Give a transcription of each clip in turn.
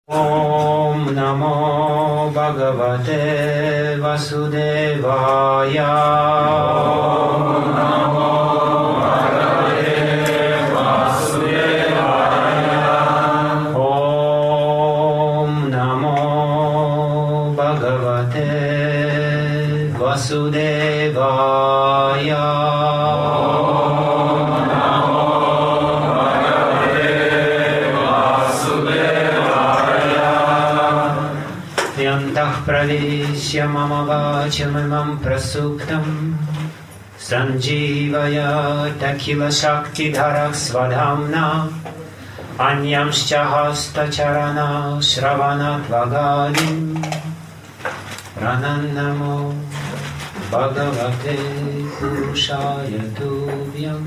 Om Namo Bhagavate Vasudevaya. Om Namo Bhagavate Vasudevaya. Om Namo Bhagavate Vasudevaya. Pravishya mama vachamimam prasuktam sanjivaya takila shakti dharak svadhamna anyamscha hasta charana shravanat vagadim pranannamo bhagavate purushaya tubhyam.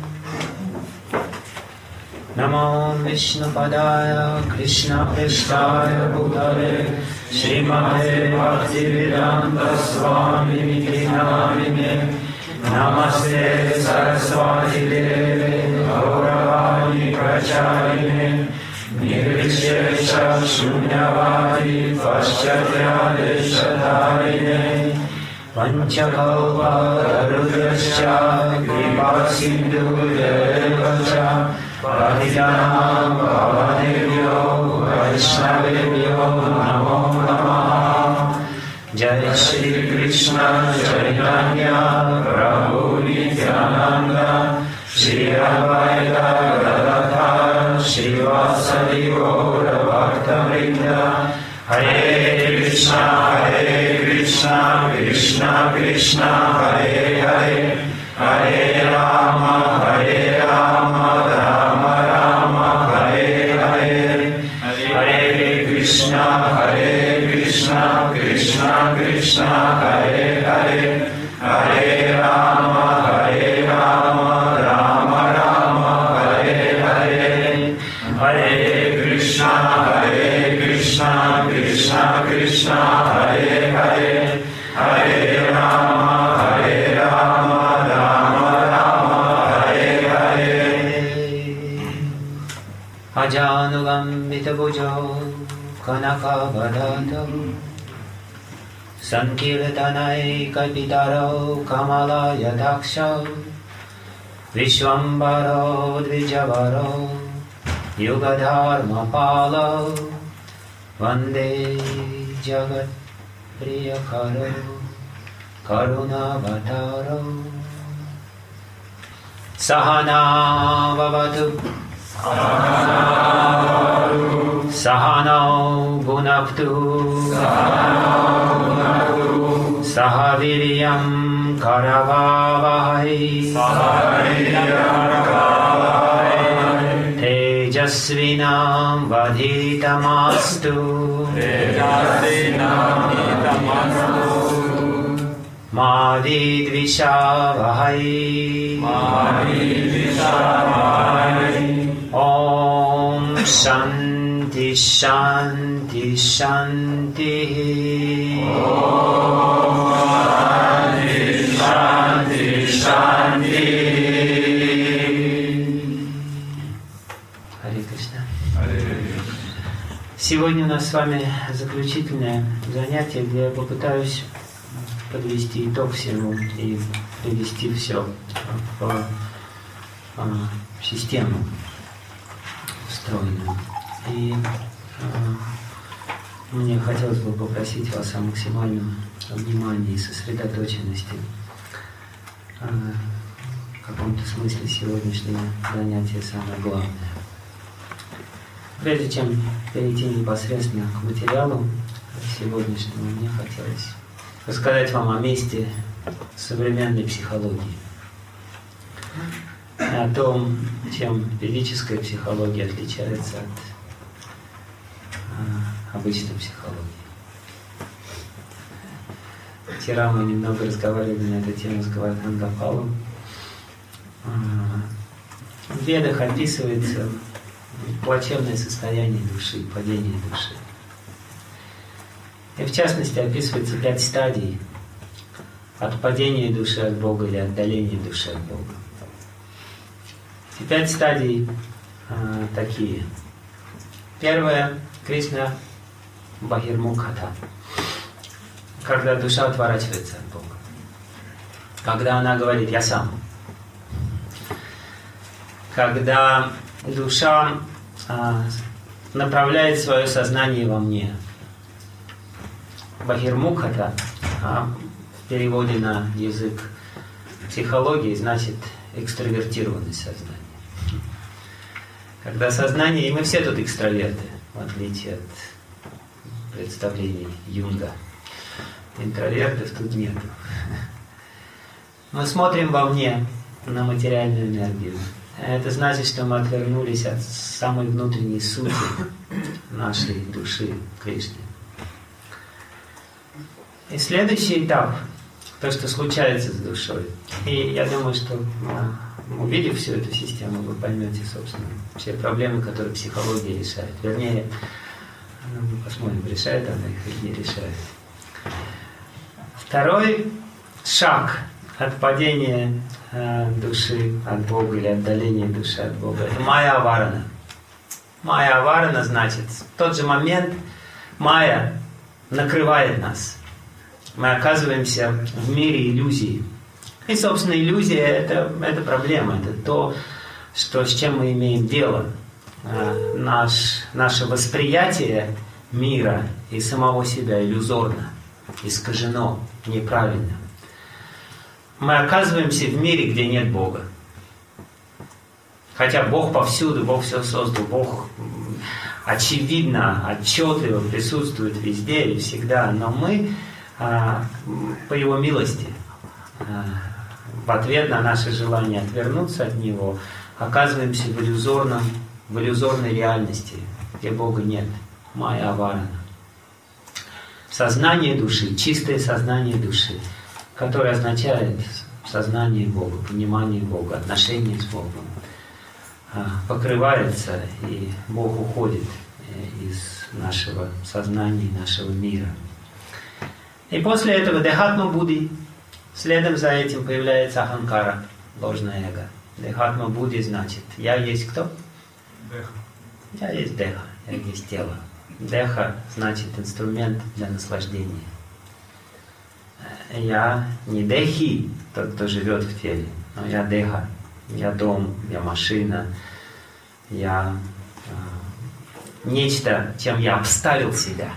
Namo Vishnu Padaya Krishna Prishthaya Bhutale Srimate Bhaktivedanta Swami Niti Namine Namaste Saraswati Deve Gauravani Pracharine Nirvishesha Shunyavadi Paschatya Deshatarine Panchakalpa Tarudrascha Kripa Sindhu Devacha Patitanam Pavanebhyo Vaishnavebhyo Namo Namaha. Jai Shri Krishna Chaitanya Prabhu Nityananda Shri Advaita Gadadhara Srivasadi Gaura Bhakta-vrinda. Hare Krishna Krishna Krishna Hare Hare Hare Rama Hare Rama Rama Rama Hare Hare Hare Krishna Krishna Krishna Hare Hare Hare Rama Rama Rama Hare Hare Hare Krishna Krishna Hare Hare Hare Rama Rama Hare Hare. Ajanulambita bhujo kanakavadatam sankirtanai kapitaro kamalaya daksha vishvambaro dvijavaro yugadharma palo vande jagat priyakaro karunavataro sahana vavatu sahano bhunaktu sahaviryam karavavahai tejasvinam vadhitamastu ma vidvishavahai. Om Shanti Shanti Shanti. Om Shanti Shanti. Харе Кришна. Сегодня у нас с вами заключительное занятие, где я попытаюсь подвести итог всему и привести все в систему встроенную. И мне хотелось бы попросить вас о максимальном внимании и сосредоточенности. В каком-то смысле сегодняшнее занятие самое главное. Прежде чем перейти непосредственно к материалу сегодняшнему, мне хотелось рассказать вам о месте современной психологии. О том, чем ведическая психология отличается от обычной психологии. Вчера мы немного разговаривали на эту тему с Гавардхан Гопалом. В Ведах описывается плачевное состояние души, падение души. И в частности описывается 5 стадий отпадения души от Бога или отдаления души от Бога. И 5 стадий такие. Первая Кришна Бахирмукхата. Когда душа отворачивается от Бога. Когда она говорит «я сам». Когда душа направляет свое сознание во мне. Бахирмукхата в переводе на язык психологии значит экстравертированность сознания. Когда сознание, и мы все тут экстраверты, в отличие от представлений Юнга. Интровертов тут нет. Мы смотрим вовне на материальную энергию. Это значит, что мы отвернулись от самой внутренней сути нашей души Кришны. И следующий этап, то, что случается с душой. И я думаю, что увидев всю эту систему, вы поймете, собственно, все проблемы, которые психология решает. Вернее, мы посмотрим, решает она их или не решает. Второй шаг от падения души от Бога или отдаления души от Бога — это майя аварана. Майя аварана значит, в тот же момент майя накрывает нас. Мы оказываемся в мире иллюзий. И, собственно, иллюзия это проблема, это то, с чем мы имеем дело. Наше восприятие мира и самого себя иллюзорно, искажено, неправильно. Мы оказываемся в мире, где нет Бога. Хотя Бог повсюду, Бог все создал, Бог очевидно, отчетливо присутствует везде и всегда, но мы по Его милости, в ответ на наше желание отвернуться от Него, оказываемся в иллюзорной реальности, где Бога нет. Майя аварана. Сознание души, чистое сознание души, которое означает сознание Бога, понимание Бога, отношение с Богом, покрывается, и Бог уходит из нашего сознания, нашего мира. И после этого Дехатма Будди, следом за этим появляется Аханкара, ложное эго. Дехатма Будди значит, я есть кто? Деха. Я есть Деха, я есть тело. Деха значит инструмент для наслаждения. Я не Дехи, тот, кто живет в теле, но я Деха. Я дом, я машина, я нечто, чем я обставил себя,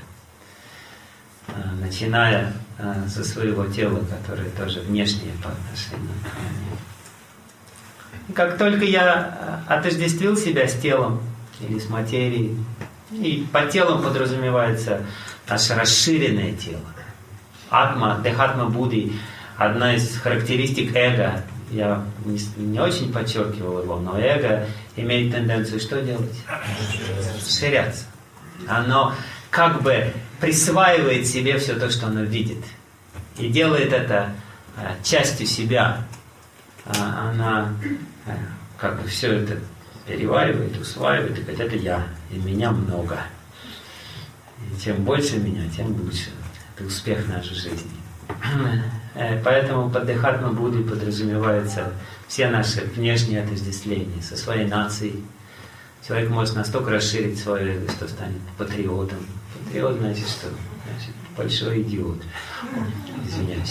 начиная со своего тела, которое тоже внешнее по отношению ко мне. Как только я отождествил себя с телом или с материей, и под телом подразумевается наше расширенное тело. Атма, Дехатма Будди, одна из характеристик эго, я не очень подчеркивал его, но эго имеет тенденцию что делать? Расширяться. Оно как бы присваивает себе все то, что оно видит. И делает это частью себя. Она как бы все это переваривает, усваивает, и говорит, это я, и меня много. И чем больше меня, тем лучше. Это успех нашей жизни. Поэтому под Дехатма Будди подразумевается все наши внешние отождествления со своей нацией. Человек может настолько расширить свое эго, что станет патриотом. Патриот значит что? Значит, большой идиот. Извиняюсь.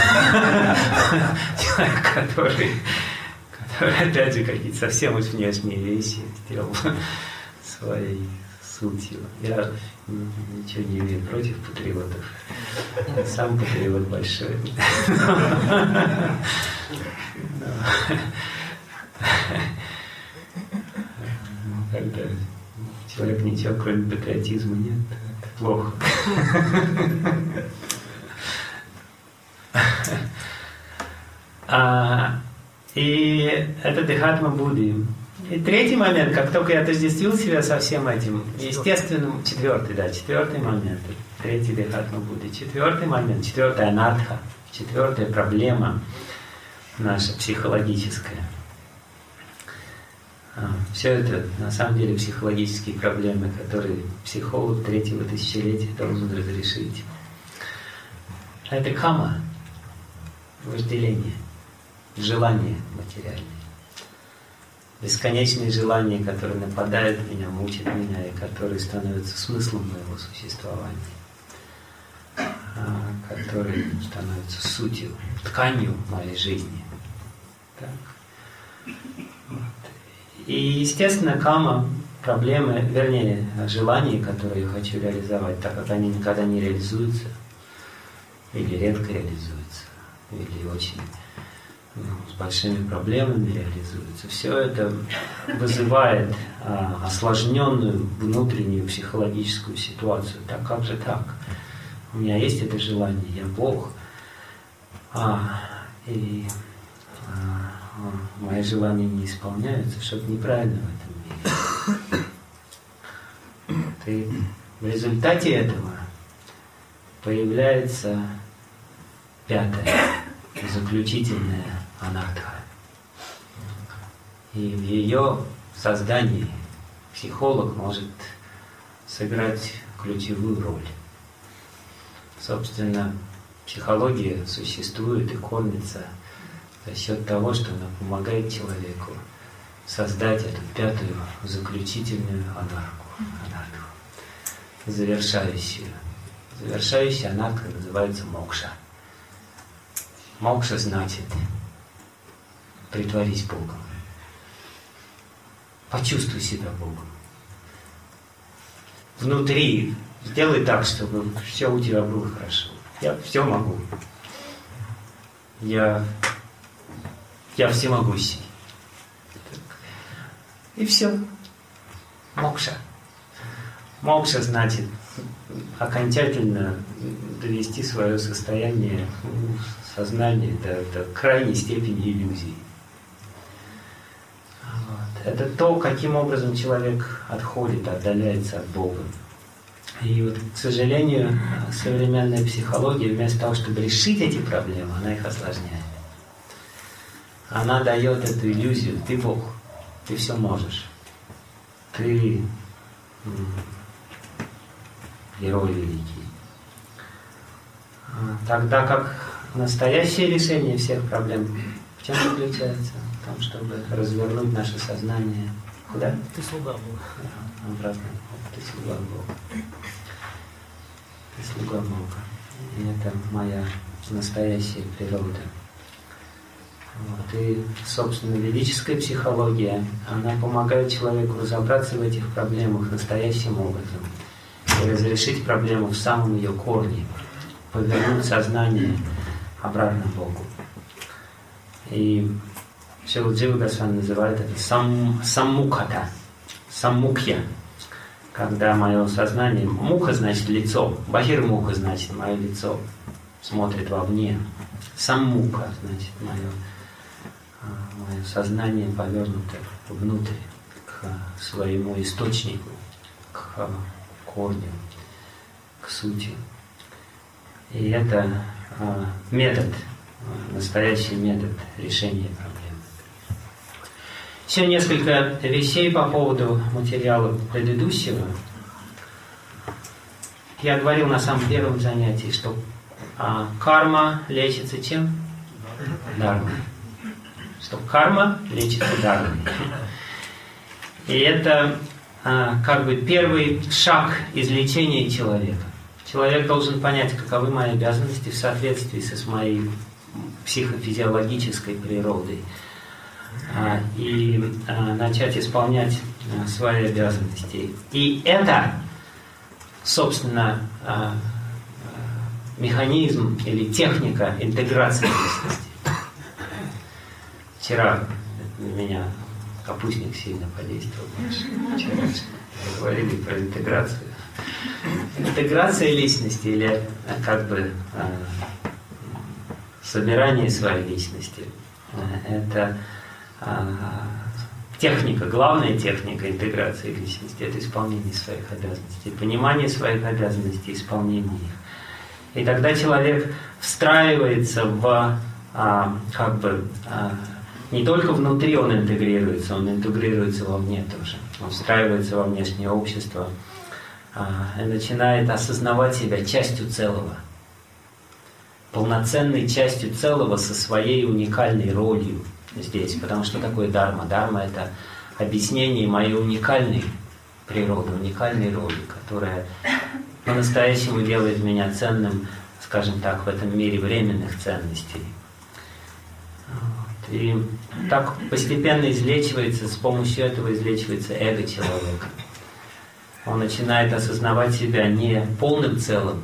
Человек, который опять же какие-то совсем уж внешние вещи сделал своей сутью. Я ничего не имею против патриотов. Сам патриот большой. Когда человек ничего, кроме патриотизма, нет, это плохо. И это Дехатма Будди. И третий момент, как только я отождествил себя со всем этим, естественным, четвертый момент, третий Дехатма Будди, четвертый момент, четвертая анарха, четвертая проблема наша психологическая. Все это на самом деле психологические проблемы, которые психолог третьего тысячелетия должен разрешить. Это кама, вожделение, желание материальное. бесконечные желания, которые нападают на меня, мучат меня, и которые становятся смыслом моего существования, которые становятся сутью, тканью моей жизни. Так. Вот. И, естественно, кама, проблемы, вернее, желания, которые я хочу реализовать, так как они никогда не реализуются, или редко реализуются, или очень с большими проблемами реализуются, все это вызывает осложненную внутреннюю психологическую ситуацию. Так как же так? У меня есть это желание, я Бог, и мои желания не исполняются, что-то неправильно в этом мире. И в результате этого появляется пятая, заключительная анарха. И в ее создании психолог может сыграть ключевую роль. Собственно, психология существует и кормится за счет того, что она помогает человеку создать эту пятую, заключительную анарху, завершающую. Завершающая анарха называется мокша. Мокша значит притворись Богом. Почувствуй себя Богом. Внутри сделай так, чтобы все у тебя было хорошо. Я все могу. Я всемогущий. И все. Мокша. Мокша значит окончательно довести свое состояние сознания до крайней степени иллюзии. Вот. Это то, каким образом человек отходит, отдаляется от Бога. И вот, к сожалению, современная психология вместо того, чтобы решить эти проблемы, она их осложняет. Она дает эту иллюзию: ты Бог, ты все можешь, ты герой великий. Тогда как настоящее решение всех проблем в чем заключается? В том, чтобы развернуть наше сознание. Куда? Ты слуга Бога. Обратно. Ты слуга Бога. Ты слуга Бога. И это моя настоящая природа. Вот. И, собственно, ведическая психология, она помогает человеку разобраться в этих проблемах настоящим образом и разрешить проблему в самом ее корне, повернуть сознание обратно к Богу. И Шрила Джива Госвами называет это саммукхата, саммукья, когда мое сознание, муха значит лицо, бахир-муха значит мое лицо, смотрит вовне, саммукха значит мое сознание повернуто внутрь, к своему источнику, к корню, к сути. И это метод, настоящий метод решения проблем. Еще несколько вещей по поводу материала предыдущего. Я говорил на самом первом занятии, что карма лечится чем? Дармой. Что карма лечится дармой. И это как бы первый шаг излечения человека. Человек должен понять, каковы мои обязанности в соответствии с моей психофизиологической природой. И начать исполнять свои обязанности. И это, собственно, механизм или техника интеграции личности. Вчера на меня капустник сильно подействовал. Вчера говорили про интеграцию. Интеграция личности или как бы собирание своей личности – это техника, главная техника интеграции личности – это исполнение своих обязанностей, понимание своих обязанностей, исполнение их. И тогда человек встраивается в как бы не только внутри он интегрируется вовне тоже. Он встраивается во внешнее общество и начинает осознавать себя частью целого. Полноценной частью целого со своей уникальной ролью здесь. Потому что такое дарма? Дарма – это объяснение моей уникальной природы, уникальной роли, которая по-настоящему делает меня ценным, скажем так, в этом мире временных ценностей. И так постепенно излечивается, с помощью этого излечивается эго человека. Он начинает осознавать себя не полным целым,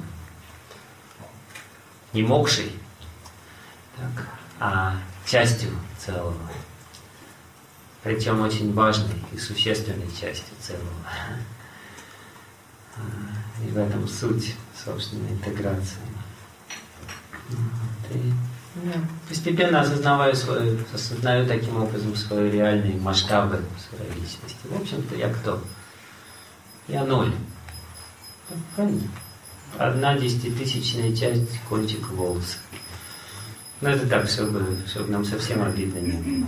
не мокшей, так, а частью целого. Причем очень важной и существенной частью целого. И в этом суть, собственно, интеграции. И постепенно осознаю таким образом свои реальные масштабы своей личности. В общем-то, я кто? Я ноль. Правильно? 1/10,000 часть кончика волоса. Но это так, чтобы нам совсем обидно не было.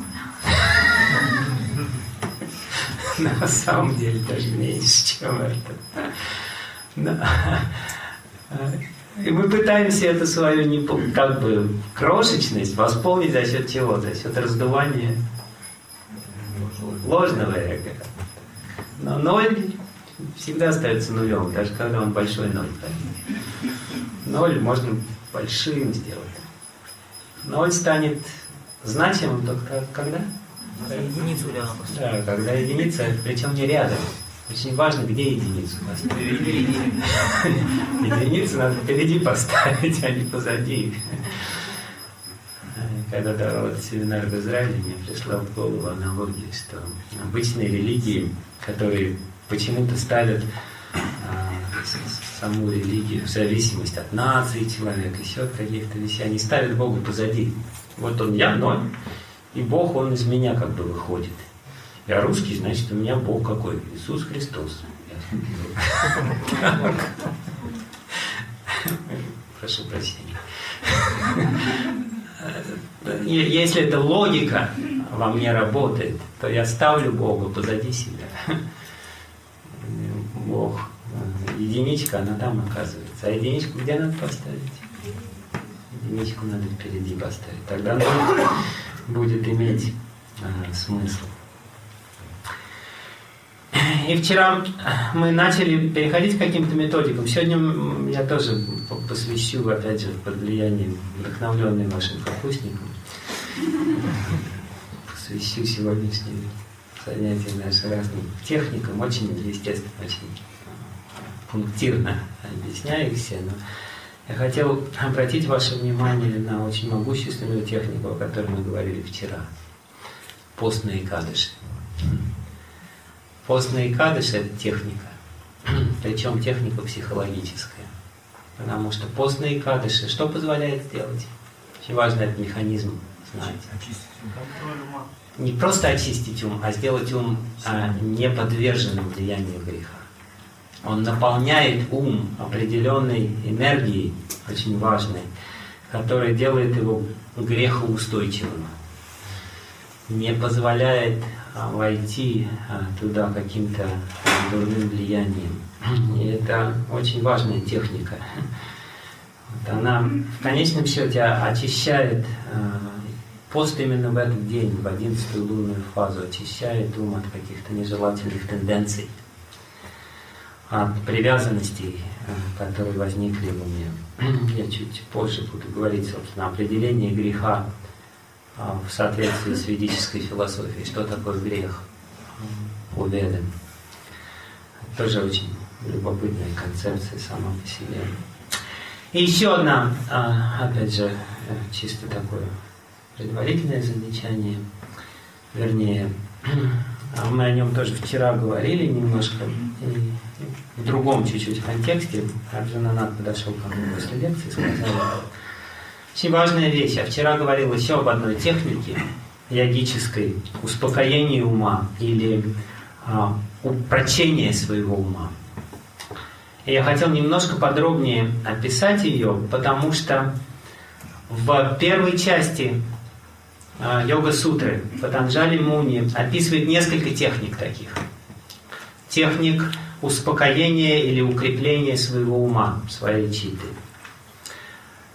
На самом деле даже меньше, чем это. И мы пытаемся эту свою как бы крошечность восполнить за счет чего? За счет раздувания ложного эго. Но ноль всегда остается нулем, даже когда он большой ноль. Ноль можно большим сделать. Ноль станет значимым только когда? Единицу рядом поставить. Да, когда единица, причем не рядом. Очень важно, где единицу поставить. Единицу надо впереди поставить, а не позади. Когда давал этот семинар в Израиле, мне пришла в голову аналогия, что обычные религии, которые почему-то ставят саму религию в зависимость от нации человека, еще от каких-то вещей, они ставят Бога позади. Вот он, я ноль, и Бог, он из меня как бы выходит. Я русский, значит, у меня Бог какой? Иисус Христос. Прошу прощения. Если эта логика во мне работает, то я ставлю Бога позади себя. Бог, единичка, она там оказывается. А единичку где надо поставить? Единичку надо впереди поставить. Тогда она будет иметь смысл. И вчера мы начали переходить к каким-то методикам. Сегодня я тоже посвящу, опять же, под влиянием, вдохновленным вашим капустникам, посвящу сегодняшние занятия нашим разным техникам, очень естественно, очень пунктирно объясняю их все, но я хотел обратить ваше внимание на очень могущественную технику, о которой мы говорили вчера. Постные кадыши. Постные кадыши – это техника, причем техника психологическая. Потому что постные кадыши что позволяет сделать? Очень важно этот механизм знать. Не просто очистить ум, а сделать ум не подверженным влиянию греха. Он наполняет ум определенной энергией, очень важной, которая делает его грехоустойчивым. Не позволяет войти туда каким-то дурным влиянием. И это очень важная техника. Вот она в конечном счете очищает, пост именно в этот день, в 11-ю лунную фазу, очищает ум от каких-то нежелательных тенденций, от привязанностей, которые возникли в уме. Я чуть позже буду говорить, собственно, определение греха в соответствии с ведической философией. Что такое грех у Веды? Тоже очень любопытная концепция сама по себе. И еще одна, опять же, чисто такое предварительное замечание, вернее, мы о нем тоже вчера говорили немножко, и в другом чуть-чуть контексте. Арджунанат подошел ко мне после лекции и сказал: очень важная вещь. Я вчера говорил еще об одной технике йогической, успокоении ума или упрочение своего ума. И я хотел немножко подробнее описать ее, потому что в первой части йога-сутры Патанджали Муни описывает несколько техник таких. Техник успокоения или укрепления своего ума, своей читы.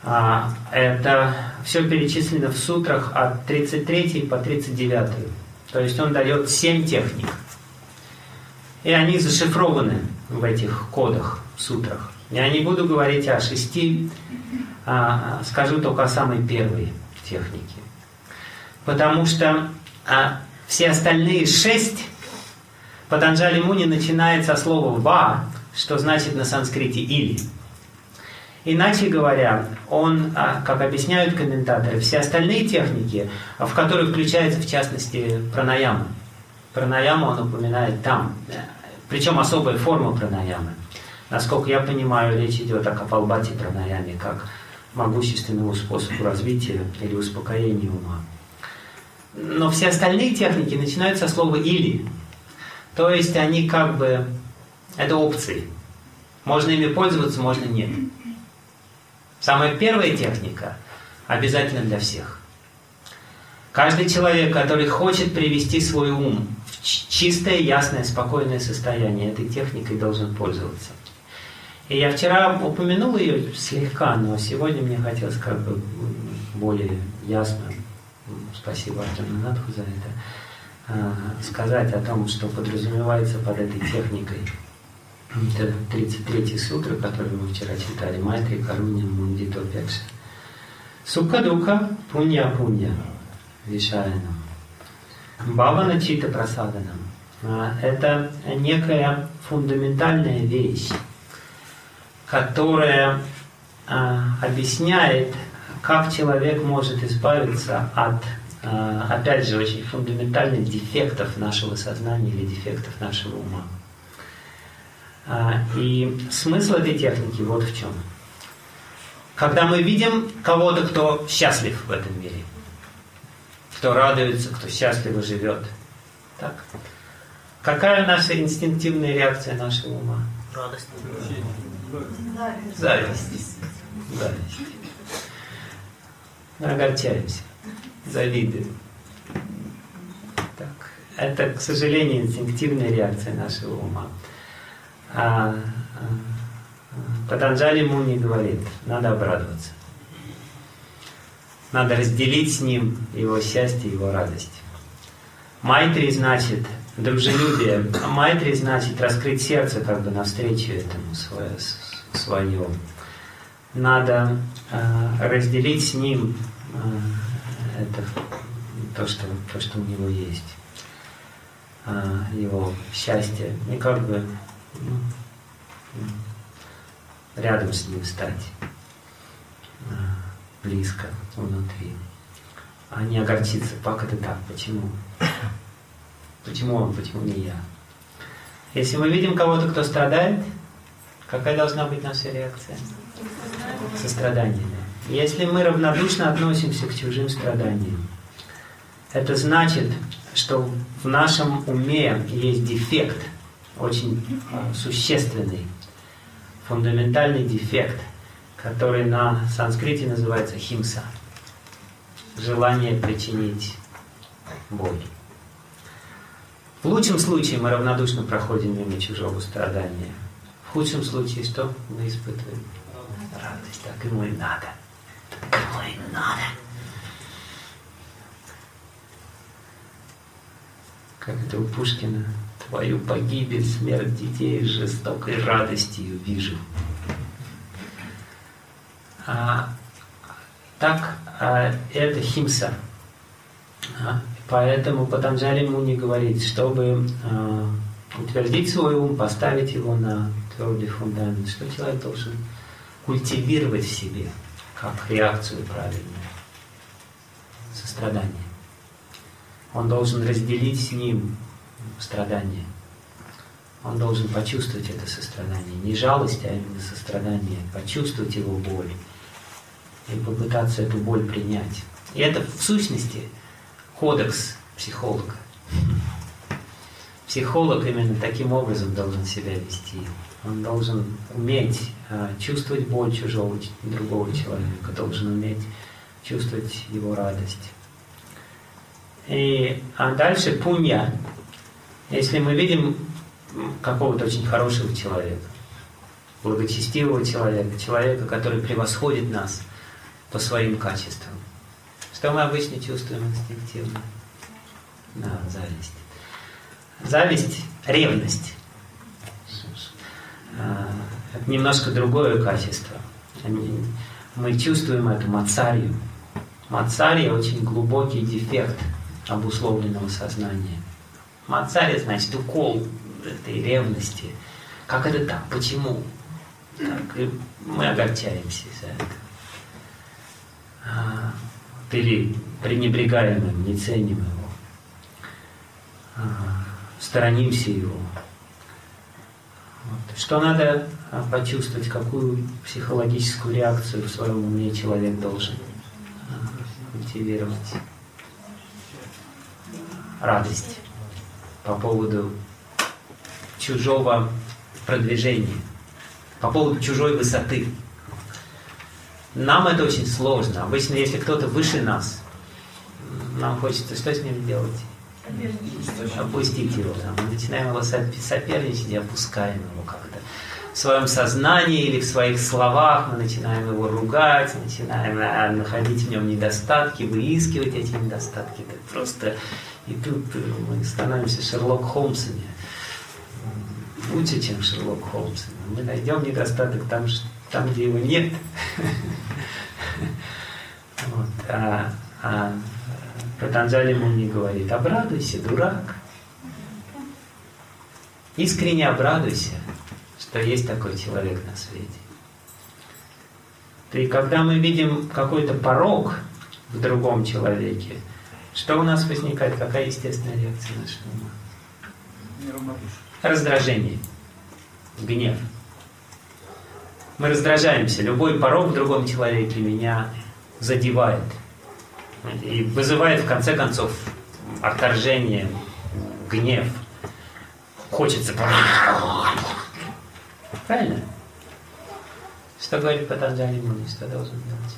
Это все перечислено в сутрах от 33 по 39. То есть он дает 7 техник. И они зашифрованы в этих кодах, в сутрах. Я не буду говорить о 6, скажу только о самой первой технике. Потому что все остальные 6 Патанджали Муни начинает со слова «ва», что значит на санскрите «или». Иначе говоря, он, как объясняют комментаторы, все остальные техники, в которые включается в частности пранаяма. Пранаяму он упоминает там. Причем особая форма пранаямы. Насколько я понимаю, речь идет о капалбхати пранаяме, как могущественному способу развития или успокоения ума. Но все остальные техники начинают со слова «или». То есть они как бы... Это опции. Можно ими пользоваться, можно нет. Самая первая техника обязательно для всех. Каждый человек, который хочет привести свой ум в чистое, ясное, спокойное состояние, этой техникой должен пользоваться. И я вчера упомянул ее слегка, но сегодня мне хотелось как бы более ясно, спасибо Артему Надху за это, сказать о том, что подразумевается под этой техникой. Это 33-й сутра, который мы вчера читали, Майтри Каруня Мундито Пекша. Сука-дука пунья-пунья вишаянам. Бхавана Чита Прасаданам. Это некая фундаментальная вещь, которая объясняет, как человек может избавиться от, опять же, очень фундаментальных дефектов нашего сознания или дефектов нашего ума. И смысл этой техники вот в чем. Когда мы видим кого-то, кто счастлив в этом мире, кто радуется, кто счастливо живет, так? Какая наша инстинктивная реакция нашего ума? Радость. Зависть. Зависть. Мы огорчаемся, завидуем. Так. Это, к сожалению, инстинктивная реакция нашего ума. Патанджали Муни говорит, надо обрадоваться. Надо разделить с ним его счастье, его радость. Майтри значит дружелюбие. Майтри значит раскрыть сердце как бы навстречу этому свое. Надо разделить с ним это, то, что у него есть. Его счастье. И как бы рядом с ним стать, близко, внутри. А не огорчиться, как это так, почему? Почему он, почему не я? Если мы видим кого-то, кто страдает, какая должна быть наша реакция? Сострадание. Если мы равнодушно относимся к чужим страданиям, это значит, что в нашем уме есть дефект, очень существенный, фундаментальный дефект, который на санскрите называется химса. Желание причинить боль. В лучшем случае мы равнодушно проходим мимо чужого страдания. В худшем случае что мы испытываем? Радость. Так ему и надо. Так ему и надо. Как это у Пушкина. Твою погибель, смерть детей жестокой радостью вижу. Это химса. Поэтому Патанджали Муни говорит, чтобы утвердить свой ум, поставить его на твердый фундамент, что человек должен культивировать в себе, как реакцию правильную, сострадание. Он должен разделить с ним страдание. Он должен почувствовать это сострадание. Не жалость, а именно сострадание. Почувствовать его боль. И попытаться эту боль принять. И это в сущности кодекс психолога. Психолог именно таким образом должен себя вести. Он должен уметь чувствовать боль другого человека. Должен уметь чувствовать его радость. А дальше пунья. Если мы видим какого-то очень хорошего человека, благочестивого человека, человека, который превосходит нас по своим качествам. Что мы обычно чувствуем инстинктивно? Да, зависть. Зависть, ревность. Это немножко другое качество. Мы чувствуем эту мацарью. Мацарья очень глубокий дефект обусловленного сознания. Мацарья значит укол этой ревности. Как это так? Почему? Так, и мы огорчаемся из-за этого. Пренебрегаем им, не ценим его. Сторонимся его. Вот. Что надо почувствовать, какую психологическую реакцию в своем уме человек должен культивировать? Радость по поводу чужого продвижения, по поводу чужой высоты. Нам это очень сложно. Обычно, если кто-то выше нас, нам хочется что с ним делать? Опустить его. Мы начинаем его соперничать и опускаем его как-то. В своем сознании или в своих словах мы начинаем его ругать, начинаем находить в нем недостатки, выискивать эти недостатки. Это просто... И тут мы становимся Шерлок Холмсами. Лучше, чем Шерлок Холмс. Мы найдем недостаток там, где его нет. Вот. Патанджали Муни говорит: обрадуйся, дурак. Искренне обрадуйся, что есть такой человек на свете. И когда мы видим какой-то порок в другом человеке, что у нас возникает? Какая естественная реакция нашего ума? Раздражение, гнев. Мы раздражаемся. Любой порок в другом человеке меня задевает. И вызывает, в конце концов, отторжение, гнев. Хочется... Правильно? Что говорит Патанджали Муни? Что должен делать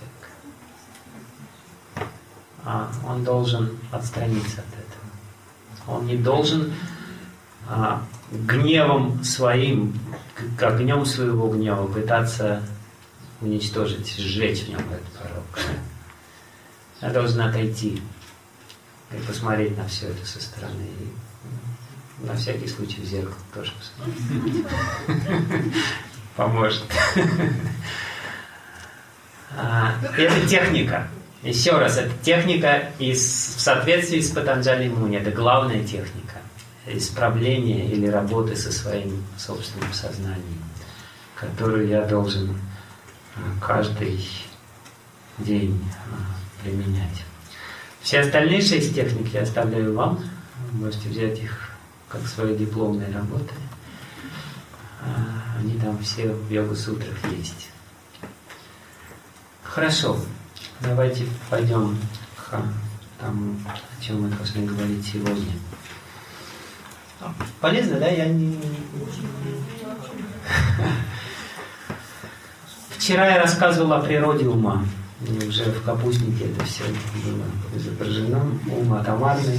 человек? Он должен отстраниться от этого. Он не должен гневом своим, огнем своего гнева пытаться уничтожить, сжечь в нем этот порок. Я должен отойти и посмотреть на все это со стороны. И на всякий случай в зеркало тоже посмотреть. Поможет. Это техника. Еще раз, это техника в соответствии с Патанджали Муни. Это главная техника исправления или работы со своим собственным сознанием, которую я должен каждый день применять. Все остальные 6 техник я оставляю вам. Вы можете взять их как свои дипломные работы. Они там все в йога-сутрах есть. Хорошо. Давайте пойдем к тому, о чем мы должны говорить сегодня. Полезно, да? Вчера я рассказывал о природе ума. И уже в капустнике это все было изображено. Ум атомарный.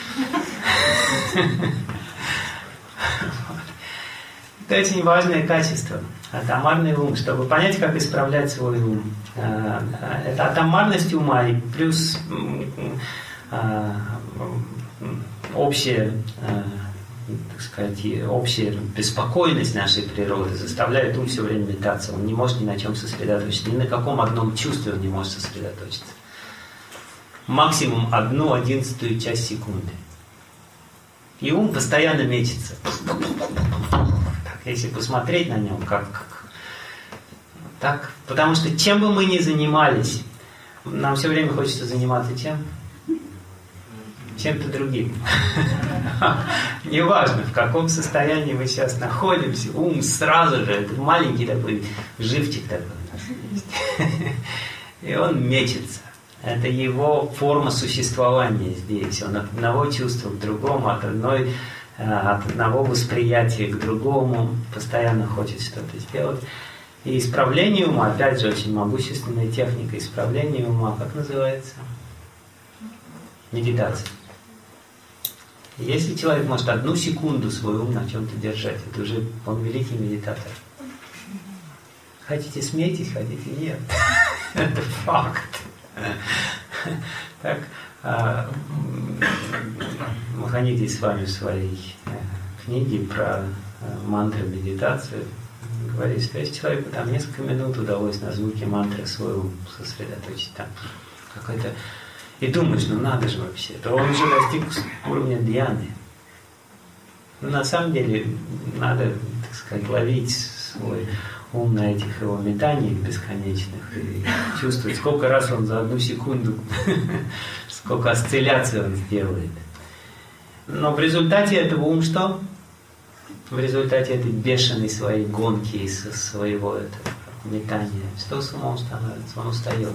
Это очень важное качество. Атомарный ум. Чтобы понять, как исправлять свой ум. Это атомарность ума и плюс общая, так сказать, общая беспокойность нашей природы заставляет ум все время метаться. Он не может ни на чем сосредоточиться. Ни на каком одном чувстве он не может сосредоточиться. Максимум 1/11 часть секунды. И ум постоянно мечется. Так, если посмотреть на него, так, потому что чем бы мы ни занимались, нам все время хочется заниматься чем? Чем-то другим. Неважно, в каком состоянии мы сейчас находимся, ум сразу же, это маленький такой живчик такой у нас есть. И он мечется. Это его форма существования здесь. Он от одного чувства к другому, от одного восприятия к другому постоянно хочет что-то сделать. И исправление ума, опять же, очень могущественная техника исправления ума, как называется? Медитация. Если человек может 1 секунду свой ум на чем-то держать, это уже он великий медитатор. Хотите смейтесь, хотите нет. Это факт. Так, Маханидий с вами в своей книге про мантры, медитацию говорит, что если человеку там несколько минут удалось на звуки мантры свой ум сосредоточить, там какой-то... И думаешь, ну надо же вообще, то он уже достиг уровня дьяны. Но на самом деле надо, так сказать, ловить свой ум на этих его метаниях бесконечных и чувствовать, сколько раз он за одну секунду, сколько осцилляций он сделает. Но в результате этого ум что? В результате этой бешеной своей гонки и своего этого метания, что с умом становится? Он устает.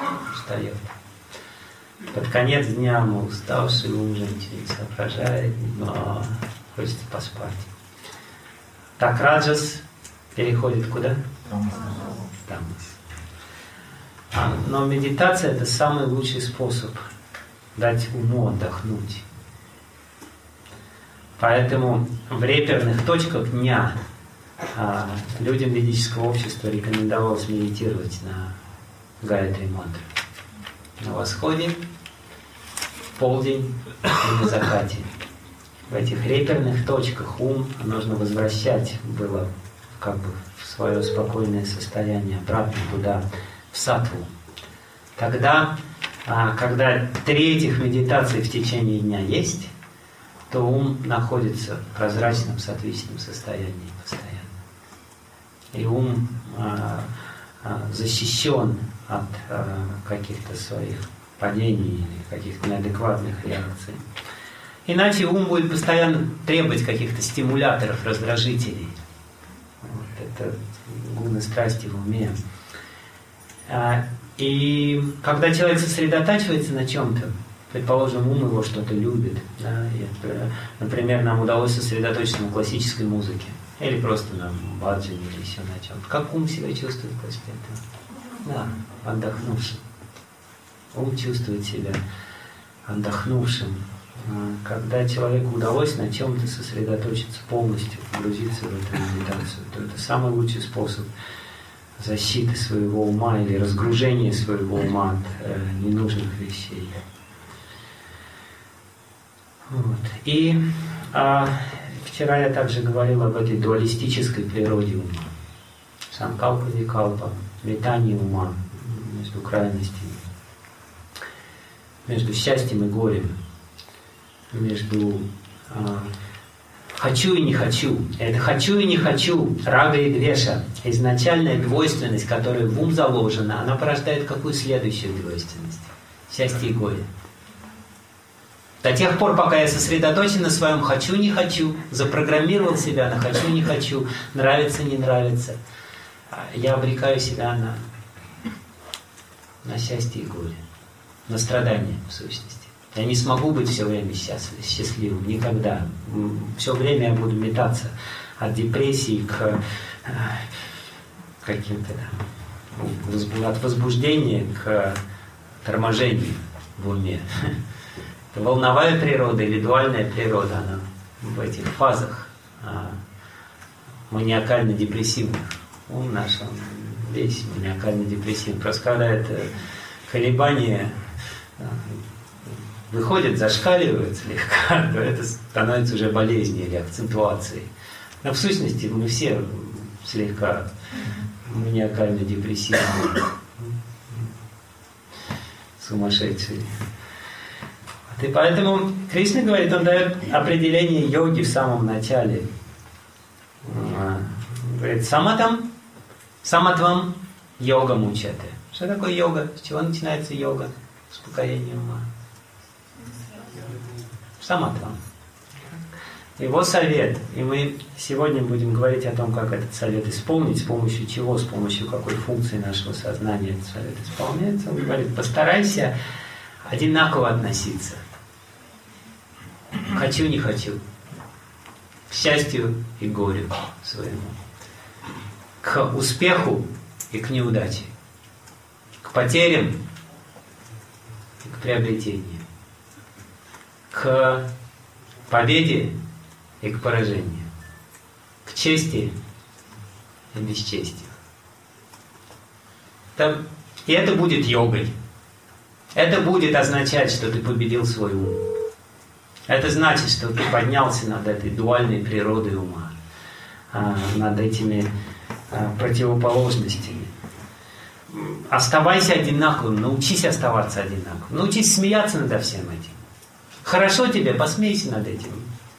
Под конец дня мы уставший ум же ничего не соображает, но хочется поспать. Так раджас переходит куда? Тамас. Но медитация — это самый лучший способ дать уму отдохнуть. Поэтому в реперных точках дня людям ведического общества рекомендовалось медитировать на Гайатри мантры. На восходе, в полдень и на закате. В этих реперных точках ум нужно возвращать было как бы в свое спокойное состояние, обратно туда, в саттву. Тогда, когда 3 этих медитаций в течение дня есть, то ум находится в прозрачном саттвичном состоянии постоянно. И ум защищен от каких-то своих падений или каких-то неадекватных реакций. Иначе ум будет постоянно требовать каких-то стимуляторов, раздражителей. Вот это гуны страсти в уме. И когда человек сосредотачивается на чем-то, предположим, ум его что-то любит, да, например, нам удалось сосредоточиться на классической музыке, или просто на баджане, или еще на чем-то. Как ум себя чувствует после этого? Да, отдохнувшим. Ум чувствует себя отдохнувшим. Когда человеку удалось на чем-то сосредоточиться полностью, погрузиться в эту медитацию, то это самый лучший способ защиты своего ума или разгружения своего ума от ненужных вещей. Вот. И вчера я также говорил об этой дуалистической природе ума. Санкалпа, викалпа, метание ума между крайностями, между счастьем и горем, между хочу и не хочу. Это хочу и не хочу, рага и двеша. Изначальная двойственность, которая в ум заложена, она порождает какую следующую двойственность? Счастье и горе. До тех пор, пока я сосредоточен на своем хочу, не хочу, запрограммировал себя на хочу, не хочу, нравится, не нравится, я обрекаю себя на счастье и горе, на страдания в сущности. Я не смогу быть все время счастливым, никогда. Все время я буду метаться от депрессии к каким-то от возбуждения к торможению в уме. Это волновая природа или дуальная природа, она в этих фазах маниакально-депрессивных. Ум наш, он весь маниакально-депрессивный. Просто когда это колебание выходит, зашкаливает слегка, то это становится уже болезнью или акцентуацией. Но в сущности мы все слегка маниакально-депрессивные, сумасшедшие. И поэтому Кришна говорит, он дает определение йоги в самом начале. Говорит, саматвам йога мучате. Что такое йога? С чего начинается йога? Успокоение ума. Саматвам. Его совет. И мы сегодня будем говорить о том, как этот совет исполнить, с помощью чего, с помощью какой функции нашего сознания этот совет исполняется. Он говорит, постарайся одинаково относиться. Хочу, не хочу. К счастью и горю своему. К успеху и к неудаче. К потерям и к приобретению. К победе и к поражению. К чести и бесчестию. Это И это будет йогой. Это будет означать, что ты победил свой ум. Это значит, что ты поднялся над этой дуальной природой ума, над этими противоположностями. Оставайся одинаковым, научись оставаться одинаковым. Научись смеяться над всем этим. Хорошо тебе, посмейся над этим.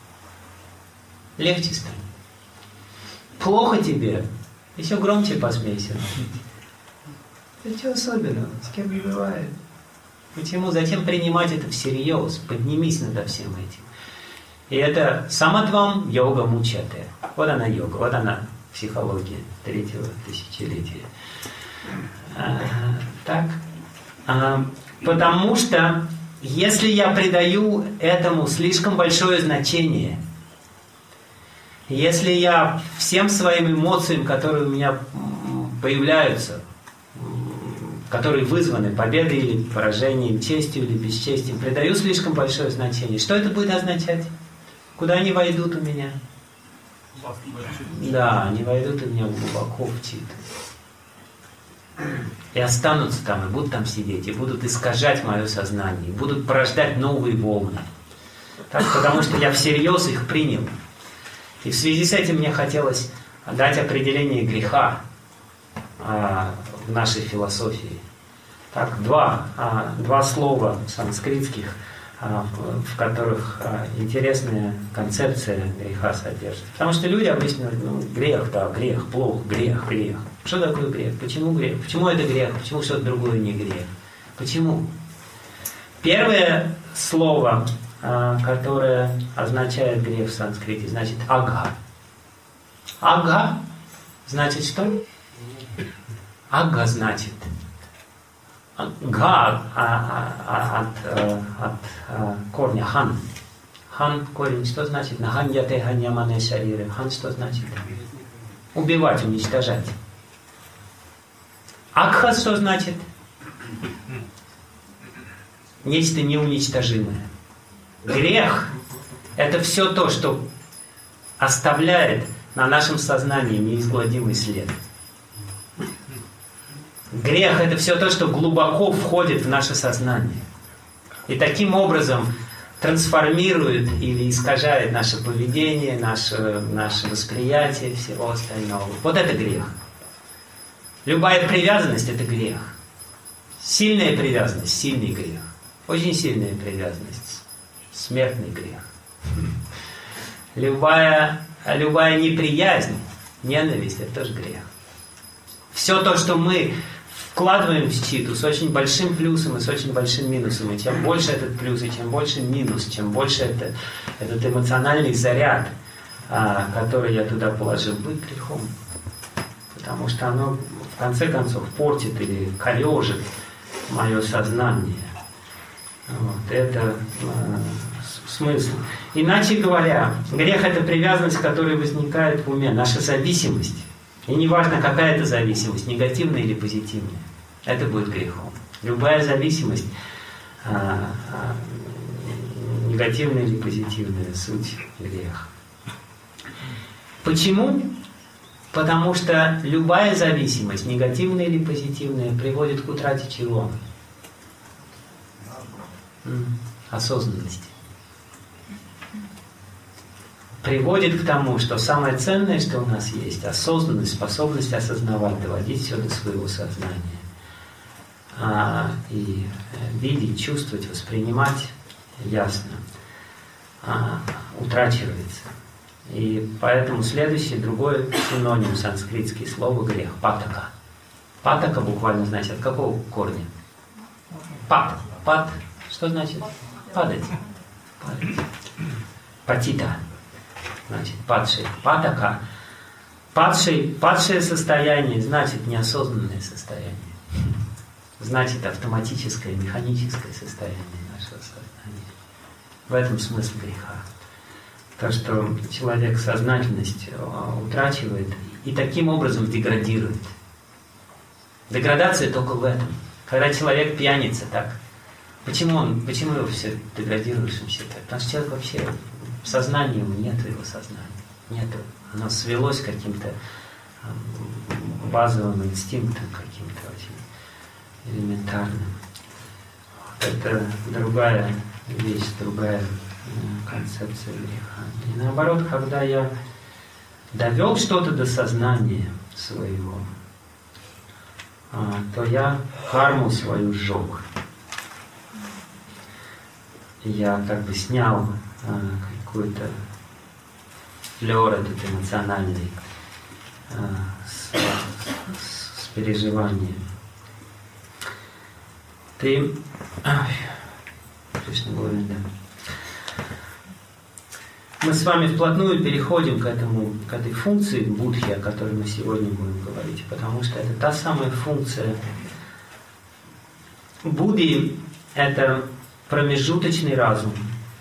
Легче станет. Плохо тебе, еще громче посмейся. Ничего особенного, с кем не бывает. Почему? Зачем принимать это всерьез? Поднимись над всем этим. И это самадвам йога мучате. Вот она йога, вот она психология 3-го тысячелетия. Потому что если я придаю этому слишком большое значение, если я всем своим эмоциям, которые у меня появляются, которые вызваны победой или поражением, честью или бесчестием, придаю слишком большое значение, что это будет означать? Куда они войдут у меня? Да, они войдут у меня глубоко в читу. И останутся там, и будут там сидеть, и будут искажать мое сознание, и будут порождать новые волны. Так, потому что я всерьез их принял. И в связи с этим мне хотелось дать определение греха в нашей философии. Так, два слова санскритских, в которых интересная концепция греха содержит. Потому что люди обычно, грех, да, грех, плохо, грех. Что такое грех? Почему грех? Почему это грех? Почему что-то другое не грех? Почему? Первое слово, которое означает грех в санскрите, значит агха. Агха значит что? Агха значит га от корня хан. Хан корень что значит? Наханьяте ханьямане шарире. Хан что значит? Убивать, уничтожать. Агха что значит? Нечто неуничтожимое. Грех – это все то, что оставляет на нашем сознании неизгладимый след. Грех – это все то, что глубоко входит в наше сознание. И таким образом трансформирует или искажает наше поведение, наше восприятие всего остального. Вот это грех. Любая привязанность – это грех. Сильная привязанность – сильный грех. Очень сильная привязанность – смертный грех. Любая неприязнь, ненависть – это тоже грех. Все то, что мы вкладываем в читу с очень большим плюсом и с очень большим минусом. И чем больше этот плюс, и чем больше минус, чем больше этот эмоциональный заряд, который я туда положил, будет грехом. Потому что оно, в конце концов, портит или корежит мое сознание. Вот, это смысл. Иначе говоря, грех – это привязанность, которая возникает в уме, наша зависимость. И неважно, какая это зависимость, негативная или позитивная, это будет грехом. Любая зависимость, негативная или позитивная, суть грех. Почему? Потому что любая зависимость, негативная или позитивная, приводит к утрате чего? Осознанности. Приводит к тому, что самое ценное, что у нас есть, осознанность, способность осознавать, доводить все до своего сознания. И видеть, чувствовать, воспринимать ясно, утрачивается. И поэтому следующий, другой синоним санскритский слово грех – патака. Патака буквально значит от какого корня? Пат. Пат. Что значит? Падать. Падать. Патита. Значит, падший. Патака. Падшее состояние значит неосознанное состояние. Значит автоматическое, механическое состояние нашего сознания. В этом смысл греха. То, что человек сознательность утрачивает и таким образом деградирует. Деградация только в этом. Когда человек пьяница, так. Почему его все деградируешь? Потому что человек вообще в сознании нет его сознания. Нету. Оно свелось к каким-то базовым инстинктам каким-то очень. элементарным. Это другая вещь, другая концепция греха. И наоборот, когда я довел что-то до сознания своего, то я карму свою сжег. Я как бы снял какой-то флёр этот эмоциональный с переживанием. Кришна Говинда. Мы с вами вплотную переходим к этой функции будхи, о которой мы сегодня будем говорить, потому что это та самая функция. Будди – это промежуточный разум,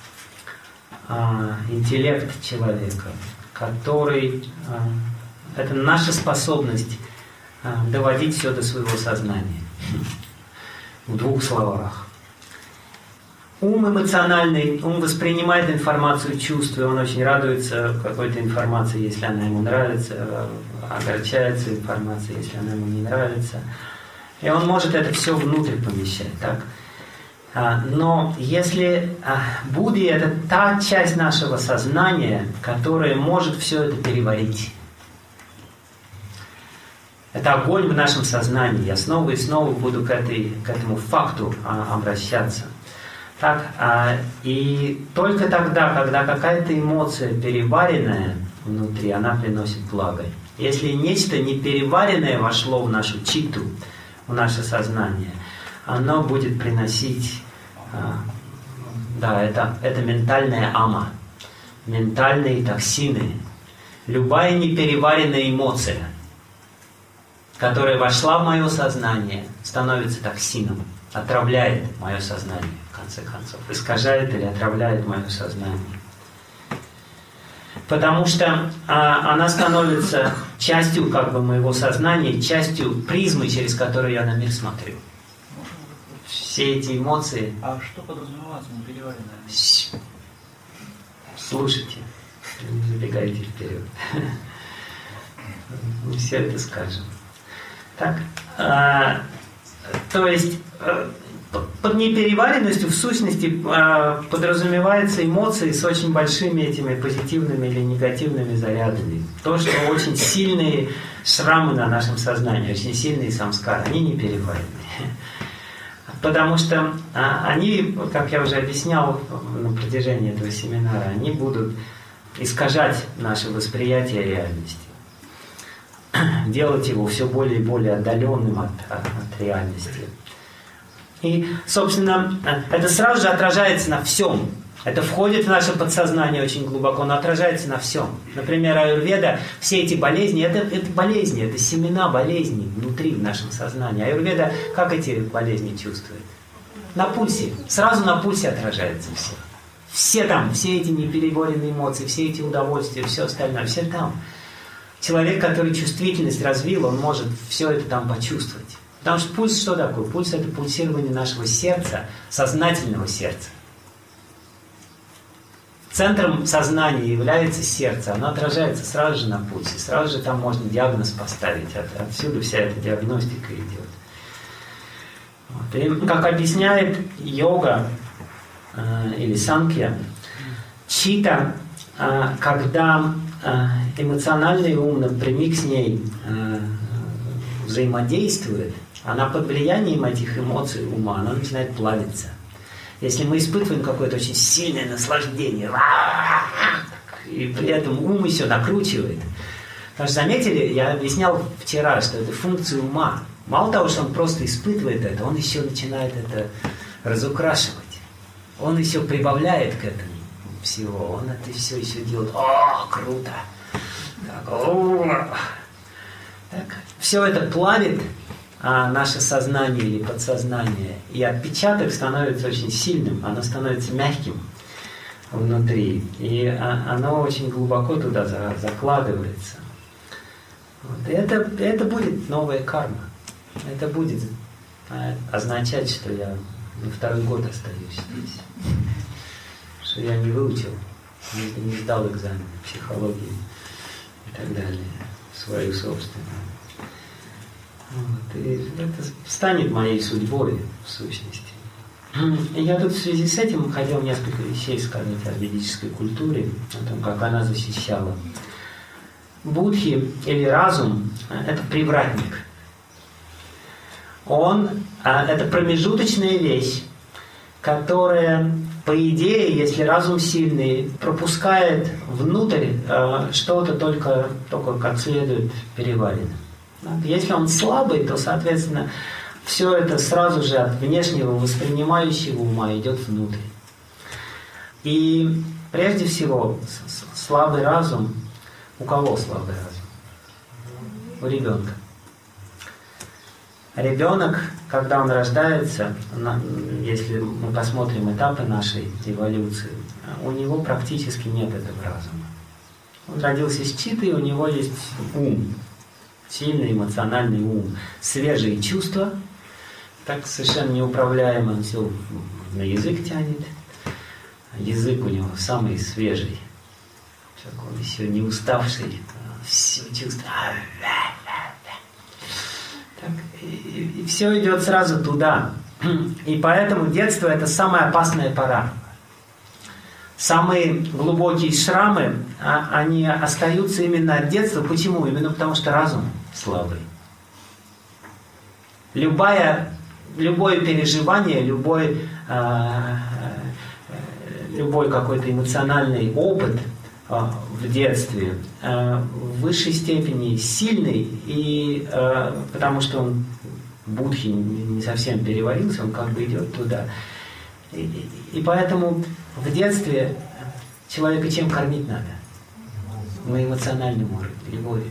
интеллект человека, который это наша способность доводить все до своего сознания. В двух словах. Ум эмоциональный, ум воспринимает информацию, чувствуя, он очень радуется какой-то информации, если она ему нравится, огорчается информацией, если она ему не нравится. И он может это все внутрь помещать, так? Но если будди – это та часть нашего сознания, которая может все это переварить. Это огонь в нашем сознании. Я снова и снова буду к этому факту обращаться. Так, и только тогда, когда какая-то эмоция переваренная внутри, она приносит благо. Если нечто непереваренное вошло в нашу читту, в наше сознание, оно будет приносить, это ментальная ама, ментальные токсины. Любая непереваренная эмоция, которая вошла в мое сознание, становится токсином, отравляет мое сознание, в конце концов, искажает или отравляет мое сознание. Потому что она становится частью моего сознания, частью призмы, через которую я на мир смотрю. Все эти эмоции... А что подразумевается непереваренное? Слушайте, не забегайте вперед. Мы все это скажем. Так, то есть под непереваренностью в сущности подразумеваются эмоции с очень большими этими позитивными или негативными зарядами. То, что очень сильные шрамы на нашем сознании, очень сильные самскары, они не переварены. Потому что они, как я уже объяснял на протяжении этого семинара, они будут искажать наше восприятие реальности. Делать его все более и более отдаленным от реальности. И, собственно, это сразу же отражается на всем. Это входит в наше подсознание очень глубоко, но отражается на всем. Например, аюрведа, все эти болезни, это болезни, это семена болезней внутри в нашем сознании. Аюрведа, как эти болезни чувствует? На пульсе. Сразу на пульсе отражается все. Все там, все эти непереваренные эмоции, все эти удовольствия, все остальное, все там. Человек, который чувствительность развил, он может все это там почувствовать. Потому что пульс что такое? Пульс – это пульсирование нашего сердца, сознательного сердца. Центром сознания является сердце, оно отражается сразу же на пульсе, сразу же там можно диагноз поставить, отсюда вся эта диагностика идет. Вот. И, как объясняет йога или санкья, чита, когда эмоциональный ум напрямик с ней взаимодействует, она под влиянием этих эмоций ума, она начинает плавиться. Если мы испытываем какое-то очень сильное наслаждение, и при этом ум еще накручивает. Потому что, заметили, я объяснял вчера, что это функция ума. Мало того, что он просто испытывает это, он еще начинает это разукрашивать. Он еще прибавляет к этому всего. Он это все еще делает. О, круто! Так, все это плавит наше сознание или подсознание, и отпечаток становится очень сильным, оно становится мягким внутри, и оно очень глубоко туда закладывается. Вот. И это будет новая карма. Это будет означать, что я на второй год остаюсь здесь, что я не выучил, не сдал экзамен психологии и так далее, свою собственную. Вот, и это станет моей судьбой, в сущности. И я тут в связи с этим хотел несколько вещей сказать о ведической культуре, о том, как она защищала. Будхи или разум – это привратник. Это промежуточная вещь, которая, по идее, если разум сильный, пропускает внутрь что-то только как следует переварено. Если он слабый, то, соответственно, все это сразу же от внешнего воспринимающего ума идет внутрь. И прежде всего, слабый разум. У кого слабый разум? У ребенка. Ребенок, когда он рождается, если мы посмотрим этапы нашей эволюции, у него практически нет этого разума. Он родился с читой, у него есть ум, сильный эмоциональный ум, свежие чувства, так совершенно неуправляемо, он все на язык тянет. Язык у него самый свежий, он еще не уставший, все чувства. Так, и все идет сразу туда. И поэтому детство – это самая опасная пора. Самые глубокие шрамы, они остаются именно от детства. Почему? Именно потому, что разум слабый. Любое переживание, любой какой-то эмоциональный опыт в детстве в высшей степени сильный, и потому что он будхи не совсем переварился, он как бы идет туда. И поэтому в детстве человека чем кормить надо? На эмоциональном уровне, любовью.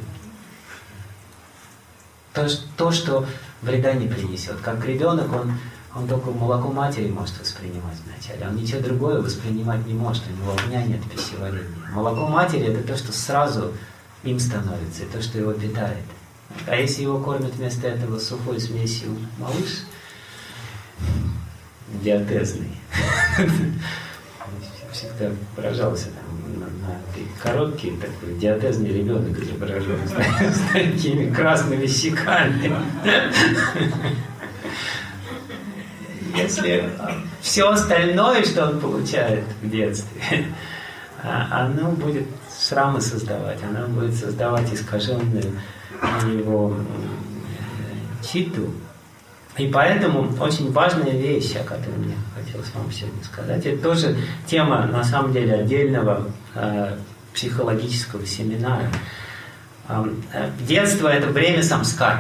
То, что вреда не принесет. Как ребенок, он только молоко матери может воспринимать вначале, он ничего другое воспринимать не может, у него огня нет пищеварения. Молоко матери – это то, что сразу им становится, и то, что его питает. А если его кормят вместо этого сухой смесью малыш, диатезный, всегда поражался на этой коробке, такой диатезный ребенок изображен с такими красными щеками. Если все остальное, что он получает в детстве, оно будет шрамы создавать, оно будет создавать искаженную его читу. И поэтому очень важная вещь, о которой мне хотелось вам сегодня сказать, это тоже тема, на самом деле, отдельного психологического семинара. Детство – это время самскар.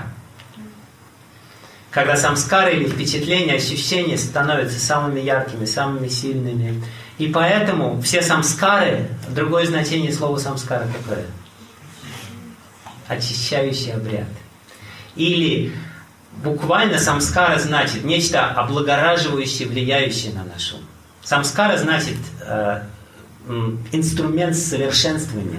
Когда самскары или впечатления, ощущения становятся самыми яркими, самыми сильными. И поэтому все самскары, другое значение слова самскара какое? Очищающий обряд. Или буквально самскара значит нечто облагораживающее, влияющее на наш ум. Самскара значит инструмент совершенствования.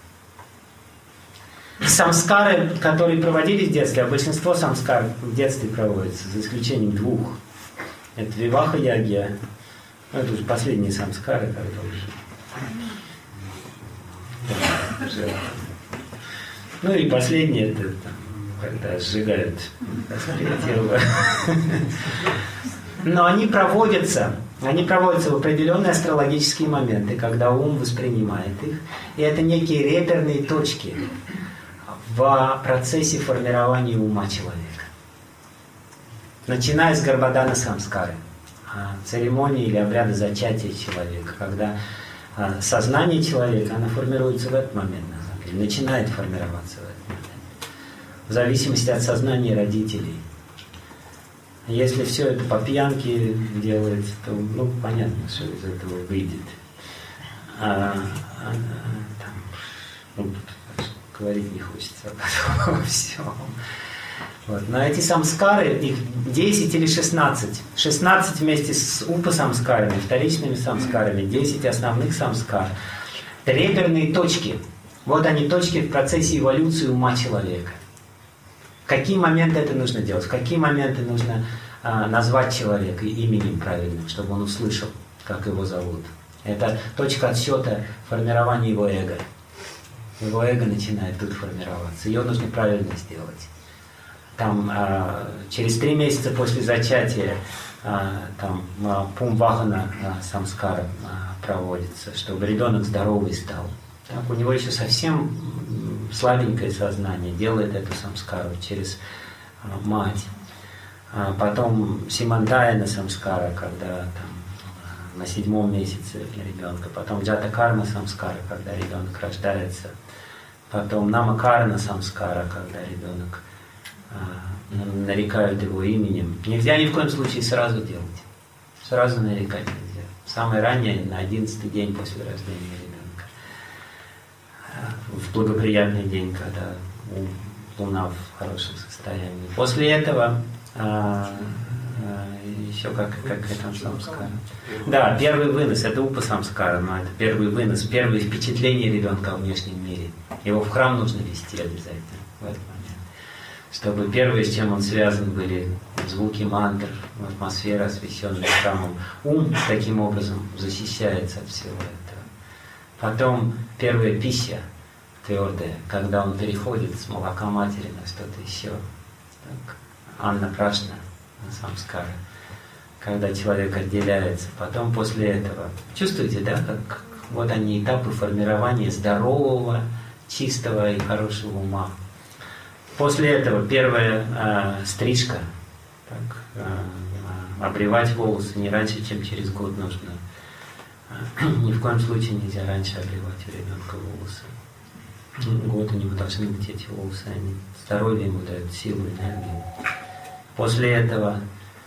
Самскары, которые проводились в детстве, а большинство самскар в детстве проводятся, за исключением двух. Это виваха ягья, это уже последние самскары, когда уже. Ну и последнее, это когда сжигают тело. Но они проводятся в определенные астрологические моменты, когда ум воспринимает их. И это некие реперные точки в процессе формирования ума человека. Начиная с Гарбадана самскары, церемонии или обряда зачатия человека, когда сознание человека, оно формируется в этот момент, на самом деле, начинает формироваться в этот момент, в зависимости от сознания родителей. Если все это по пьянке делается, то, понятно, что из этого выйдет. Говорить не хочется об этом всем. Вот. Но эти самскары, их 10 или 16. 16 вместе с упа-самскарами, вторичными самскарами, 10 основных самскар. Реперные точки. Вот они, точки в процессе эволюции ума человека. В какие моменты это нужно делать? В какие моменты нужно назвать человека именем правильным, чтобы он услышал, как его зовут? Это точка отсчета формирования его эго. Его эго начинает тут формироваться. Ее нужно правильно сделать. там через 3 месяца после зачатия там пумвахана самскара проводится, чтобы ребенок здоровый стал. Так, у него еще совсем слабенькое сознание, делает эту самскару через мать. Потом симантаяна самскара, когда там на 7-м месяце ребенка. Потом джата-карма самскара, когда ребенок рождается. Потом намакарна самскара, когда ребенок нарекают его именем. Нельзя ни в коем случае сразу делать. Сразу нарекать нельзя. Самое раннее, на 11-й день после рождения ребенка. В благоприятный день, когда луна в хорошем состоянии. После этого еще как это самскара. Да, первый вынос, это упа-самскара, но это первый вынос, первые впечатления ребенка о внешнем мире. Его в храм нужно вести обязательно в этот момент. Чтобы первое, с чем он связан, были звуки мантр, атмосфера, освященная храмом. Ум таким образом защищается от всего этого. Потом первая пища твердая, когда он переходит с молока матери на что-то еще. Так. Анна Прашна, самскара, когда человек отделяется. Потом после этого, чувствуете, да, как вот они этапы формирования здорового, чистого и хорошего ума. После этого первая стрижка, так, обревать волосы не раньше, чем через год нужно. Ни в коем случае нельзя раньше обревать у ребенка волосы. Год у него должны быть эти волосы, они здоровье ему дают, силу, энергию. После этого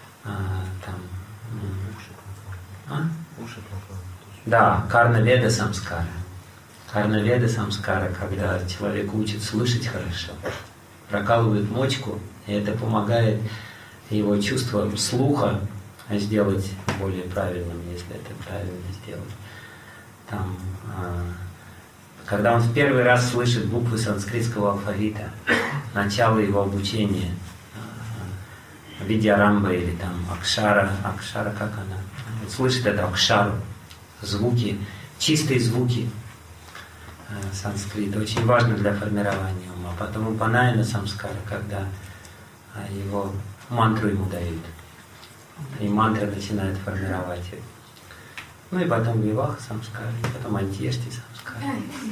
да, карна-веда самскара. Карна-веда самскара, когда человек учит слышать хорошо, прокалывает мочку, и это помогает его чувство слуха сделать более правильным, если это правильно сделать. Там, когда он в первый раз слышит буквы санскритского алфавита, начало его обучения, Видьярамба или там Акшара, как она, слышит это Акшару, звуки, чистые звуки санскрита, очень важно для формирования ума. Потом Упанаяна самскара, когда его мантру ему дают, и мантра начинает формировать его. Ну и потом Виваха самскара, и потом Антьешти самскара.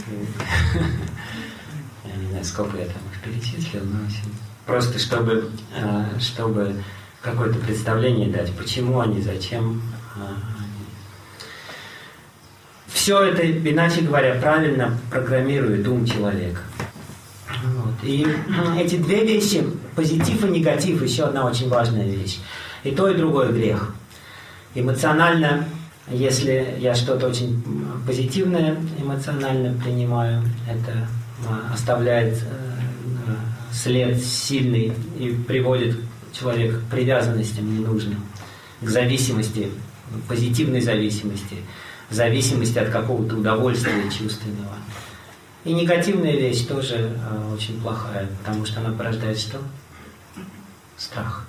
Я не знаю, сколько я там их перечислил, но очень... Просто чтобы какое-то представление дать, почему они, зачем они. Все это, иначе говоря, правильно программирует ум человека. Вот. И эти 2 вещи, позитив и негатив, еще одна очень важная вещь. И то, и другое грех. Эмоционально, если я что-то очень позитивное эмоционально принимаю, это оставляет след сильный и приводит человека к привязанностям ненужным, к зависимости, позитивной зависимости, зависимости от какого-то удовольствия чувственного. И негативная вещь тоже очень плохая, потому что она порождает что? Страх.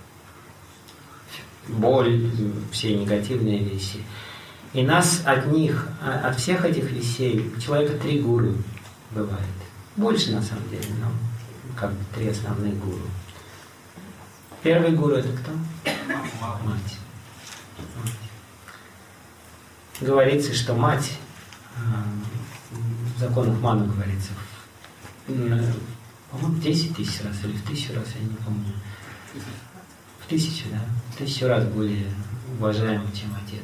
Боль, все негативные вещи. И нас от них, от всех этих вещей, у человека 3 гуру бывает. Больше на самом деле, но как бы 3 основные гуру. Первый гуру это кто? Мать. Говорится, что мать, в законах Ману говорится, по-моему, 10 тысяч раз или в 1000 раз, я не помню. В 1000, да? В 1000 раз более уважаема, чем отец.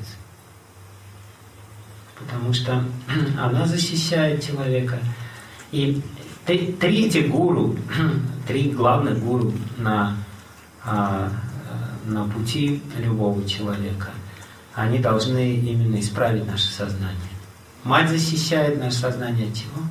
Потому что она защищает человека. И 3 этих гуру, 3 главных гуру на пути любого человека, они должны именно исправить наше сознание. Мать защищает наше сознание от чего?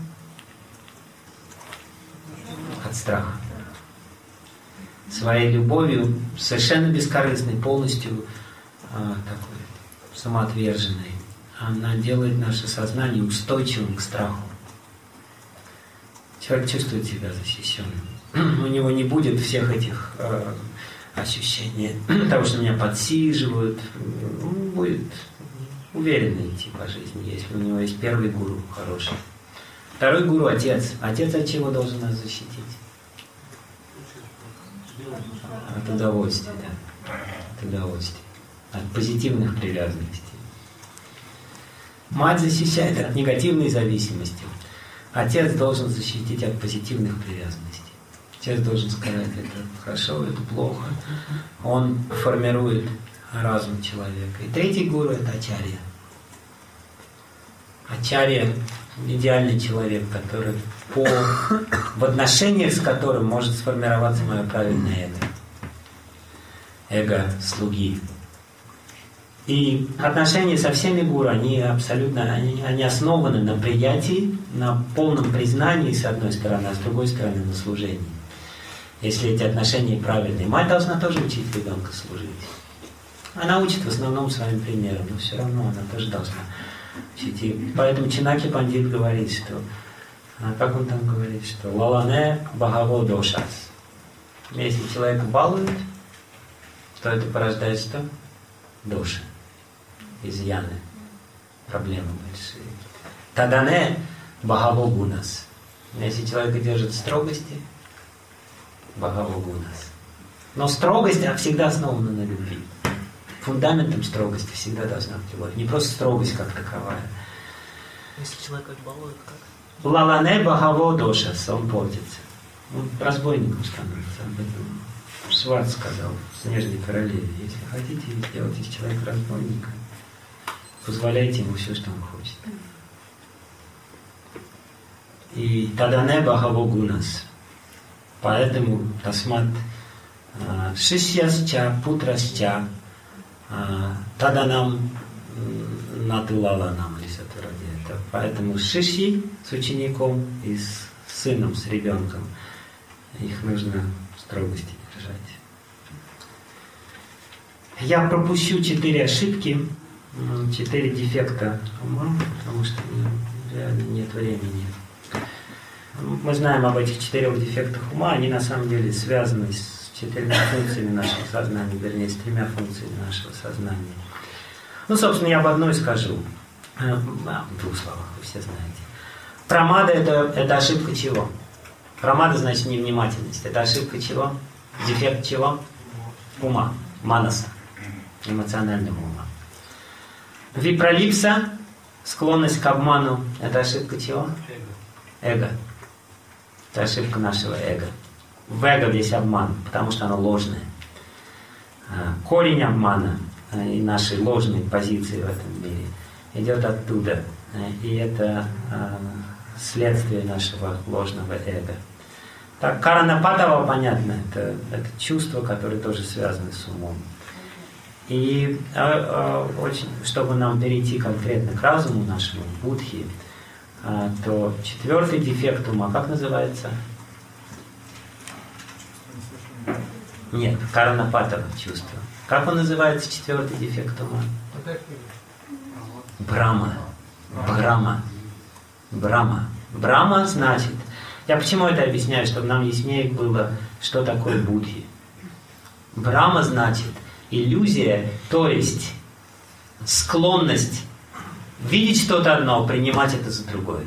От страха. Своей любовью, совершенно бескорыстной, полностью такой самоотверженной, она делает наше сознание устойчивым к страху. Человек чувствует себя защищенным. У него не будет всех этих ощущений того, что меня подсиживают. Он будет уверенно идти по жизни, если у него есть первый гуру хороший. Второй гуру – отец. Отец от чего должен нас защитить? От удовольствия, да. От удовольствия. От позитивных привязанностей. Мать защищает от негативной зависимости. Отец должен защитить от позитивных привязанностей. Отец должен сказать, это хорошо, это плохо. Он формирует разум человека. И третий гуру – это ачарья. Ачарья – идеальный человек, который в отношениях с которым может сформироваться мое правильное эго. Эго слуги. И отношения со всеми гуру, они абсолютно, они основаны на приятии, на полном признании с одной стороны, а с другой стороны на служении. Если эти отношения правильные. Мать должна тоже учить ребенка служить. Она учит в основном своим примером, но все равно она тоже должна учить. И поэтому Чинаки Пандит говорит, что, как он там говорит, что «Лалане бхаво дошас». Если человека балуют, то это порождает что? Доши. Изъяны, проблемы большие. Тадане бхаво гунас. Если человека держит в строгости, бхаво гунас. Но строгость всегда основана на любви. Фундаментом строгости всегда должна быть любовь. Не просто строгость как таковая. Если человека балуют, как? Лалане бхаво дошас, он портится. Он разбойником становится. Об этом Шварц сказал в «Снежной королеве». Если хотите сделать из человека разбойника, позволяйте ему все, что он хочет. И тадане бхаво гунас. Поэтому тасмат шишьясча путрасча таданам натулаланам. Поэтому шишьи с учеником и с сыном, с ребенком, их нужно в строгости держать. Я пропущу 4 ошибки, 4 дефекта ума, потому что реально нет времени. Мы знаем об этих 4 дефектах ума, они на самом деле связаны с 4 функциями нашего сознания, вернее, с 3 функциями нашего сознания. Ну, собственно, я об одной скажу. В 2 словах, вы все знаете. Прамада – это ошибка чего? Прамада значит невнимательность. Это ошибка чего? Дефект чего? Ума, манаса, эмоционального ума. Випралипса, склонность к обману – это ошибка чего? Эго. Это ошибка нашего эго. В эго весь обман, потому что оно ложное. Корень обмана и нашей ложной позиции в этом мире идет оттуда. И это следствие нашего ложного эго. Так, каранапатава, понятно, это чувства, которые тоже связаны с умом. И очень, чтобы нам перейти конкретно к разуму нашему, будхи, то 4 дефект ума, как называется? Нет, каранапатава чувство. Как он называется, 4 дефект ума? Брама. Брама. Брама. Брама значит... Я почему это объясняю, чтобы нам яснее было, что такое будхи. Брама значит иллюзия, то есть склонность видеть что-то одно, принимать это за другое.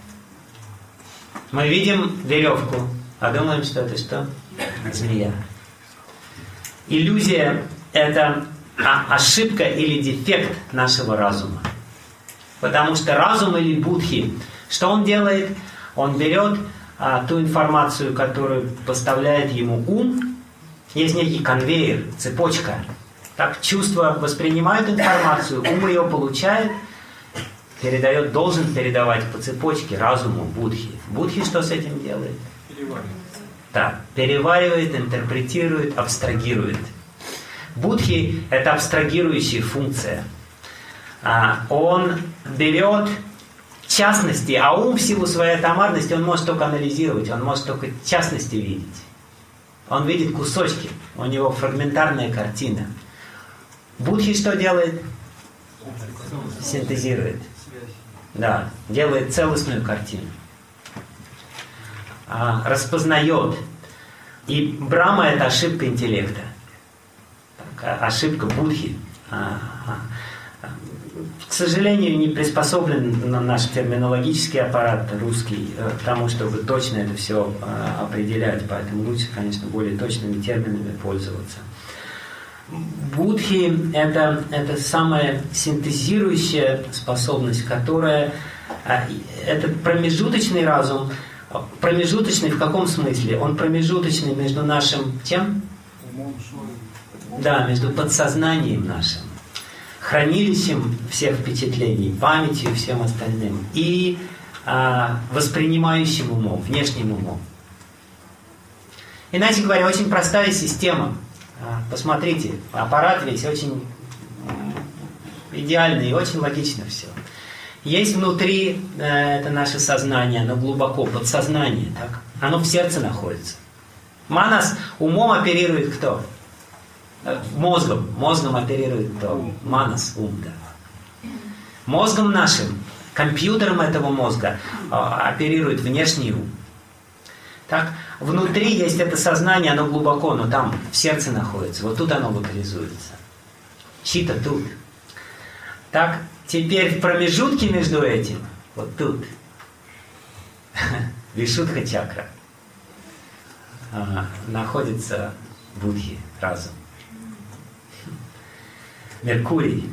Мы видим веревку, а думаем, что это что? Змея. Иллюзия – это ошибка или дефект нашего разума. Потому что разум или будхи, что он делает? Он берет ту информацию, которую поставляет ему ум. Есть некий конвейер, цепочка. Так чувства воспринимают информацию, ум ее получает, передает, должен передавать по цепочке разуму, будхи. Будхи что с этим делает? Переваривает. Да, переваривает, интерпретирует, абстрагирует. Будхи – это абстрагирующая функция. Он берет частности, а ум в силу своей атомарности, он может только анализировать, он может только частности видеть. Он видит кусочки, у него фрагментарная картина. Будхи что делает? Синтезирует. Да, делает целостную картину. Распознает. И Брахма – это ошибка интеллекта. Ошибка будхи. К сожалению, не приспособлен наш терминологический аппарат русский к тому, чтобы точно это все определять, поэтому лучше, конечно, более точными терминами пользоваться. Будхи – это самая синтезирующая способность, которая… Это промежуточный разум. Промежуточный в каком смысле? Он промежуточный между нашим чем? Да, между подсознанием нашим, хранилищем всех впечатлений, памятью и всем остальным, и воспринимающим умом, внешним умом. Иначе говоря, очень простая система. Посмотрите, аппарат весь очень идеальный и очень логично все. Есть внутри это наше сознание, оно глубоко, подсознание, так? Оно в сердце находится. Манас умом оперирует кто? Мозгом. Мозгом оперирует кто? Манас, ум, да. Мозгом нашим, компьютером этого мозга оперирует внешний ум. Так? Внутри есть это сознание, оно глубоко, но там, в сердце находится. Вот тут оно локализуется. Чита тут. Так? Теперь в промежутке между этим, вот тут, Вишудха чакра, находится Будхи, разум. Меркурий,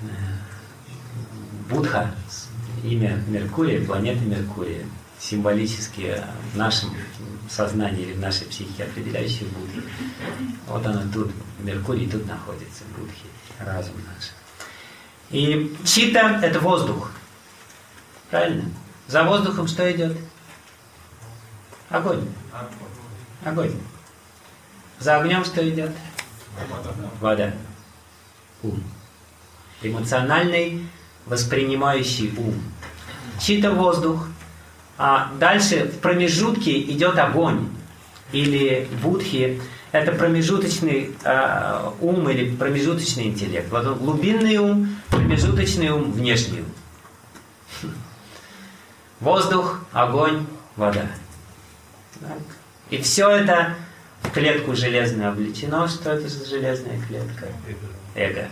Будха, имя Меркурия, планета Меркурия, символически в нашем сознании или в нашей психике определяющие Будхи. Вот она тут, Меркурий тут находится, Будхи, разум наш. И чита – это воздух. Правильно? За воздухом что идет? Огонь. Огонь. За огнем что идет? Вода. Ум. Эмоциональный, воспринимающий ум. Чита – воздух. А дальше в промежутке идет огонь. Или будхи. Это промежуточный ум или промежуточный интеллект. Глубинный ум, промежуточный ум, внешний ум. Воздух, огонь, вода. Так. И все это в клетку железную облечено. Что это за железная клетка? Эго.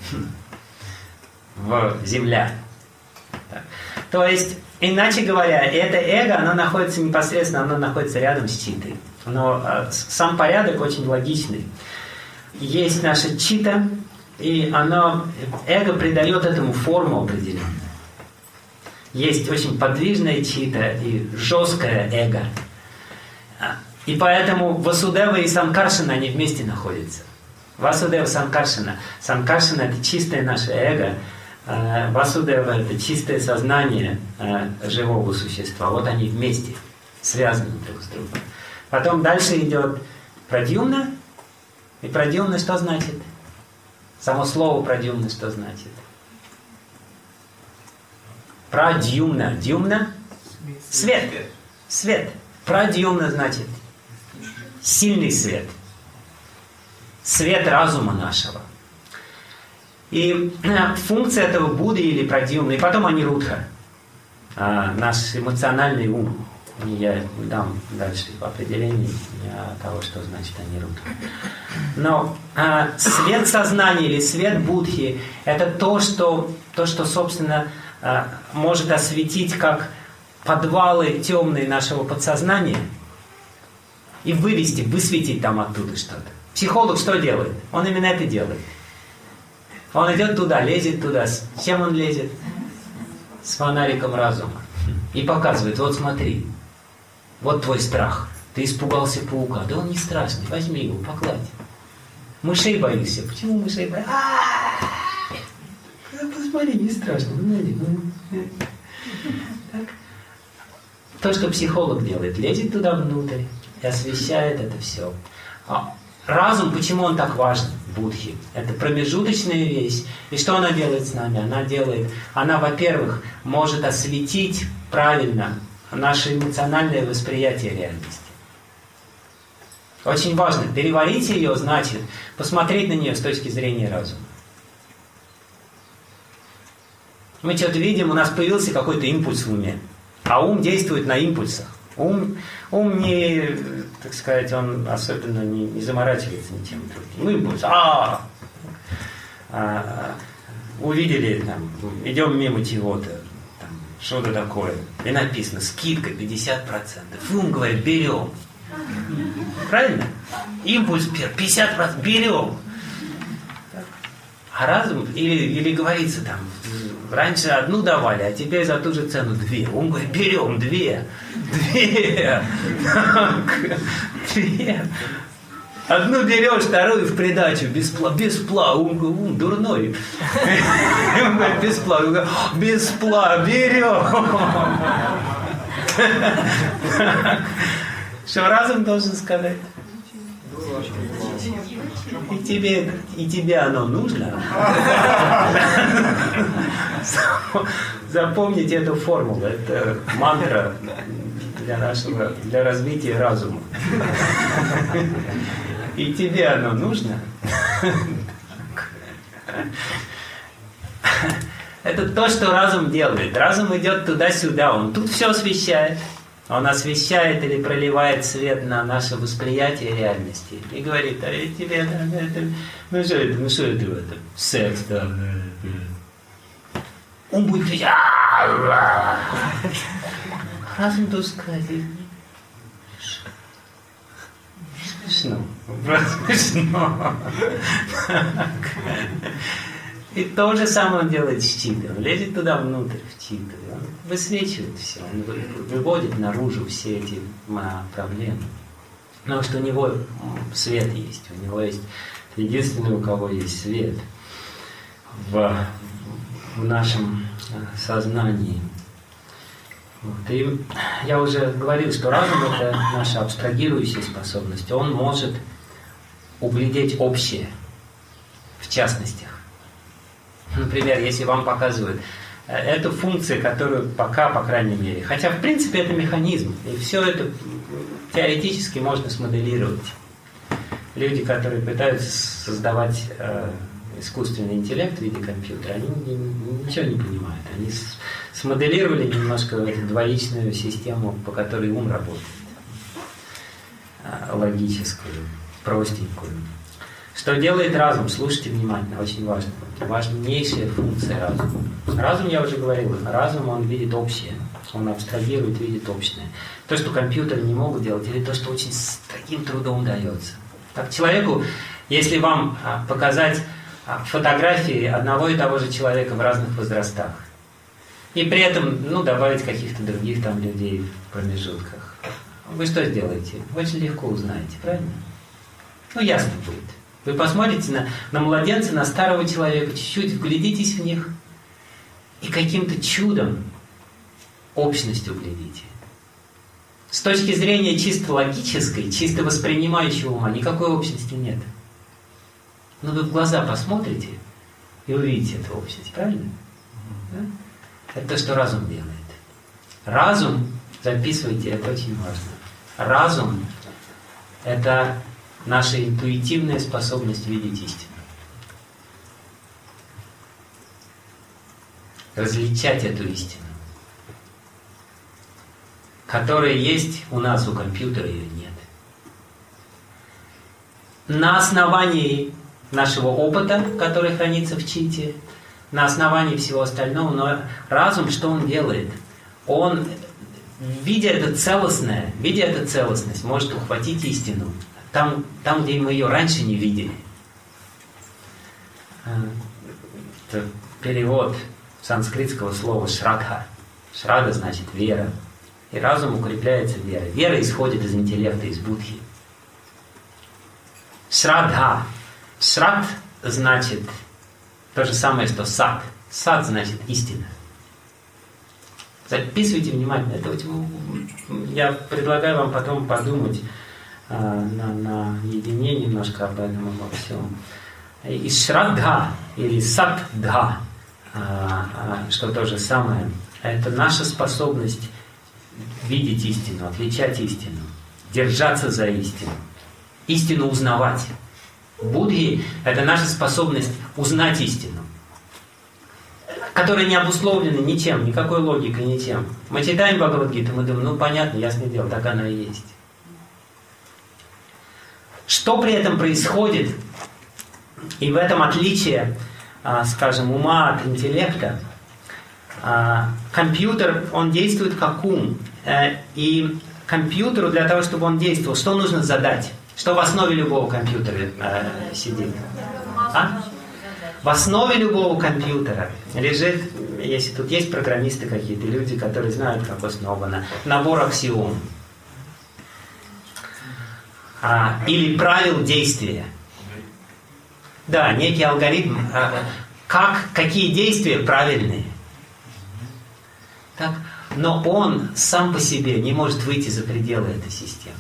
В земля. Так. То есть, иначе говоря, это эго, оно находится непосредственно, оно находится рядом с читой. Но сам порядок очень логичный. Есть наша чита, и эго придает этому форму определенную. Есть очень подвижная чита и жесткое эго. И поэтому Васудева и Санкаршана, они вместе находятся. Васудева, Санкаршана. Санкаршана – это чистое наше эго. Васудева – это чистое сознание живого существа. Вот они вместе, связаны друг с другом. Потом дальше идет прадьюмна. И прадьюмна что значит? Само слово прадьюмна что значит? Прадьюмна. Дьюмна? Свет. Свет. Прадьюмна значит сильный свет. Свет разума нашего. И функция этого Будды или прадьюмна, и потом анирудха. Наш эмоциональный ум. Я дам дальше определение того, что значит анирудха. Но свет сознания или свет Будхи – это то, что собственно, может осветить как подвалы темные нашего подсознания и высветить там оттуда что-то. Психолог что делает? Он именно это делает. Он идет туда, лезет туда. С чем он лезет? С фонариком разума. И показывает, вот смотри, вот твой страх. Ты испугался паука. Да он не страшный, возьми его, покладь. Мышей боишься. Почему мышей боишься? Посмотри, не страшно. Так. То, что психолог делает, лезет туда внутрь и освещает это все. Разум, почему он так важен, Будхи? Это промежуточная вещь. И что она делает с нами? Она, во-первых, может осветить правильно наше эмоциональное восприятие реальности. Очень важно. Переварить ее значит посмотреть на нее с точки зрения разума. Мы что-то видим, у нас появился какой-то импульс в уме. А ум действует на импульсах. Ум не, так сказать, он особенно не заморачивается ничем другим. Импульс. увидели, там, идем мимо чего-то, там, что-то такое, и написано скидка 50%. Ум говорит, берем. Правильно? Импульс 50% берем. А разум, или говорится там, раньше одну давали, а теперь за ту же цену 2. Он говорит, берем 2. 2. Одну берешь, вторую в придачу, бесплатно. Он дурной. Он говорит, бесплатно. Он говорит, бесплатно, берем. Что разум должен сказать? И тебе оно нужно. Запомните эту формулу. Это мантра для развития разума. И тебе оно нужно. Это то, что разум делает. Разум идет туда-сюда. Он тут все освещает. Он освещает или проливает свет на наше восприятие реальности. И говорит, а тебе это, ну что это в этом? Секс, да. Он будет говорить, разум должен сказать, смешно, просто смешно. И то же самое он делает с читой. Он лезет туда внутрь, в читу. Он высвечивает все. Он выводит наружу все эти проблемы. Потому что у него свет есть. У него есть единственный, у кого есть свет в нашем сознании. Вот. И я уже говорил, что разум – это наша абстрагирующая способность. Он может углядеть общее в частностях. Например, если вам показывают эту функцию, которую пока, по крайней мере, хотя в принципе это механизм, и все это теоретически можно смоделировать. Люди, которые пытаются создавать искусственный интеллект в виде компьютера, они ничего не понимают. Они смоделировали немножко эту двоичную систему, по которой ум работает. Логическую, простенькую. Что делает разум? Слушайте внимательно, очень важно. Важнейшая функция разума. Разум, я уже говорил, разум, он видит общее. Он абстрагирует, видит общее. То, что компьютеры не могут делать, или то, что очень с таким трудом дается. Так, человеку, если вам показать фотографии одного и того же человека в разных возрастах, и при этом, добавить каких-то других там людей в промежутках, вы что сделаете? Вы очень легко узнаете, правильно? Ясно будет. Вы посмотрите на младенца, на старого человека, чуть-чуть вглядитесь в них, и каким-то чудом общность углядите. С точки зрения чисто логической, чисто воспринимающего ума, никакой общности нет. Но вы в глаза посмотрите и увидите эту общность, правильно? Да? Это то, что разум делает. Разум, записывайте, это очень важно. Разум – это наша интуитивная способность видеть истину. Различать эту истину, которая есть у нас, у компьютера ее нет. На основании нашего опыта, который хранится в чите, на основании всего остального, но разум, что он делает? Он, видя это целостность, может ухватить истину там, где мы ее раньше не видели. Это перевод санскритского слова «шрадха». «Шрада» значит «вера». И разум укрепляется верой. Вера исходит из интеллекта, из будхи. Шрадха. Шрад значит то же самое, что сад. Сад значит истина. Записывайте внимательно. Это я предлагаю вам потом подумать наедине немножко об этом, обо всем. И шрадха или саддха, что то же самое, это наша способность видеть истину, отличать истину, держаться за истину, истину узнавать. Будхи – это наша способность узнать истину, которая не обусловлена ничем, никакой логикой, ничем. Мы читаем Бхагавад-гиту, мы думаем, понятно, ясное дело, так оно и есть. Что при этом происходит, и в этом отличие скажем, ума от интеллекта, компьютер, он действует как ум. И компьютеру для того, чтобы он действовал, что нужно задать? Что в основе любого компьютера сидит? В основе любого компьютера лежит, если тут есть программисты какие-то, люди, которые знают, как основано, набор аксиом. Или правил действия. Да, некий алгоритм. Какие действия правильные. Так, но он сам по себе не может выйти за пределы этой системы.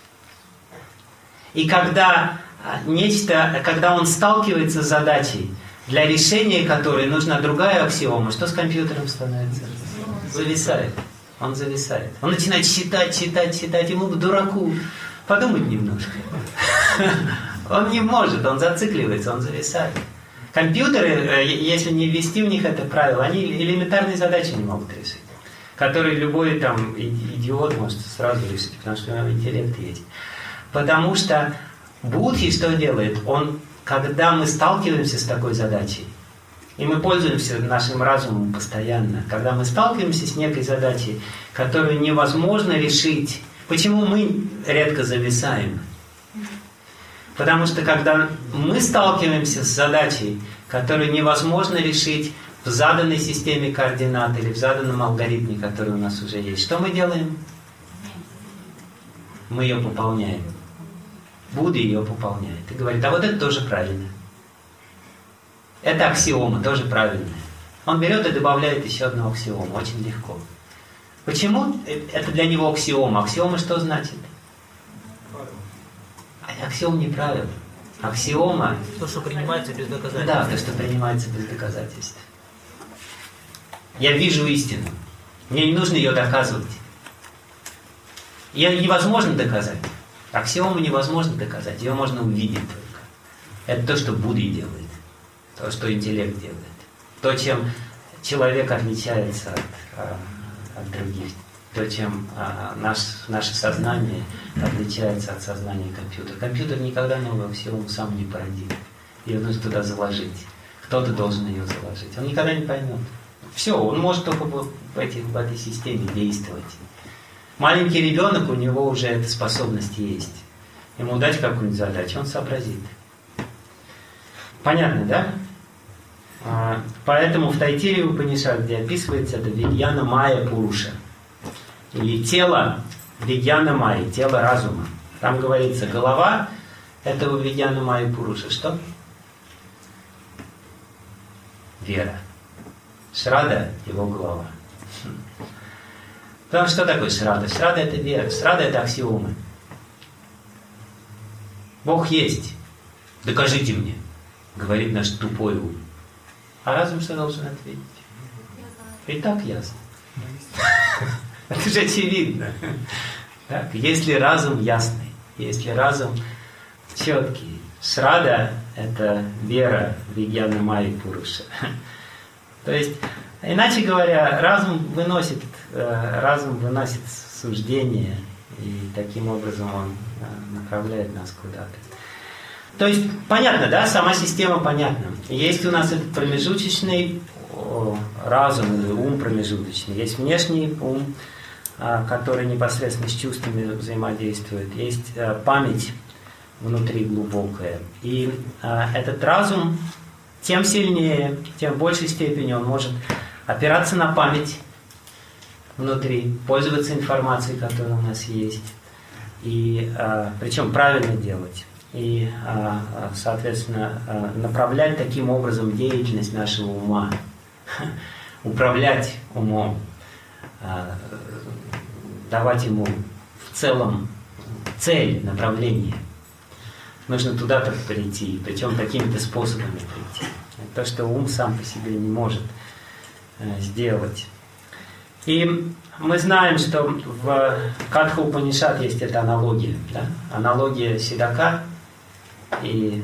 И когда он сталкивается с задачей, для решения которой нужна другая аксиома, что с компьютером становится? Зависает. Он зависает. Он начинает считать, ему, дураку, подумать немножко. Он не может, он зацикливается, он зависает. Компьютеры, если не ввести в них это правило, они элементарные задачи не могут решить, которые любой там идиот может сразу решить, потому что у него интеллект есть. Потому что Будхи что делает? Когда мы сталкиваемся с такой задачей, и мы пользуемся нашим разумом постоянно, когда мы сталкиваемся с некой задачей, которую невозможно решить, почему мы редко зависаем? Потому что когда мы сталкиваемся с задачей, которую невозможно решить в заданной системе координат или в заданном алгоритме, который у нас уже есть, что мы делаем? Мы ее пополняем. Будда ее пополняет. И говорит, а вот это тоже правильно. Это аксиома, тоже правильная. Он берет и добавляет еще одну аксиому, очень легко. Почему это для него аксиома? Аксиома что значит? Аксиом не правило. Аксиома... То, что принимается без доказательств. Да, то, что принимается без доказательств. Я вижу истину. Мне не нужно ее доказывать. Ее невозможно доказать. Аксиому невозможно доказать. Ее можно увидеть только. Это то, что Будда делает. То, что интеллект делает. То, чем человек отличается от других. То, чем наше сознание отличается от сознания компьютера. Компьютер никогда новую аксиому сам не породит. Ее нужно туда заложить. Кто-то должен ее заложить. Он никогда не поймет. Все, он может только в этой системе действовать. Маленький ребенок, у него уже эта способность есть. Ему дать какую-нибудь задачу, он сообразит. Понятно, да? Поэтому в Тайтире Упанишад, где описывается это Вигьяна Майя Пуруша, или тело Вигьяна Майи, тело разума. Там говорится, голова этого Вигьяна Майи Пуруша. Что? Вера. Шрада – его голова. Потому что такое Шрада? Шрада – это вера. Шрада – это аксиомы. Бог есть. Докажите мне, говорит наш тупой ум. А разум что должен ответить? И так ясно. Это же очевидно. Так, если разум ясный, если разум четкий, Шрада – это вера в Вигьяна Майи Пуруша. То есть, иначе говоря, разум выносит суждение, и таким образом он направляет нас куда-то. То есть, понятно, да, сама система понятна. Есть у нас этот промежуточный разум или ум промежуточный, есть внешний ум, который непосредственно с чувствами взаимодействует, есть память внутри глубокая. И этот разум тем сильнее, тем в большей степени он может опираться на память внутри, пользоваться информацией, которая у нас есть, и причем правильно делать. И, соответственно, направлять таким образом деятельность нашего ума, управлять умом, давать ему в целом цель, направление. Нужно туда-то прийти, причем какими-то способами прийти. То, что ум сам по себе не может сделать. И мы знаем, что в Катха Упанишад есть эта аналогия. Да? Аналогия седока и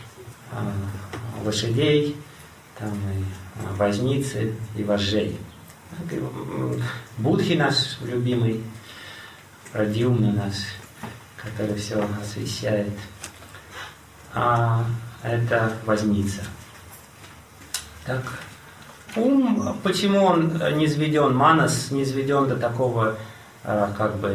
лошадей, там, и возницы и вожжей. Будхи наш любимый, Прадьюмна наш, который все освещает. А это возница. Так. Ум, почему он не низведен, манас не низведен до такого, как бы,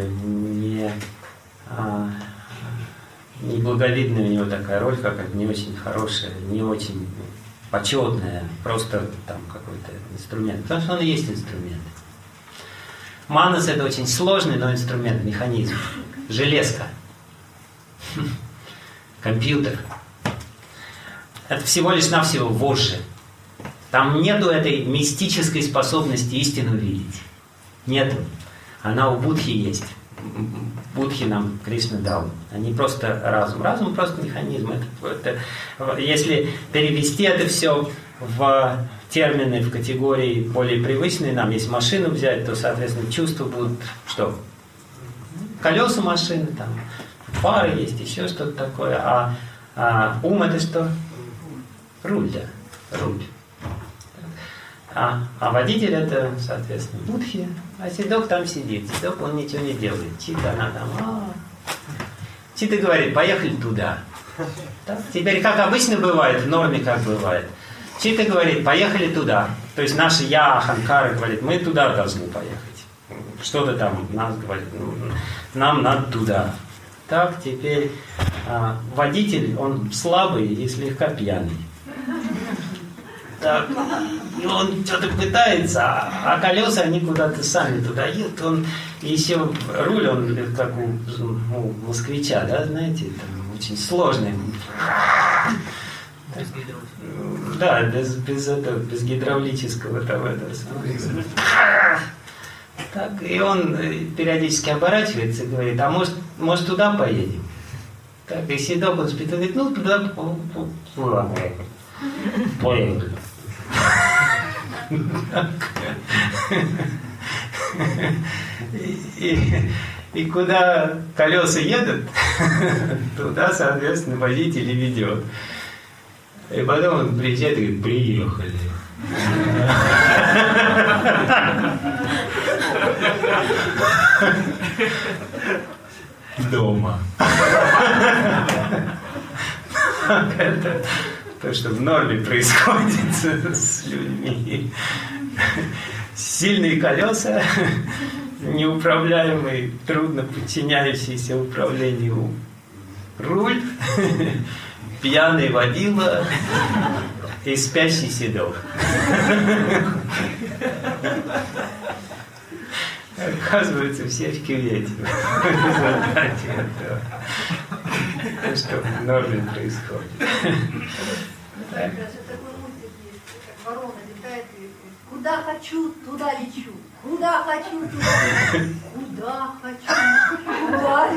неблаговидная у него такая роль, как не очень хорошая, не очень почетная, просто там какой-то инструмент. Потому что он и есть инструмент. Манас — это очень сложный, но инструмент, механизм. Железка. Компьютер. Это всего лишь навсего вожжи. Там нету этой мистической способности истину видеть. Нету. Она у Будхи есть. Будхи нам Кришна дал. Они просто разум. Разум просто механизм. Если перевести это все в термины, в категории более привычные нам, если машину взять, то, соответственно, чувства будут что? Колеса машины, там, фары есть, еще что-то такое. А ум — это что? Руль, да. Руль. А водитель — это, соответственно, Будхи. А седок там сидит. Седок, он ничего не делает. Чита, она там... Чита говорит, поехали туда. Так? Теперь, как обычно бывает, в норме как бывает. Чита говорит, поехали туда. То есть наше я, Аханкара, говорит, мы туда должны поехать. Что-то там нас говорит, нам надо туда. Так, теперь водитель, он слабый и слегка пьяный. Так, и он что-то пытается, а колеса, они куда-то сами туда едут. Он еще руль, он как у москвича, да, знаете, там очень сложный. Да, без гидравлического там этого. Так, и он периодически оборачивается и говорит, а может туда поедем? Так, и седок он спит, он говорит, ну туда поехали. И куда колеса едут, туда, соответственно, водитель и ведет. И потом он приезжает и говорит, приехали. Дома. Это то, что в норме происходит с людьми. Сильные колеса, неуправляемый, трудно подчиняющийся управлению руль, пьяный водила и спящий седок. Оказывается, все в кювете. Что в норме происходит. Ворона летает и куда хочу, туда лечу. Куда хочу, туда лечу. Куда хочу, туда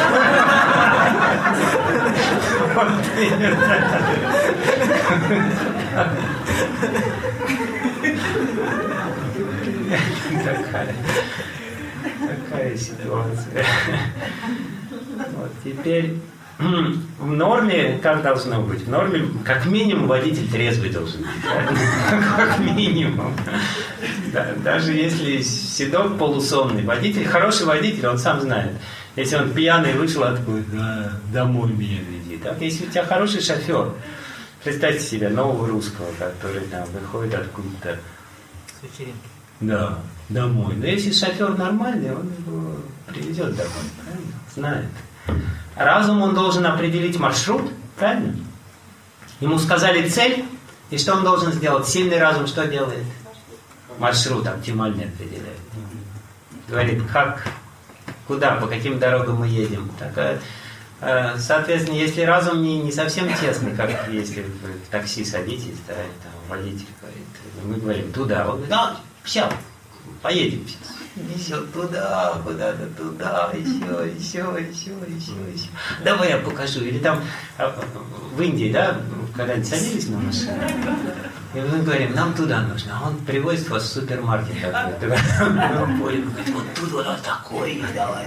Такая ситуация. Вот теперь в норме как должно быть? В норме как минимум водитель трезвый должен быть. Как минимум. Да, даже если седок полусонный, водитель, хороший водитель, он сам знает. Если он пьяный вышел откуда, домой меня веди. Так, если у тебя хороший шофер, представьте себе нового русского, который там выходит откуда-то. С вечеринки. Да, домой. Но если шофер нормальный, он его привезет домой, правильно? Знает. Разум, он должен определить маршрут, правильно? Ему сказали цель, и что он должен сделать? Сильный разум что делает? Маршрут оптимальный определяет. Говорит, как, куда, по каким дорогам мы едем. Так, соответственно, если разум не совсем тесный, как если вы в такси садитесь, да, и там водитель говорит, мы говорим туда, он говорит, да, все, поедем сейчас. Несет туда, куда-то туда, еще. Давай я покажу. Или там в Индии, да, когда-нибудь садились на машину, и мы говорим, нам туда нужно. А он привозит вас в супермаркет. Он говорит, вот туда такой, давай.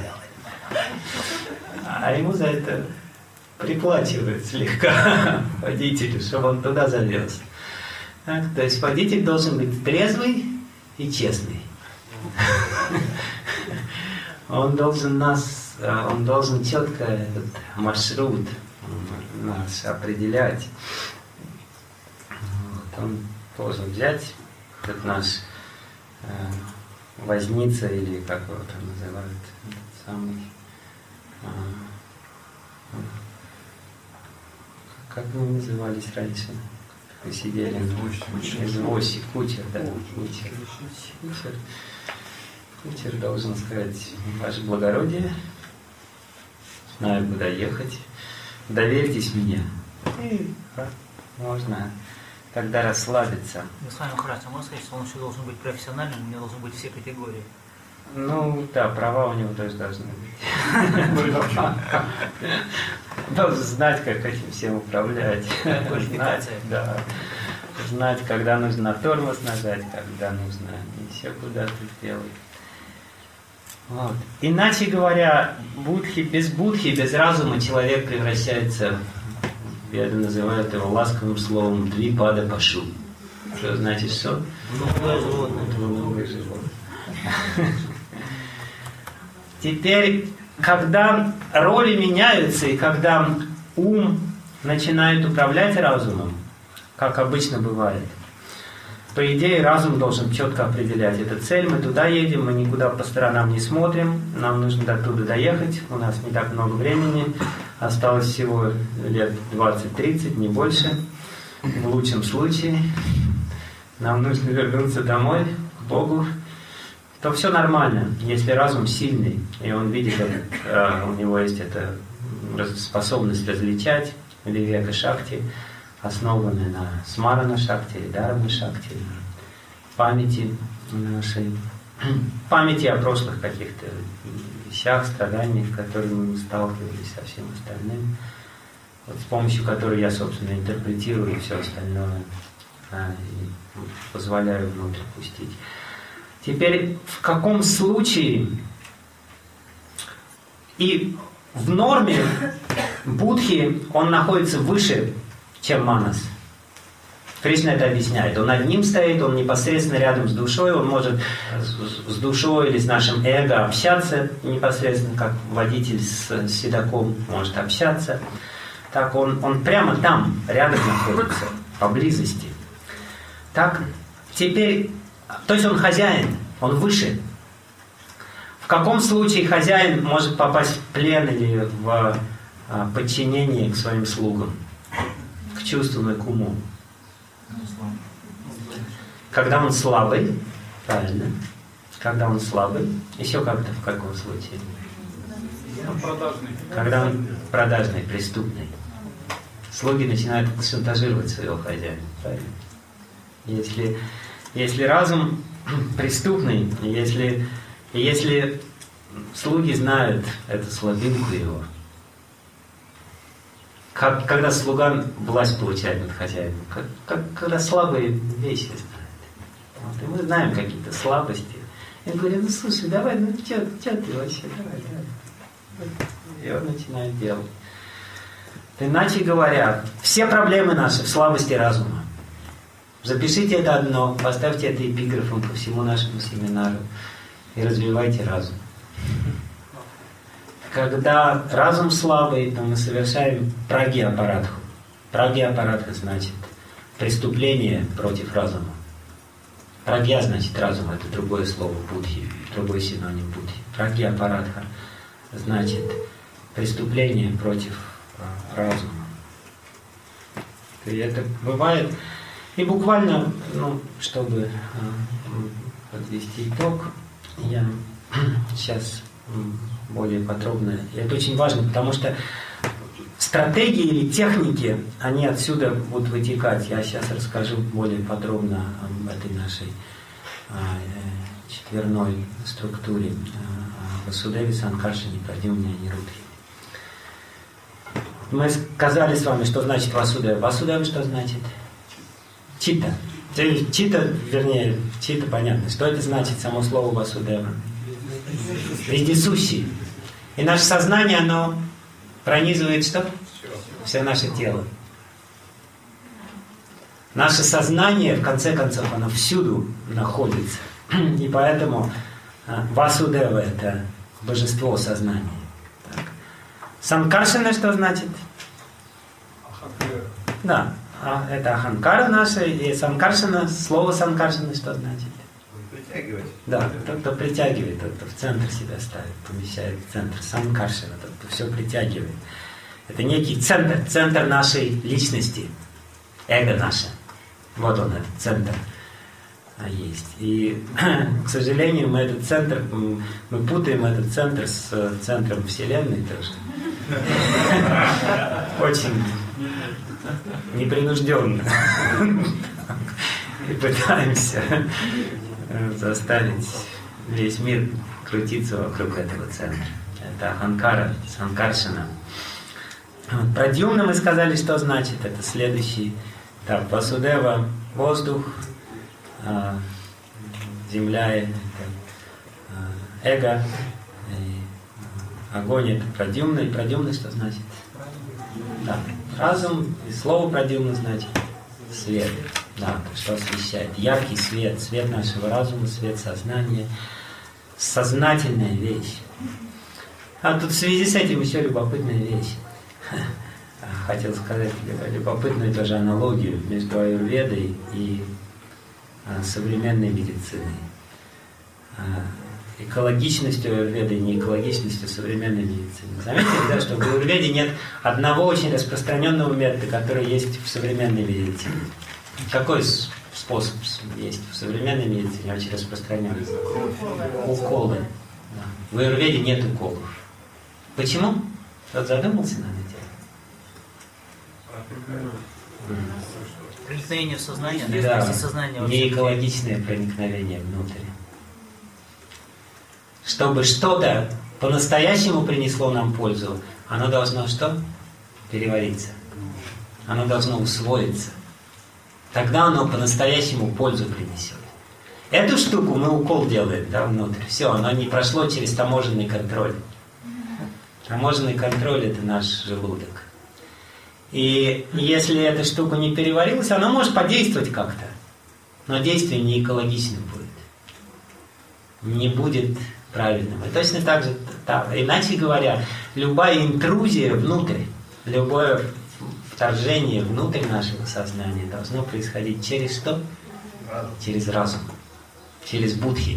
А ему за это приплачивают слегка водителю, чтобы он туда завез. То есть водитель должен быть трезвый и честный. Он должен четко этот маршрут наш определять. Вот. позу взять, этот наш возница, или как его там называют, этот самый, как мы назывались раньше? Вы сидели. Извозчик, кучер, да. Кучер должен сказать: ваше благородие, знаю, куда ехать, доверьтесь мне. И можно тогда расслабиться. Мы с вами, Махарадж, можно сказать, что он еще должен быть профессиональным, у него должны быть все категории. Ну да, права у него тоже должны быть. Должен знать, как этим всем управлять. Знать, когда нужно на тормоз нажать, когда нужно еще куда-то сделать. Вот. Иначе говоря, будхи, без разума человек превращается, веды называют его ласковым словом, двипада пашу. Что значит что? Двуногое животное. Теперь, когда роли меняются, и когда ум начинает управлять разумом, как обычно бывает, по идее, разум должен четко определять эту цель. Мы туда едем, мы никуда по сторонам не смотрим, нам нужно до туда доехать, у нас не так много времени, осталось всего лет 20-30, не больше, в лучшем случае. Нам нужно вернуться домой, к Богу. То все нормально, если разум сильный, и он видит, у него есть эта способность различать, вивека шакти, основанная на смарана шакти, дарана шакти, памяти нашей, памяти о прошлых каких-то вещах, страданиях, с которыми мы сталкивались, со всем остальным, вот с помощью которой я, собственно, интерпретирую все остальное и позволяю внутрь пустить. Теперь, в каком случае и в норме будхи, он находится выше, чем манас. Кришна это объясняет. Он над ним стоит, он непосредственно рядом с душой, он может с душой или с нашим эго общаться непосредственно, как водитель с седаком может общаться. Так он прямо там, рядом находится, поблизости. Так, теперь... То есть он хозяин, он выше. В каком случае хозяин может попасть в плен или в подчинение к своим слугам, к чувствам и к уму? Когда он слабый, правильно? Когда он слабый, еще как-то в каком случае? Когда он продажный, преступный. Слуги начинают шантажировать своего хозяина, правильно? Если разум преступный, если слуги знают эту слабинку его, когда слуга власть получает над хозяином, когда слабые вещи знают. Вот, и мы знаем какие-то слабости. Я говорю: ну слушай, давай, ну что ты вообще, давай. И он начинает делать. Иначе говоря, все проблемы наши в слабости разума. Запишите это одно, поставьте это эпиграфом по всему нашему семинару и развивайте разум. Когда разум слабый, то мы совершаем прагья-апарадху. Прагья-апарадха значит преступление против разума. Прагья значит разум, это другое слово будхи, другой синоним будхи. Прагья-апарадха значит преступление против разума. И это бывает... И буквально, чтобы подвести итог, я сейчас более подробно. И это очень важно, потому что стратегии или техники, они отсюда будут вытекать. Я сейчас расскажу более подробно об этой нашей четверной структуре Васудеве, Санкаршине, Прадьюмне, Нирудхи. Мы сказали с вами, что значит Васудева. Васудева что значит? Чита. Чита, понятно. Что это значит, само слово Васудева? Вездесущий. И наше сознание, оно пронизывает что? Все наше тело. Наше сознание, в конце концов, оно всюду находится. И поэтому Васудева – это божество сознания. Так. Санкаршина что значит? Да. это аханкара наша, и санкаршана, слово санкаршана что значит? Притягивать. Да, тот, кто притягивает, тот, кто в центр себя ставит, помещает в центр. Санкаршана, тот, кто все притягивает. Это некий центр нашей личности, эго наше. Вот он, этот центр есть. И, к сожалению, мы этот центр, мы путаем этот центр с центром Вселенной тоже. Очень непринужденно. И пытаемся заставить весь мир крутиться вокруг этого центра. Это аханкара, санкаршана. Прадьюмна мы сказали, что значит. Это следующий. Так, Васудева — воздух, земля — это эго, и огонь — это прадьюмна. И прадьюмна что значит? Да, разум, и слово прадьюмна значит свет. Да, что освещает. Яркий свет, свет нашего разума, свет сознания. Сознательная вещь. А тут в связи с этим еще любопытная вещь. Хотел сказать любопытную тоже аналогию между аюрведой и современной медициной. Экологичностью аюрведы и неэкологичностью современной медицины. Заметили, да, что в аюрведе нет одного очень распространенного метода, который есть в современной медицине. Какой способ есть в современной медицине очень распространенный? Уколы. Да. В аюрведе нет уколов. Почему? Кто-то задумался над этим? Проникновение в сознание, да, сознание не экологичное проникновение внутрь. Чтобы что-то по-настоящему принесло нам пользу, оно должно что? Перевариться. Оно должно усвоиться. Тогда оно по-настоящему пользу принесет. Эту штуку мы укол делаем, да, внутрь. Все, оно не прошло через таможенный контроль. Таможенный контроль — это наш желудок. И если эта штука не переварилась, она может подействовать как-то. Но действие не экологичным будет. Не будет правильным. И точно так же, иначе говоря, любая интрузия внутрь, любое вторжение внутрь нашего сознания должно происходить через что? Через разум. Через будхи.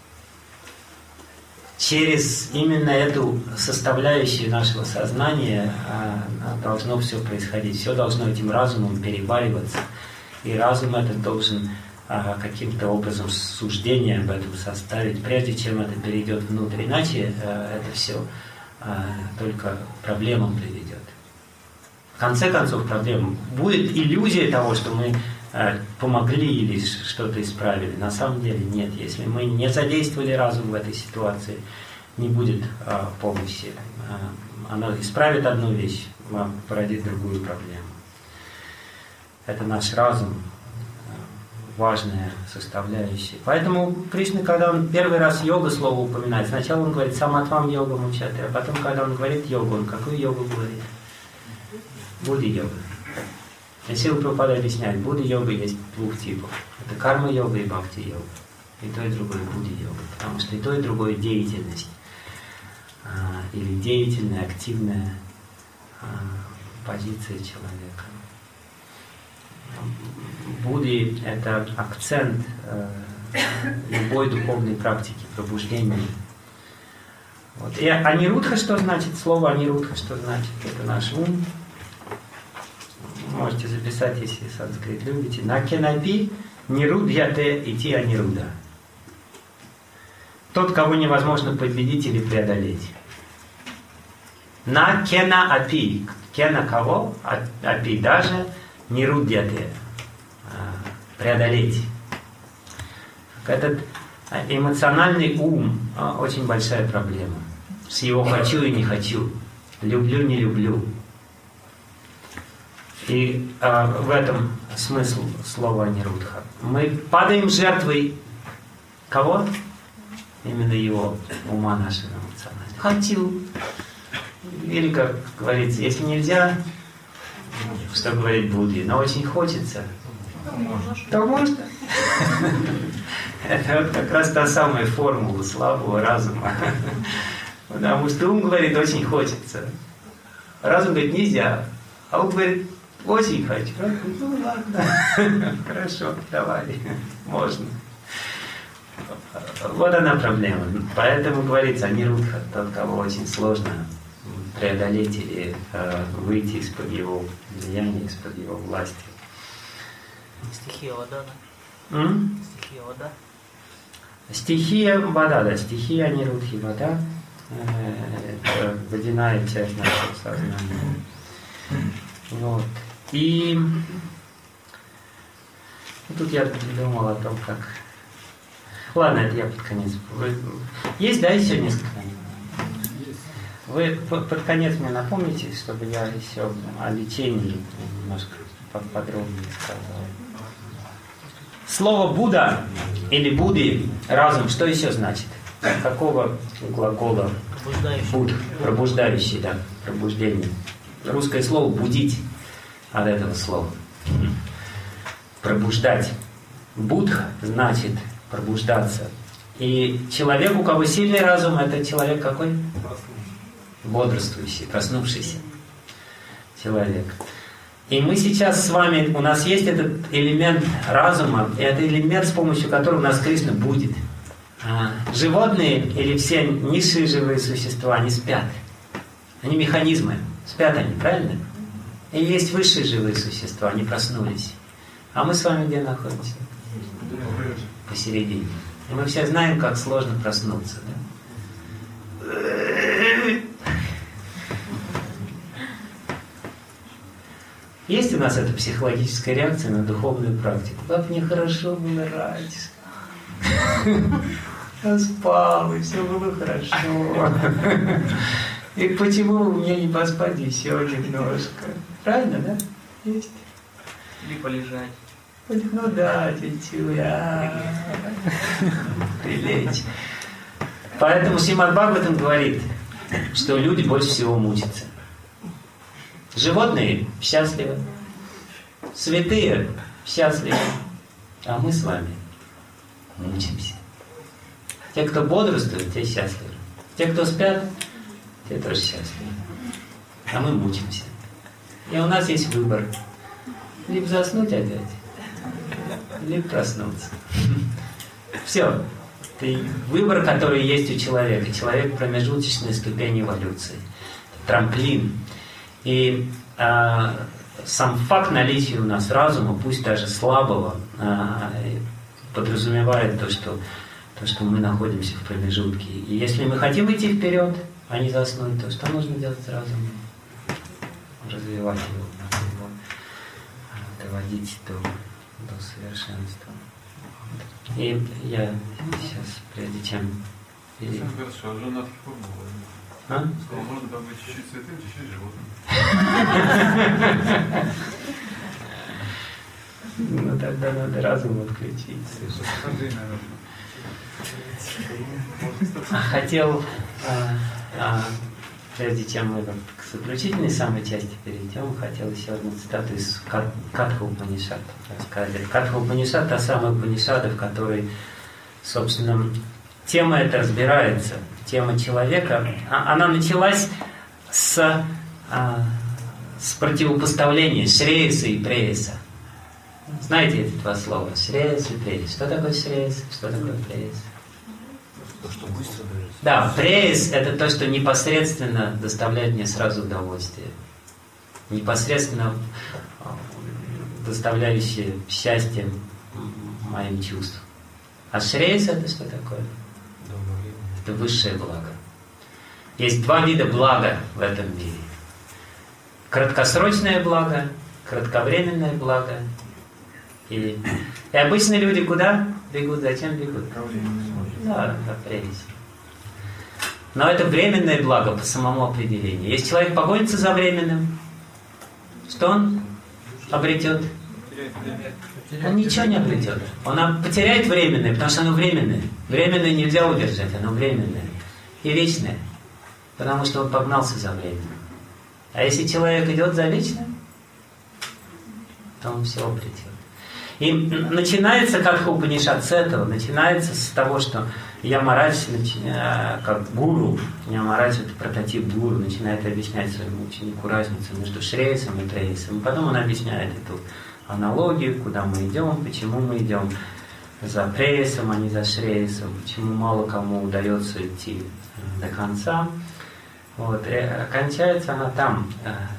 Через именно эту составляющую нашего сознания должно все происходить. Все должно этим разумом перевариваться. И разум этот должен каким-то образом суждение об этом составить, прежде чем это перейдет внутрь. Иначе это все только к проблемам приведет. В конце концов, проблема. Будет иллюзия того, что мы помогли или что-то исправили. На самом деле нет. Если мы не задействовали разум в этой ситуации, не будет помощи. Оно исправит одну вещь, породит другую проблему. Это наш разум, важная составляющая. Поэтому Кришна, когда он первый раз йога слово упоминает, сначала он говорит саматвам йога мучати, а потом, когда он говорит йогу, он какую йогу говорит? Будди-йога. И Сила Прабхупада объясняет, Будди-йога есть двух типов. Это карма-йога и бхакти-йога. И то, и другое Будди-йога. Потому что и то, и другое деятельность. Или деятельная, активная позиция человека. Будди — это акцент любой духовной практики, пробуждения. Вот. И анирудха что значит? Слово анирудха что значит? Это наш ум. Можете записать, если санскрит любите. Накенапи нирудьяте ити анируда. Тот, кого невозможно победить или преодолеть. На кена апи. Кена кого? Апи даже нирудьяте. Преодолеть. Этот эмоциональный ум очень большая проблема. С его хочу и не хочу. Люблю, не люблю. И в этом смысл слова анирудха. Мы падаем жертвой кого? Именно его ума нашего эмоционального. Хочу. Или, как говорится, если нельзя, что говорить Будде, но очень хочется, то можно. Это вот как раз та самая формула слабого разума. Потому что ум говорит, очень хочется. Разум говорит, нельзя. А ум говорит, Очень хочу. Ну ладно. Хорошо, давай. Можно. Вот она проблема. Поэтому говорится, анирудха, тот, кого очень сложно преодолеть или выйти из-под его влияния, из-под его власти. Стихия вода, да? Стихия вода. Стихия вода, да. Стихия анирудхи, вода. Это водяная часть нашего сознания. Вот. И тут я думал о том, как... Ладно, это я под конец. Есть, да, еще несколько? Вы под конец мне напомните, чтобы я еще о лечении немножко подробнее сказал. Слово Будда или Будды, разум, что еще значит? Какого глагола? Буд, пробуждающий, да, пробуждение. Русское слово «будить» от этого слова. Пробуждать. Будха значит пробуждаться. И человек, у кого сильный разум, это человек какой? Бодрствующий, проснувшийся человек. И мы сейчас с вами, у нас есть этот элемент разума, и это элемент, с помощью которого нас Кришна будет. Животные или все низшие живые существа, они спят. Они механизмы. Спят они, правильно? И есть высшие живые существа, они проснулись. А мы с вами где находимся? Посередине. И мы все знаем, как сложно проснуться. Да? Есть у нас эта психологическая реакция на духовную практику. Как мне хорошо было раньше. Я спал, и все было хорошо. И почему бы мне не поспать еще немножко? Правильно, да? Есть. Или полежать. Ну да, чуть-чуть. Прилечь. Поэтому Шримад Бхагаватам говорит, что люди больше всего мучатся. Животные счастливы, святые счастливы, а мы с вами мучимся. Те, кто бодрствует, те счастливы. Те, кто спят, те тоже счастливы. А мы мучимся. И у нас есть выбор. Либо заснуть опять, либо проснуться. Все. Это выбор, который есть у человека. Человек — промежуточная ступень эволюции. Трамплин. И сам факт наличия у нас разума, пусть даже слабого, подразумевает то, что мы находимся в промежутке. И если мы хотим идти вперед, а не заснуть, то что нужно делать с разумом? Развивать его, доводить до совершенства. И я сейчас, прежде чем... Хорошо, а жена А? Сказал, можно там быть чуть-чуть святым, чуть-чуть животным. Ну тогда надо разум отключить. Хотел, прежде чем мы к заключительной самой части перейдем, хотел еще одну цитату из Катха Упанишада рассказать. Катха Упанишад — та самая Упанишада, в которой, собственно, тема эта разбирается. Тема человека, она началась с противопоставления Шреяса и Преяса. Знаете эти два слова? Шреяс и Преяс. Что такое Шреяс? Что такое Преяс? То, что быстро дается. Да, Преяс — это то, что непосредственно доставляет мне сразу удовольствие. Непосредственно доставляющее счастье моим чувствам. А Шреяс — это что такое? Это высшее благо. Есть два вида блага в этом мире. Краткосрочное благо, кратковременное благо. И обычно люди куда бегут? Зачем бегут? Да, прелесть. Но это временное благо по самому определению. Если человек погонится за временным, что он обретет? Он ничего не обретет. Он потеряет временное, потому что оно временное. Временное нельзя удержать, оно временное. И вечное. Потому что он погнался за временем. А если человек идет за вечным, то он все обретет. И начинается Катха Упанишад с этого. Начинается с того, что Ямарадж, как гуру, Ямарадж, это прототип гуру, начинает объяснять своему ученику разницу между Шрейсом и Прейсом. Потом он объясняет эту аналогию, куда мы идем, почему мы идем за Прейсом, а не за Шрейсом, почему мало кому удается идти до конца. Вот. И кончается она там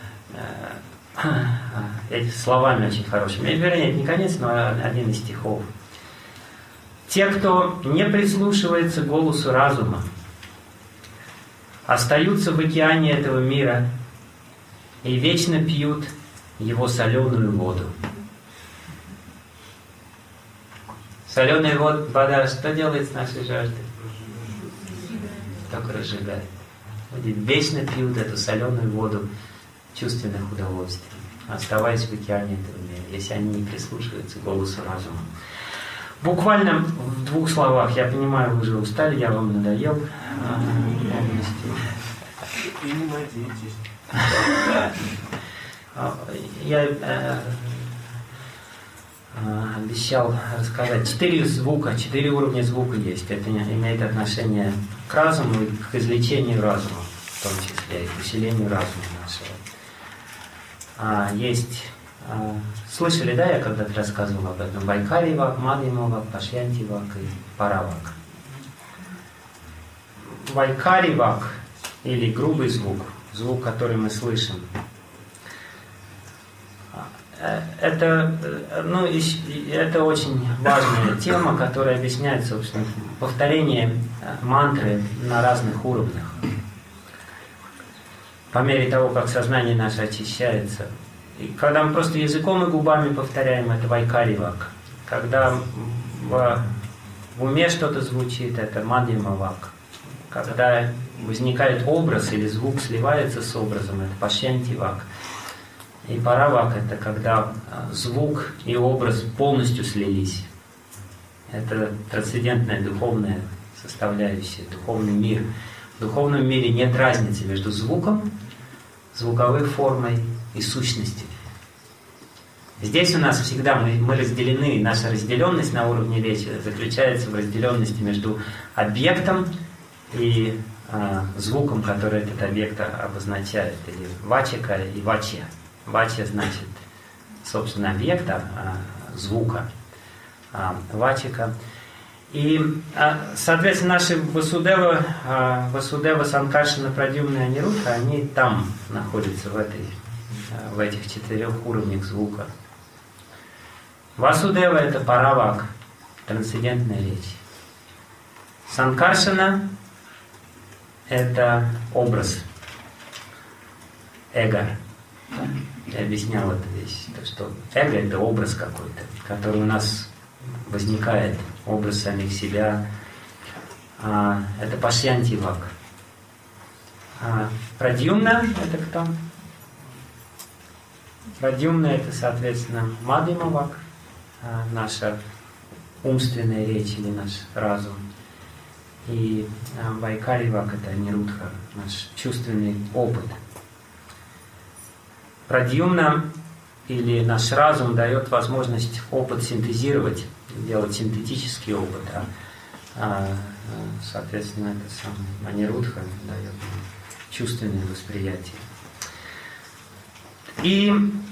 этими словами очень хорошими. Вернее, это не конец, но один из стихов. Те, кто не прислушивается к голосу разума, остаются в океане этого мира и вечно пьют его соленую воду. Соленая вода что делает с нашей жаждой? Только разжигает. Люди вечно пьют эту соленую воду чувственных удовольствий, оставаясь в океане этого мира, если они не прислушиваются к голосу разума. Буквально в 2 словах, я понимаю, вы уже устали, я вам надоел полностью. И не надейтесь. Я обещал рассказать. 4 звука, 4 уровня звука есть. Это имеет отношение к разуму и к излечению разума, в том числе, и к усилению разума нашего. Есть... Слышали, да, я когда-то рассказывал об этом? Вайкари-вак, Мадхима-вак, Пашьянти-вак и Паравак. Вайкари-вак, или грубый звук, звук, который мы слышим, это очень важная тема, которая объясняет, собственно, повторение мантры на разных уровнях. По мере того, как сознание наше очищается. И когда мы просто языком и губами повторяем, это вайкари-вак. Когда в уме что-то звучит, это мадхима-вак. Когда возникает образ или звук сливается с образом, это пашьянти-вак. И паравак — это когда звук и образ полностью слились. Это трансцендентная духовная составляющая, духовный мир. В духовном мире нет разницы между звуком, звуковой формой и сущностью. Здесь у нас всегда мы разделены, наша разделенность на уровне речи заключается в разделенности между объектом и звуком, который этот объект обозначает, или вачика и вачья. Вачья значит, собственно, объекта, звука, вачика. И, соответственно, наши Васудева, Санкаршана, Прадьюмна и Анирудха, они там находятся, в этих 4 уровнях звука. Васудева — это паравак, трансцендентная речь. Санкаршана — это образ, эго. Я объяснял эту вещь, что эго — это образ какой-то, который у нас возникает, образ самих себя. Это пашьянти-вак. Прадьюмна — это кто? Прадьюмна — это, соответственно, мадхима-вак, наша умственная речь или наш разум. И вайкари-вак — это анирудха, наш чувственный опыт. Прадьюмна или наш разум дает возможность опыт синтезировать, делать синтетический опыт, соответственно, это самое анирудха дает чувственное восприятие. И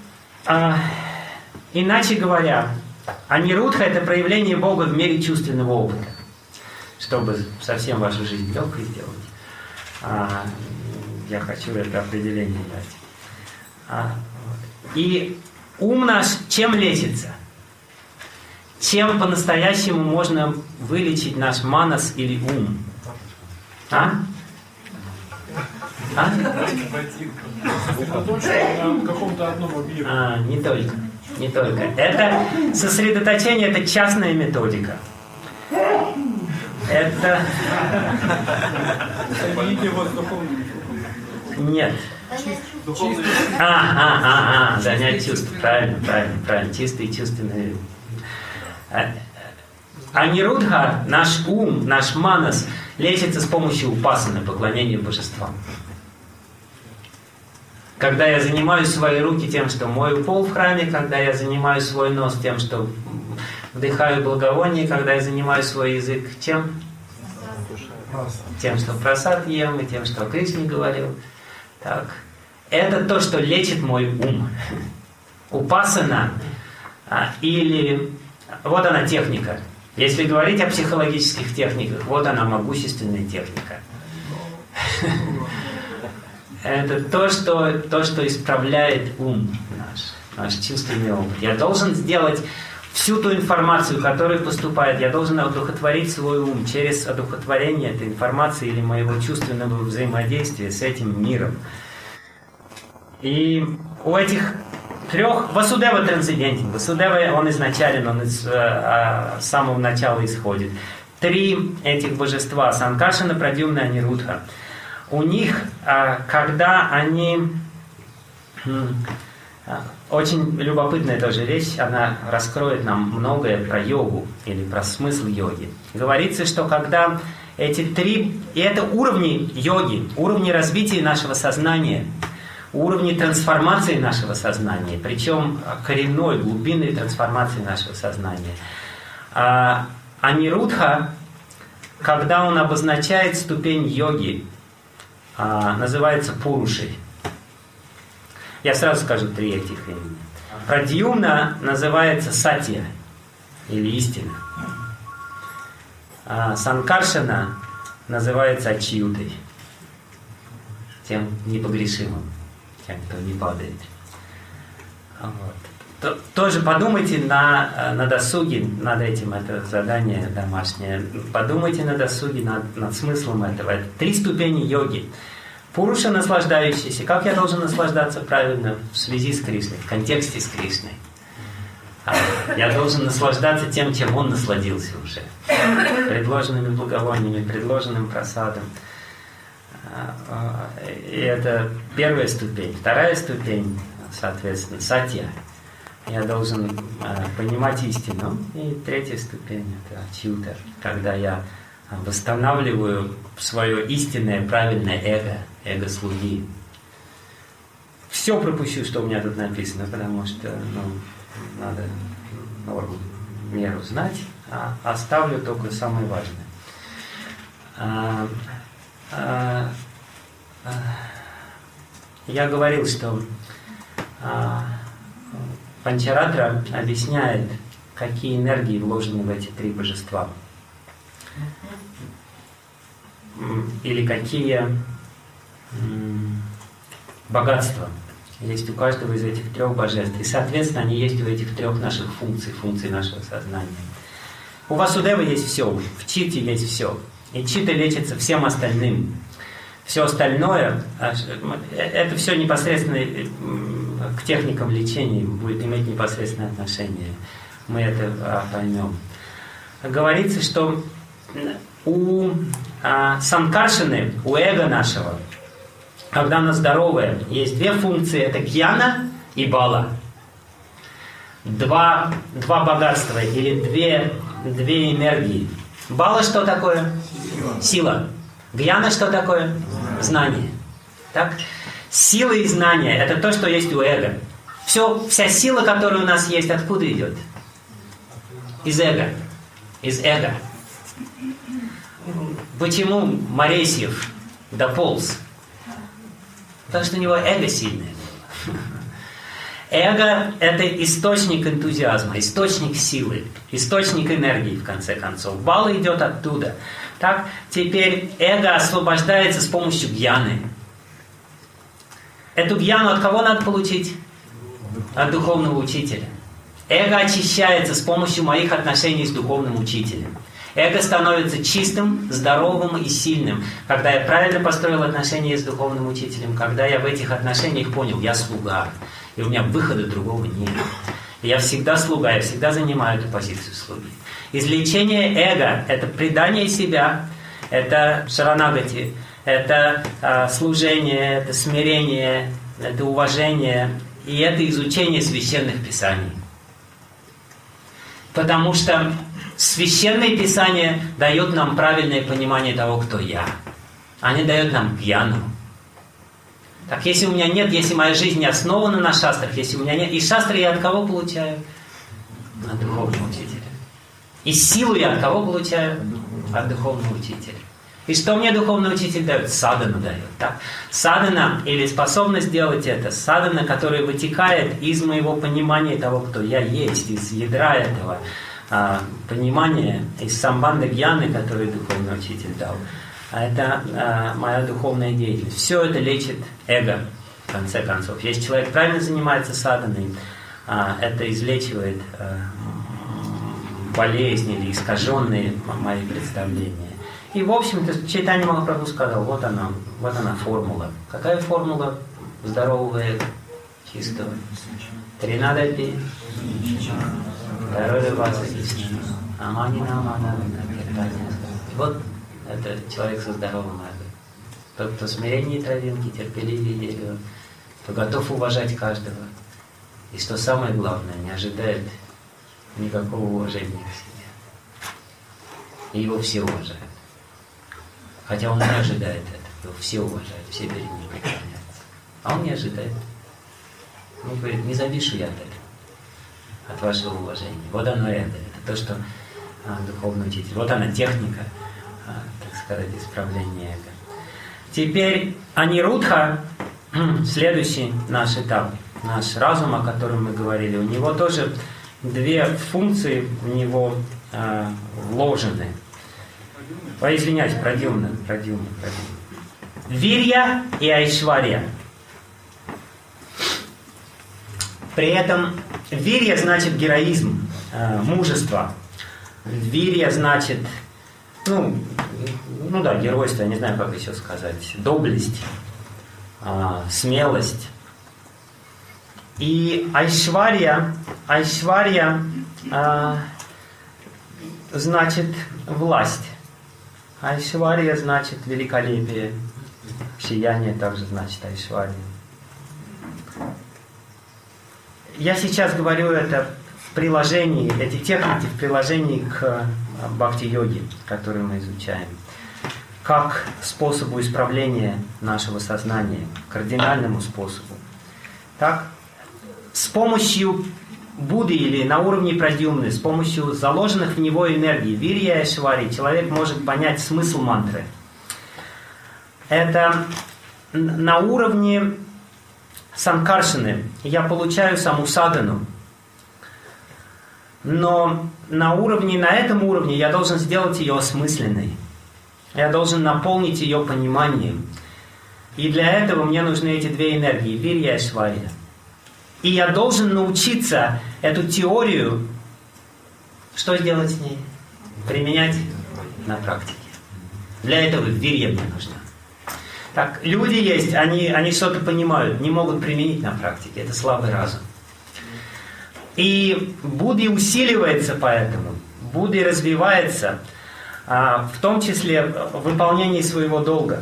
иначе говоря, анирудха — это проявление Бога в мире чувственного опыта. Чтобы совсем вашу жизнь легкой сделать, я хочу это определение дать. И ум наш чем лечится? Чем по-настоящему можно вылечить наш манас или ум? В каком-то одном объекте. Не только. Это сосредоточение, это частная методика. Это... Нет. Занять чувств. Правильно. Чистые чувственные. Анирудха, наш ум, наш манас, лечится с помощью упасаны, поклонения божествам. Когда я занимаю свои руки тем, что мою пол в храме, когда я занимаю свой нос тем, что вдыхаю благовоние, когда я занимаю свой язык чем? тем, что прасад ем, и тем, что о Кришне говорил. Так. Это то, что лечит мой ум. Упасана или... Вот она техника. Если говорить о психологических техниках, вот она могущественная техника. Это то, что исправляет ум наш чувственный опыт. Я должен сделать всю ту информацию, которая поступает, я должен одухотворить свой ум через одухотворение этой информации или моего чувственного взаимодействия с этим миром. И у этих трех... Васудева трансцендентен. Васудева, он изначален, он с самого начала исходит. Три этих божества, Санкаршана, Прадьюмна, Анирудха, у них, когда они... Очень любопытная тоже вещь, она раскроет нам многое про йогу или про смысл йоги. Говорится, что когда эти три... И это уровни йоги, уровни развития нашего сознания, уровни трансформации нашего сознания, причем коренной, глубинной трансформации нашего сознания. Анирудха, когда он обозначает ступень йоги, называется Пурушей. Я сразу скажу три этих имени. Прадьюмна называется Сатья, или истина. Санкаршана называется Ачьютой, тем непогрешимым, тем, кто не падает. Вот. Тоже подумайте на досуге над этим, это задание домашнее. Подумайте на досуге над смыслом этого. Это три ступени йоги. Пуруша наслаждающийся. Как я должен наслаждаться правильно в связи с Кришной, в контексте с Кришной? Я должен наслаждаться тем, чем он насладился уже. Предложенными благовониями, предложенным прасадом. И это первая ступень. Вторая ступень, соответственно, сатья. Я должен понимать истину. И третья ступень – это ачьюта, когда я восстанавливаю свое истинное, правильное эго слуги. Все пропущу, что у меня тут написано, потому что надо норму, меру знать, а оставлю только самое важное. Я говорил, что Панчаратра объясняет, какие энергии вложены в эти три божества. Или какие богатства есть у каждого из этих трех божеств. И, соответственно, они есть у этих трех наших функций нашего сознания. У Васудева есть все, в Чите есть все. И Чита лечится всем остальным. Все остальное, это все непосредственно к техникам лечения будет иметь непосредственное отношение. Мы это поймем. Говорится, что у санкаршины, у эго нашего, когда оно здоровое, есть две функции. Это гьяна и бала. Два богатства или две энергии. Бала что такое? Сила. Гьяна что такое? Знание. Так? Сила и знание – это то, что есть у эго. Вся сила, которая у нас есть, откуда идет? Из эго. Из эго. Почему Моресьев дополз? Потому что у него эго сильное было. Эго – это источник энтузиазма, источник силы, источник энергии, в конце концов. Бала идет оттуда. Так, теперь эго освобождается с помощью гьяны. Эту гьяну от кого надо получить? От духовного учителя. Эго очищается с помощью моих отношений с духовным учителем. Эго становится чистым, здоровым и сильным, когда я правильно построил отношения с духовным учителем, когда я в этих отношениях понял, я слуга, и у меня выхода другого нет. Я всегда слуга, я всегда занимаю эту позицию слуги. Излечение эго – это предание себя, это шаранагати, это служение, это смирение, это уважение, и это изучение священных писаний. Потому что Священное Писание дает нам правильное понимание того, кто я. Они дают нам гьяну. Так, если у меня нет, если моя жизнь не основана на шастрах, если у меня нет... И шастры я от кого получаю? От духовного учителя. И силу я от кого получаю? От духовного учителя. И что мне духовный учитель дает? Садану дает. Так? Садана или способность делать это, садана, которая вытекает из моего понимания того, кто я есть, из ядра этого понимания, из самбанда гьяны, который духовный учитель дал. Это моя духовная деятельность. Все это лечит эго, в конце концов. Если человек правильно занимается саданой, это излечивает болезни или искаженные мои представления. И, в общем-то, Чайтанья Махапрабху сказал, вот она формула. Какая формула здорового эго? Чистого. Тринадапи. Здоровье вас и вот это человек со здоровым эго. Тот, кто смирение травинки, терпеливее дерева, кто готов уважать каждого. И что самое главное, не ожидает никакого уважения к себе. И его все уважают. Хотя он не ожидает этого. Его все уважают, все перед ним преклоняются. А он не ожидает. Он говорит, не завишу я от этого, от вашего уважения. Вот оно это то, что духовный учитель. Вот она техника, так сказать, исправления эго. Теперь Анирудха, следующий наш этап, наш разум, о котором мы говорили, у него тоже две функции в него вложены. Извиняюсь, Прадьюмна. Вирья и Айшварья. При этом вирья значит героизм, мужество. Вирья значит, геройство, я не знаю, как еще сказать, доблесть, смелость. И Айшварья значит власть. Айшварья значит великолепие. Сияние также значит Айшварья. Я сейчас говорю это в приложении, эти техники в приложении к бхакти-йоге, которую мы изучаем, как способу исправления нашего сознания, кардинальному способу. Так, с помощью Будды или на уровне Прадьюмны, с помощью заложенных в него энергий, вирья и айшварьи, человек может понять смысл мантры. Это на уровне санкаршины я получаю саму садану, но на этом уровне я должен сделать ее осмысленной. Я должен наполнить ее пониманием. И для этого мне нужны эти две энергии, вирья и айшварья. И я должен научиться эту теорию, что сделать с ней? Применять на практике. Для этого вирья мне нужна. Так, люди есть, они что-то понимают, не могут применить на практике. Это слабый разум. И Будда усиливается поэтому. Будда развивается, в том числе в выполнении своего долга.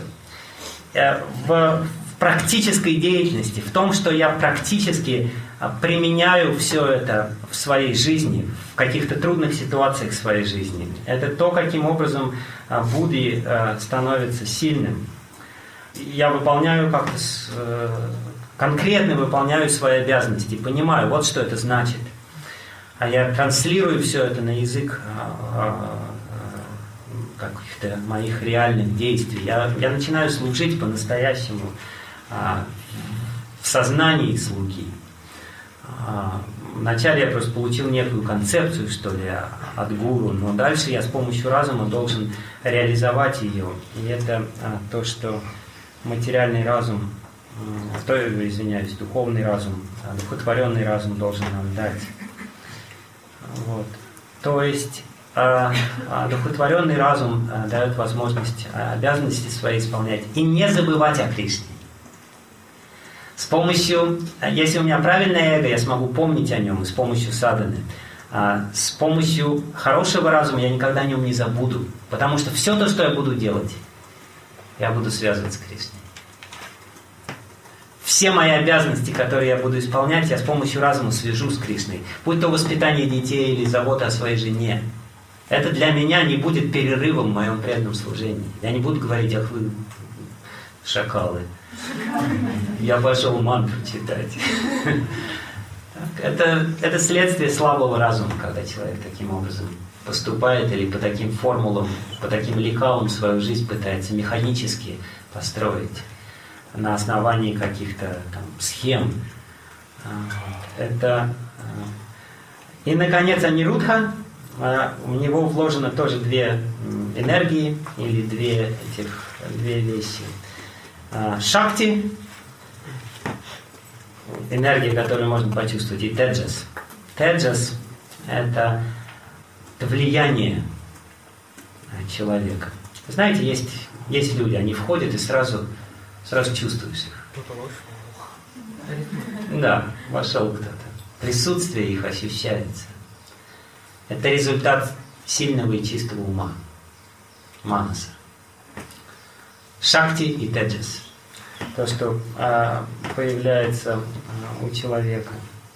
В практической деятельности, в том, что я практически применяю все это в своей жизни, в каких-то трудных ситуациях в своей жизни. Это то, каким образом Будда становится сильным. Я выполняю конкретно выполняю свои обязанности, понимаю, вот что это значит. А я транслирую все это на язык каких-то моих реальных действий. Я начинаю служить по-настоящему в сознании слуги. Вначале я просто получил некую концепцию, что ли, от гуру, но дальше я с помощью разума должен реализовать ее. И это то, что материальный разум, духовный разум, духотворенный разум должен нам дать. Вот. То есть духотворенный разум дает возможность обязанности свои исполнять и не забывать о Кришне. С помощью, если у меня правильное эго, я смогу помнить о нем, и с помощью садханы. С помощью хорошего разума я никогда о нем не забуду, потому что все то, что я буду делать, я буду связывать с Кришной. Все мои обязанности, которые я буду исполнять, я с помощью разума свяжу с Кришной. Будь то воспитание детей или забота о своей жене. Это для меня не будет перерывом в моем преданном служении. Я не буду говорить, ах вы шакалы. Я пошел мантру читать. Это следствие слабого разума, когда человек таким образом поступает или по таким формулам, по таким лекалам свою жизнь пытается механически построить на основании каких-то там схем. И, наконец, Анирудха. У него вложено тоже две энергии или две вещи. Шакти, энергия, которую можно почувствовать, и теджас. Теджас – это влияние человека. Знаете, есть люди, они входят и сразу чувствуешь их. Да, вошел кто-то. Присутствие их ощущается. Это результат сильного и чистого ума. Манаса. Шакти и теджас. То, что появляется у человека.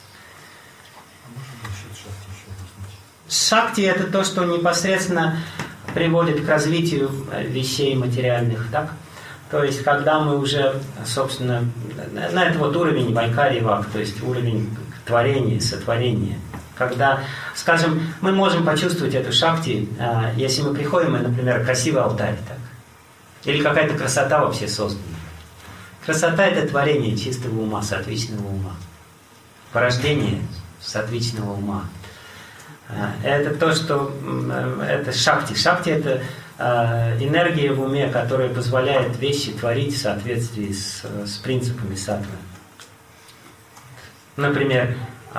Шакти – это то, что непосредственно приводит к развитию вещей материальных. Так? То есть, когда мы уже, собственно, на этот вот уровень Вайкари Вак, то есть уровень творения, сотворения. Когда, скажем, мы можем почувствовать эту шакти, если мы приходим, и, например, красивый алтарь, так? Или какая-то красота вообще создана. Красота – это творение чистого ума, сатвичного ума. Порождение сатвичного ума. Это то, что... Это шакти. Шакти – это энергия в уме, которая позволяет вещи творить в соответствии с принципами саттвы. Например,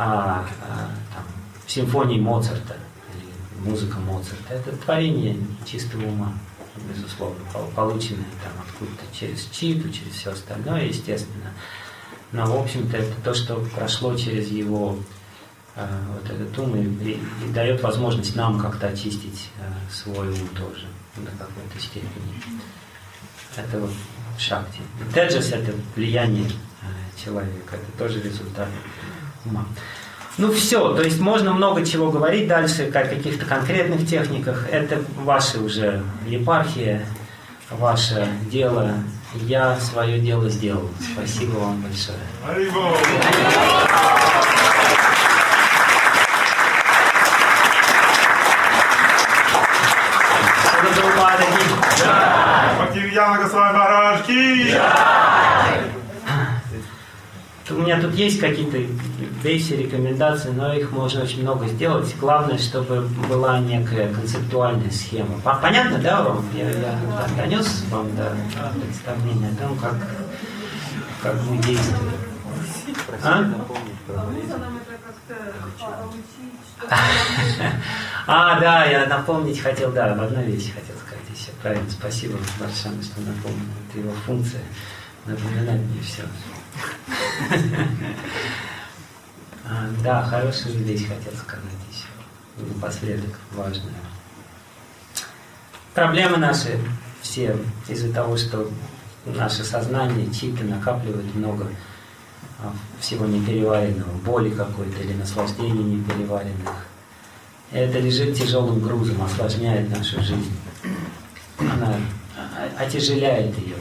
симфонии Моцарта, или музыка Моцарта – это творение чистого ума, безусловно, полученное там откуда-то через читу, через все остальное, естественно. Но, в общем-то, это то, что прошло через его вот этот ум и дает возможность нам как-то очистить свой ум тоже до какой-то степени. Это вот шакти. Теджас – это влияние человека, это тоже результат ума. Ну все, то есть можно много чего говорить дальше, о каких-то конкретных техниках. Это ваша уже епархия, ваше дело. Я свое дело сделал. Спасибо вам большое. У меня тут есть какие-то вещи, рекомендации, но их можно очень много сделать. Главное, чтобы была некая концептуальная схема. Понятно, да, вам? Я донес вам представление о том, как мы действуем. Да, я напомнить хотел, да, об одной вещи хотел сказать еще. Правильно, спасибо большое, что напомнил. Это его функция. Напоминать мне все. Да, хорошую вещь хотел сказать еще. Напоследок, важную. Проблемы наши все из-за того, что наше сознание, чита накапливает много всего непереваренного, боли какой-то или наслаждений непереваренных. Это лежит тяжелым грузом, осложняет нашу жизнь. Она отяжеляет ее.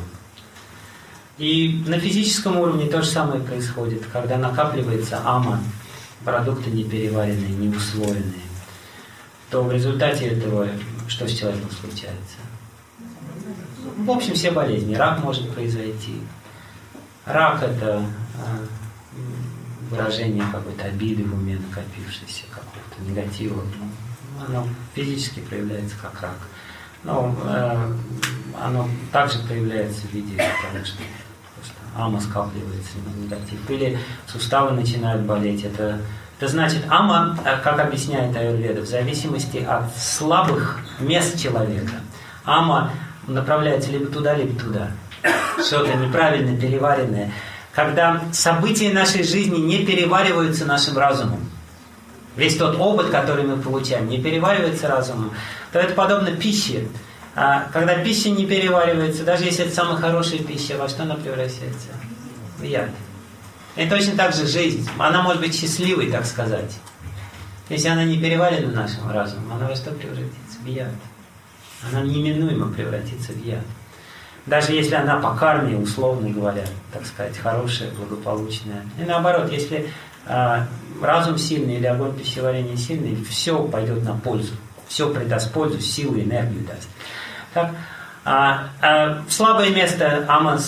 И на физическом уровне то же самое происходит, когда накапливается ама, продукты непереваренные, неусвоенные, то в результате этого что с человеком случается? В общем, все болезни. Рак может произойти. Рак – это выражение какой-то обиды в уме, накопившейся, какого-то негатива. Оно физически проявляется как рак. Но оно также проявляется в виде того, что ама скапливается на негатив. Или суставы начинают болеть. Это значит, ама, как объясняет аюрведа, в зависимости от слабых мест человека, ама направляется либо туда, либо туда. Что-то неправильно переваренное. Когда события нашей жизни не перевариваются нашим разумом, весь тот опыт, который мы получаем, не переваривается разумом, то это подобно пище. Когда пища не переваривается, даже если это самая хорошая пища, во что она превращается? В яд. И точно так же жизнь. Она может быть счастливой, так сказать. Если она не переварена нашим разумом, она во что превратится? В яд. Она неминуемо превратится в яд. Даже если она по карме, условно говоря, так сказать, хорошая, благополучная. И наоборот, если разум сильный или огонь пищеварения сильный, все пойдет на пользу. Все придаст пользу, силу, энергию даст. Так? В слабое место ама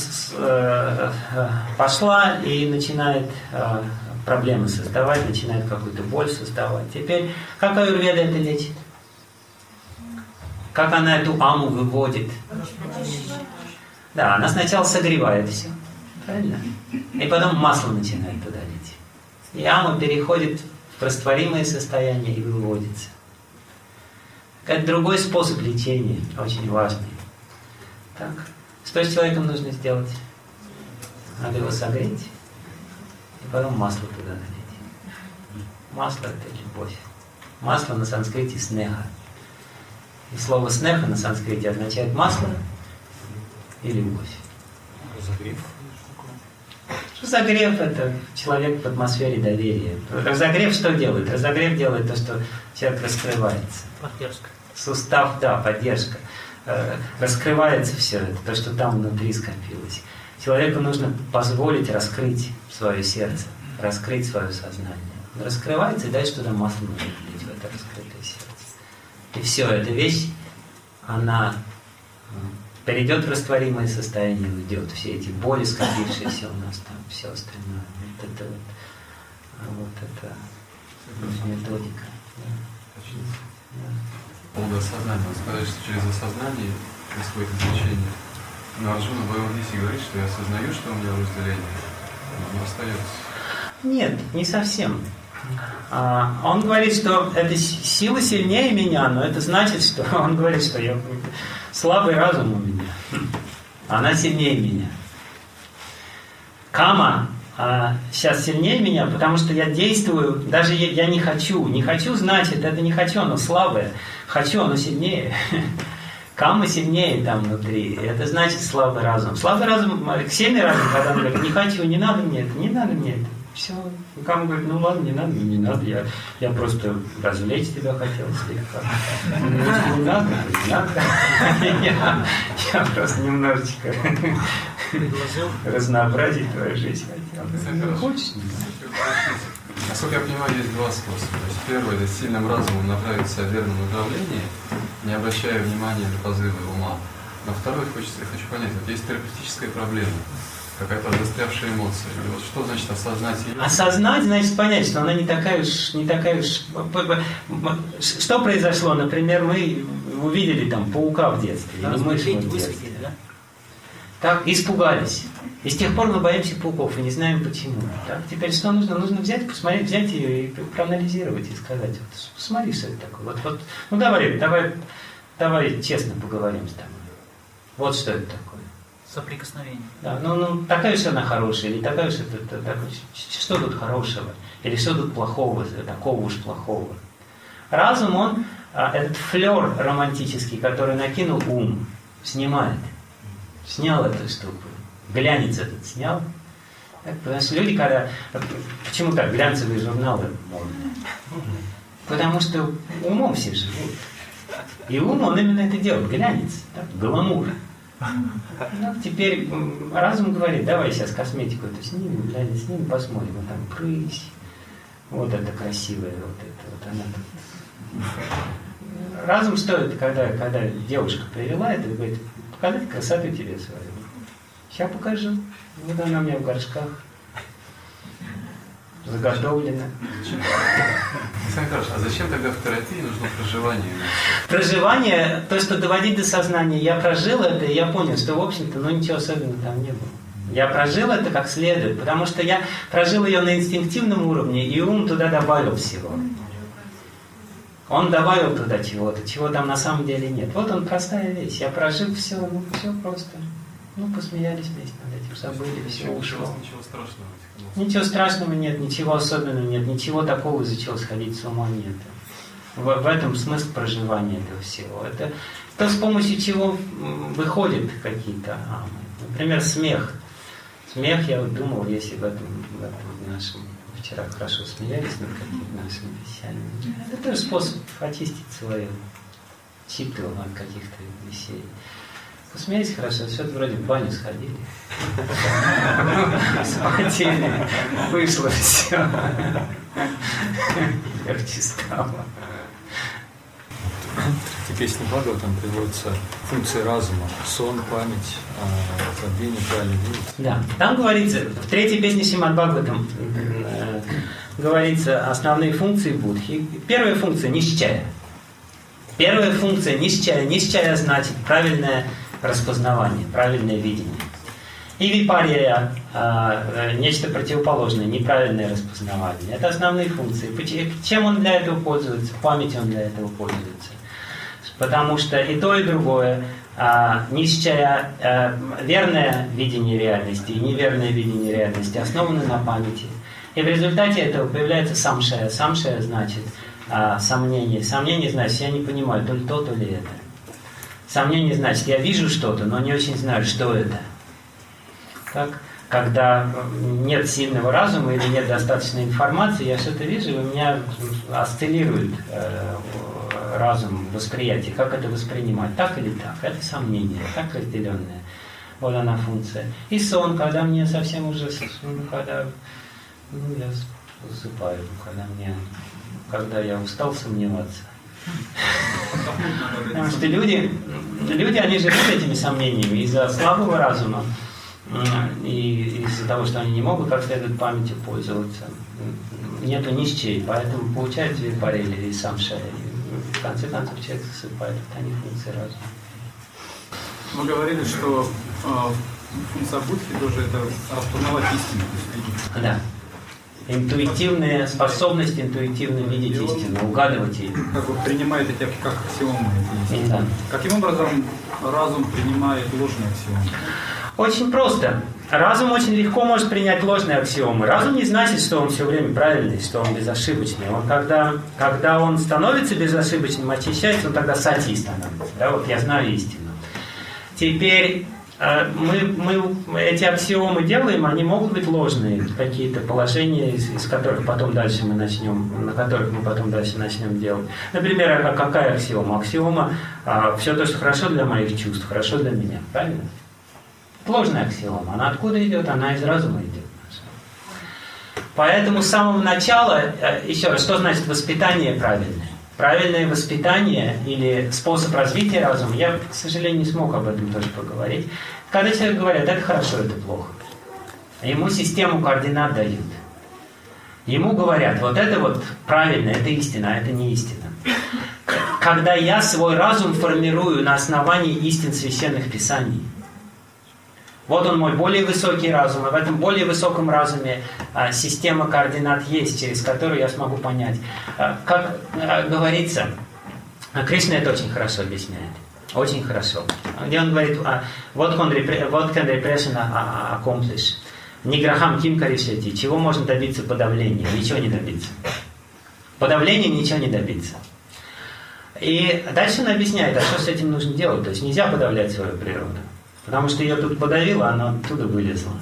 пошла и начинает проблемы создавать, начинает какую-то боль создавать. Теперь, как аюрведа это лечит? Как она эту аму выводит? Да, она сначала согревает все. Правильно? И потом масло начинает туда лить. И ама переходит в растворимое состояние и выводится. Это другой способ лечения, очень важный. Так. Что с человеком нужно сделать? Надо его согреть и потом масло туда налить. Масло – это любовь. Масло на санскрите снеха. И слово снеха на санскрите означает масло и любовь. Разогрев. Разогрев – это человек в атмосфере доверия. Разогрев что делает? Разогрев делает то, что человек раскрывается. Поддержка. Сустав, да, поддержка. Раскрывается все это, то, что там внутри скопилось. Человеку нужно позволить раскрыть свое сердце, раскрыть свое сознание. Он раскрывается, и дальше туда масло нужно влить, в это раскрытое сердце. И все, эта вещь, она перейдет в растворимое состояние, уйдет. Все эти боли, скопившиеся у нас там, все остальное. Вот это методика. Полное осознание. Он сказал, что через осознание происходит излечение. Но Арджуна в Бхагавад-гите говорит, что я осознаю, что у меня разделение, но оно остается. Нет, не совсем. Он говорит, что эта сила сильнее меня, но это значит, что он говорит, что я слабый разум у меня. Она сильнее меня. Кама сейчас сильнее меня, потому что я действую, даже я не хочу. Не хочу, значит, это не хочу, оно слабое. Хочу, оно сильнее. Кама сильнее там внутри. Это значит слабый разум. Слабый разум, сильный разум, когда он говорит, не хочу, не надо мне это, не надо мне это. Все. И Кама говорит, ну ладно, не надо, я просто развлечь тебя хотел слегка. Не надо. Я просто немножечко разнообразить твою жизнь хотел. Хочешь? Насколько я понимаю, есть два способа. То есть первый – это сильным разумом направиться в верном направлении, не обращая внимания на позывы ума. Но второй, хочу понять, вот есть терапевтическая проблема, какая-то застрявшая эмоция. И вот что значит осознать ее? Осознать значит понять, что она не такая уж. Что произошло? Например, мы увидели там паука в детстве, или мышь в детстве. Да? Так, испугались. И с тех пор мы боимся пауков и не знаем почему. Так, теперь что нужно? Нужно взять, посмотреть, взять ее и проанализировать и сказать, вот, посмотри, что это такое. Вот, ну давай честно поговорим с тобой. Вот что это такое. Соприкосновение. Да, ну такая уж она хорошая, или такая уж это, что тут хорошего, или что тут плохого, такого уж плохого. Разум, он этот флер романтический, который накинул ум, снимает. Снял эту штуку. Глянец этот снял. Так, потому что люди, когда... Почему так глянцевые журналы модные? Потому что умом все живут. И ум, он именно это делает. Глянец. Так, гламур. Ну, теперь разум говорит, давай сейчас косметику эту снимем, глянец снимем, посмотрим. Вот там прысь. Вот это красивое. Вот это. Вот она тут. Разум стоит, когда девушка привела это, говорит, показать красоту тебе свою. Сейчас покажу. Вот она у меня в горшках. Заготовлена. Александр Николаевич, а зачем тогда в терапии нужно проживание? Проживание, то, что доводить до сознания, я прожил это, и я понял, что, в общем-то, ничего особенного там не было. Я прожил это как следует, потому что я прожил ее на инстинктивном уровне, и ум туда добавил всего. Он добавил туда чего-то, чего там на самом деле нет. Вот он, простая вещь. Я прожил все, все просто. Посмеялись вместе над этим, забыли, все ушло. Ничего страшного. Ничего страшного нет, ничего особенного нет, ничего такого, из-за чего сходить с ума нет. В этом смысл проживания этого всего. Это то, с помощью чего выходят какие-то амы. Например, смех. Смех, я вот думал, если в этом нашем... Вчера хорошо смеялись над какими-то нашими вещами. Это тоже способ очистить свое читру от каких-то вещей. Посмеялись хорошо, что-то вроде в баню сходили. Смотрели, вышло все. Легче стало. В песне Бхагаватам приводятся функции разума: сон, память, забвение, правильный вид. Да, там говорится, в третьей песне Шримад Бхагаватам говорится основные функции Будхи. Первая функция – нищая. Первая функция – нищая. Нищая значит правильное распознавание, правильное видение. И випария – нечто противоположное, неправильное распознавание. Это основные функции. Чем он для этого пользуется? Памятью он для этого пользуется. Потому что и то, и другое, нищая, верное видение реальности и неверное видение реальности основаны на памяти. И в результате этого появляется самшая. Самшая значит сомнение. Сомнение значит, я не понимаю, то ли то, то ли это. Сомнение значит, я вижу что-то, но не очень знаю, что это. Так? Когда нет сильного разума или нет достаточной информации, я что-то вижу, и у меня осциллирует разум, восприятие. Как это воспринимать? Так или так? Это сомнение, так разделенное. Вот она функция. И сон, когда мне совсем уже, когда я засыпаю, когда я устал сомневаться. Потому что люди, они живут этими сомнениями из-за слабого разума и из-за того, что они не могут как следует памятью пользоваться. Нету нищей, поэтому получается випария и самшая. В конце концов человек засыпает, это не функция разума. Мы говорили, что функция будхи тоже это распознавать истину. Да. Интуитивная способность интуитивно видеть истину, угадывать ее. Как бы принимает эти как аксиомы. Да. Каким образом разум принимает ложные аксиомы? Очень просто. Разум очень легко может принять ложные аксиомы. Разум не значит, что он все время правильный, что он безошибочный. Он, когда он становится безошибочным, очищается, он тогда сати становится. Да, вот я знаю истину. Теперь мы эти аксиомы делаем, они могут быть ложные, какие-то положения, из которых потом дальше мы начнем, на которых мы потом дальше начнем делать. Например, какая аксиома? Аксиома все то, что хорошо для моих чувств, хорошо для меня. Правильно? Ложная аксиома. Она откуда идет? Она из разума идет. Поэтому с самого начала, еще раз, что значит воспитание правильное? Правильное воспитание или способ развития разума, я, к сожалению, не смог об этом тоже поговорить. Когда человек говорит, это хорошо, это плохо, ему систему координат дают. Ему говорят, вот это вот правильно, это истина, а это не истина. Когда я свой разум формирую на основании истин священных писаний, вот он мой более высокий разум, и в этом более высоком разуме система координат есть, через которую я смогу понять. Как говорится, Кришна это очень хорошо объясняет. Очень хорошо. Где он говорит, what can repression accomplish? Ниграхам ким каришети. Чего можно добиться подавления? Ничего не добиться. Подавление ничего не добиться. И дальше он объясняет, а что с этим нужно делать? То есть нельзя подавлять свою природу. Потому что ее тут подавило, она оттуда вылезла.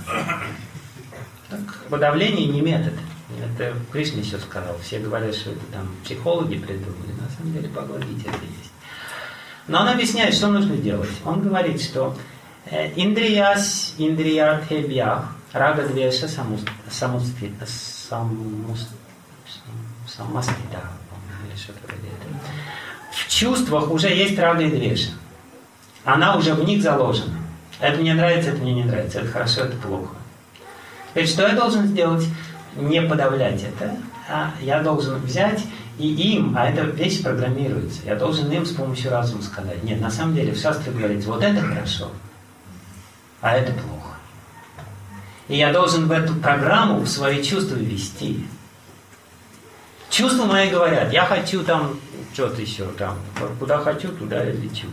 Так, подавление не метод. Это Кришна еще сказал. Все говорят, что это там психологи придумали. На самом деле Бхагавад-гите это есть. Но он объясняет, что нужно делать. Он говорит, что индрiyarthebhyah рага-двеша самастита. В чувствах уже есть рага и двеша. Она уже в них заложена. Это мне нравится, это мне не нравится. Это хорошо, это плохо. Теперь что я должен сделать? Не подавлять это. А я должен взять и им, а эта вещь программируется. Я должен им с помощью разума сказать. Нет, на самом деле в шастре говорится, вот это хорошо, а это плохо. И я должен в эту программу в свои чувства ввести. Чувства мои говорят, я хочу там что-то еще там. Куда хочу, туда и лечу.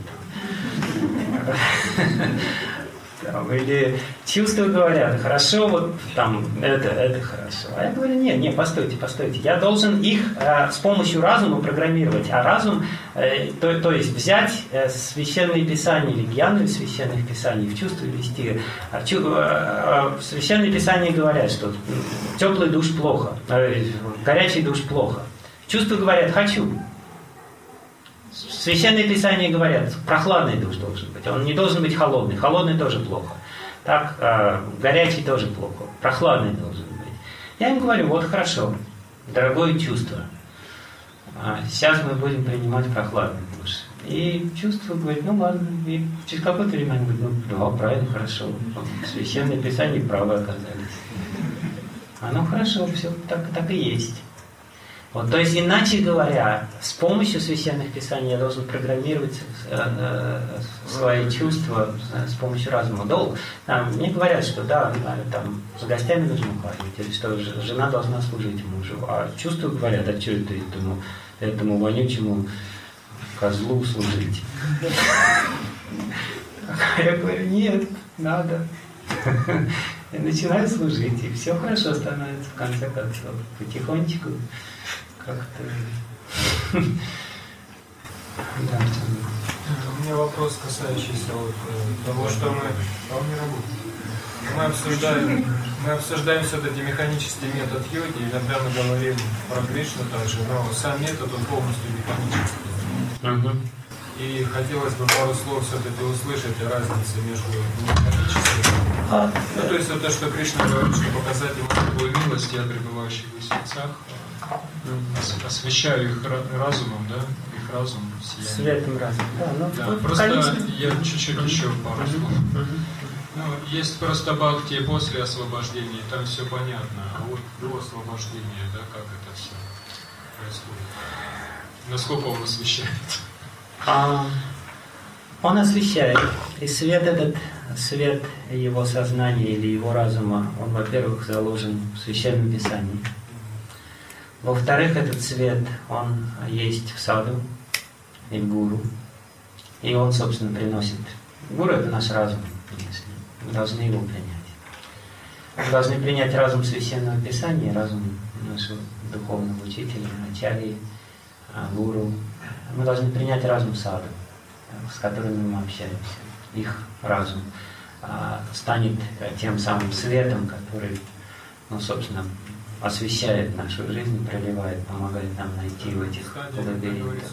Или чувства говорят, хорошо, вот там это хорошо. А я говорю, нет, постойте. Я должен их с помощью разума программировать. А разум, то есть взять священные писания или гьяну из священных писаний, в чувство ввести. Священные писания говорят, что теплый душ плохо, горячий душ плохо. Чувства говорят, хочу. Священные Писания говорят, прохладный душ должен быть. Он не должен быть холодный. Холодный тоже плохо. Так, горячий тоже плохо. Прохладный должен быть. Я им говорю, вот хорошо, дорогое чувство. Сейчас мы будем принимать прохладный душ. И чувство говорит, ну ладно. И через какое-то время они говорят, ну да, правильно, хорошо. Священные Писания правы оказались. Ну хорошо, все так и есть. Вот, то есть, иначе говоря, с помощью священных писаний я должен программировать свои чувства с помощью разума. Мне говорят, что да, там, с гостями нужно ухаживать, или что жена должна служить мужу. А чувства говорят, а что это этому вонючему козлу служить? Я говорю, нет, надо. И начинаю служить, и все хорошо становится в конце концов. Потихонечку как-то... Да. У меня вопрос, касающийся того, что мы обсуждаем все-таки механический метод йоги, и иногда мы говорим про Кришну также, но сам метод, он полностью механический. И хотелось бы пару слов все-таки услышать о разнице между механическим. То есть вот то, что Кришна говорит, что показать ему такую милость, я пребывающий в сердцах, освещаю их разумом, да? Их разум сияет. Светом разумом, да. Просто конечно. я чуть-чуть еще пару слов. Есть просто бхакти после освобождения, там все понятно, а вот до освобождения, да, как это все происходит? Насколько он освещает? Он освещает. И свет его сознания или его разума, он, во-первых, заложен в Священном Писании. Во-вторых, этот свет, он есть в саду и в гуру. И он, собственно, приносит. Гуру – это наш разум, конечно. Мы должны его принять. Мы должны принять разум Священного Писания, разум нашего духовного учителя, ачарьи, гуру. Мы должны принять разум саду, с которыми мы общаемся. Их разум станет тем самым светом, который, собственно, освещает нашу жизнь, проливает, помогает нам найти в этих лабиринтах.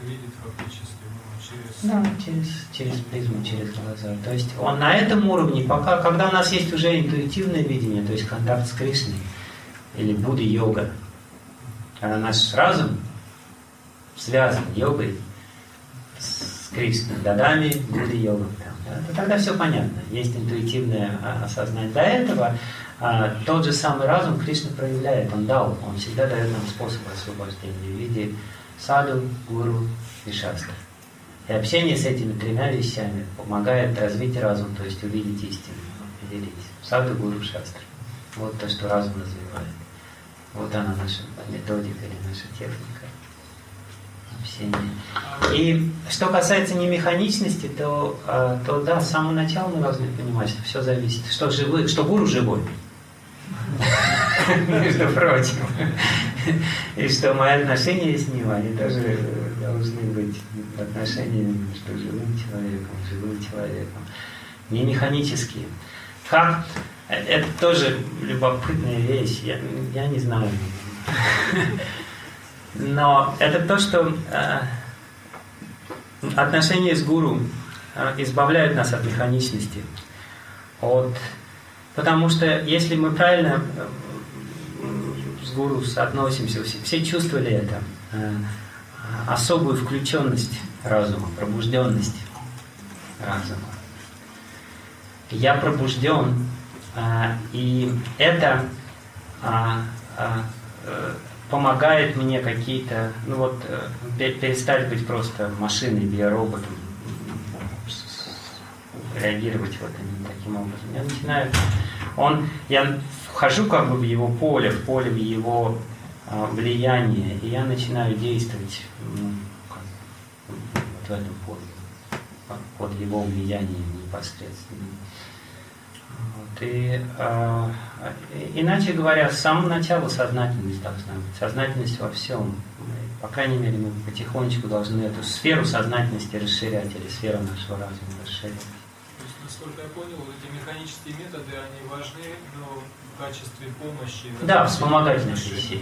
Да, через призму, через глаза. То есть он на этом уровне, когда у нас есть уже интуитивное видение, то есть контакт с Кришной или Будда-йога, когда наш разум связан йогой с Кришной, дадами, Будда-йогом, тогда все понятно, есть интуитивное осознание. До этого тот же самый разум Кришна проявляет, он всегда дает нам способ освобождения в виде саду, гуру и шастры. И общение с этими тремя вещами помогает развить разум, то есть увидеть истину, определить. Саду, гуру, шастры. Вот то, что разум развивает. Вот она наша методика или наша техника общения. И что касается немеханичности, то да, с самого начала мы должны понимать, что все зависит. Что гуру живой. Между прочим. И что мои отношения с ним, они тоже должны быть отношениями между живым человеком. Не механические. Как? Это тоже любопытная вещь. Я не знаю. Но это то, что отношения с гуру избавляют нас от механичности. Потому что если мы правильно с гуру относимся, все чувствовали это, особую включенность разума, пробужденность разума. Я пробужден, и это помогает мне какие-то, перестать быть просто машиной, биороботом, реагировать таким образом. Я вхожу как бы в его поле, в его влияния, и я начинаю действовать в этом поле, под его влиянием непосредственно. Иначе говоря, с самого начала сознательность должна быть. Сознательность во всем. По крайней мере, мы потихонечку должны эту сферу сознательности расширять, или сферу нашего разума расширять. Насколько я понял, эти механические методы, они важны, но в качестве помощи. Да, вспомогательных вещей.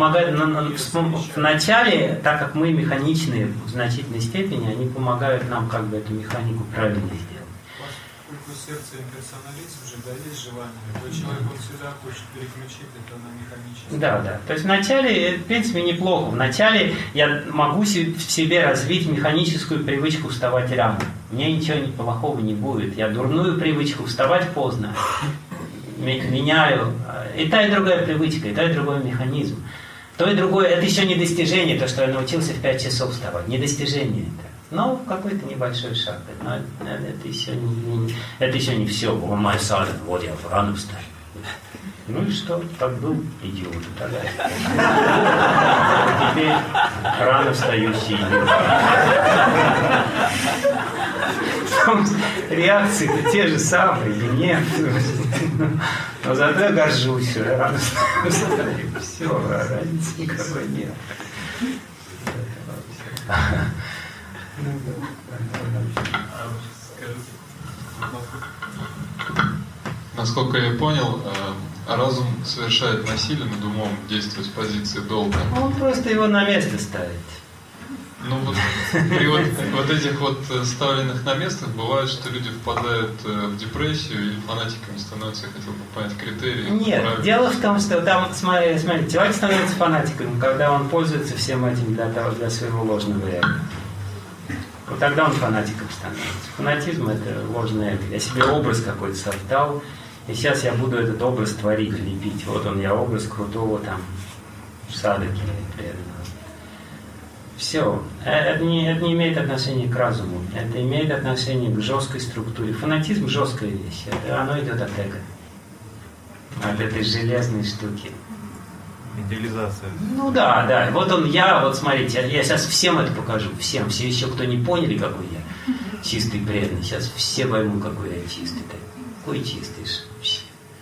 Вначале, так как мы механичные в значительной степени, они помогают нам как бы эту механику правильно сделать. Поскольку сердце имперсонализм же, да, есть желание, то человек он всегда хочет переключить это на механическое. Да, да. То есть вначале, в принципе, неплохо. Вначале я могу в себе развить механическую привычку вставать рано. Мне ничего плохого не будет. Я дурную привычку вставать поздно меняю. И та, и другая привычка, и та, и другой механизм. То и другое, это еще не достижение, то, что я научился в 5 часов вставать. Не достижение это. Но какой-то небольшой шаг. Но это еще не все. Ломай сад, вот я рано встаю. Ну и что? Так был идиот. Тогда. А теперь рано встающий идиот. Реакции-то те же самые, или нет? Но зато я горжусь, что я рано встаю. Все, разницы никакой нет. Насколько я понял, разум совершает насилие над умом, действуя с позиции долга. Он просто его на место ставит. Ну вот при вот этих вот ставленных на место бывает, что люди впадают в депрессию или фанатиками становятся, я хотел бы понять критерии. Нет, правильно. Дело в том, что там, смотрите, человек становится фанатиком, когда он пользуется всем этим для своего ложного эго. Вот тогда он фанатиком становится. Фанатизм — это ложное эго. Я себе образ какой-то создал, и сейчас я буду этот образ творить, лепить. Вот он, я образ крутого там садыки преданного. Все. Это не имеет отношения к разуму. Это имеет отношение к жесткой структуре. Фанатизм — жесткая вещь. Оно идет от эго. От этой железной штуки. Идеализация. Ну да. Вот он, вот смотрите, я сейчас всем это покажу. Всем. Все еще, кто не поняли, какой я чистый, преданный. Сейчас все поймут, какой я чистый. Какой чистый вообще.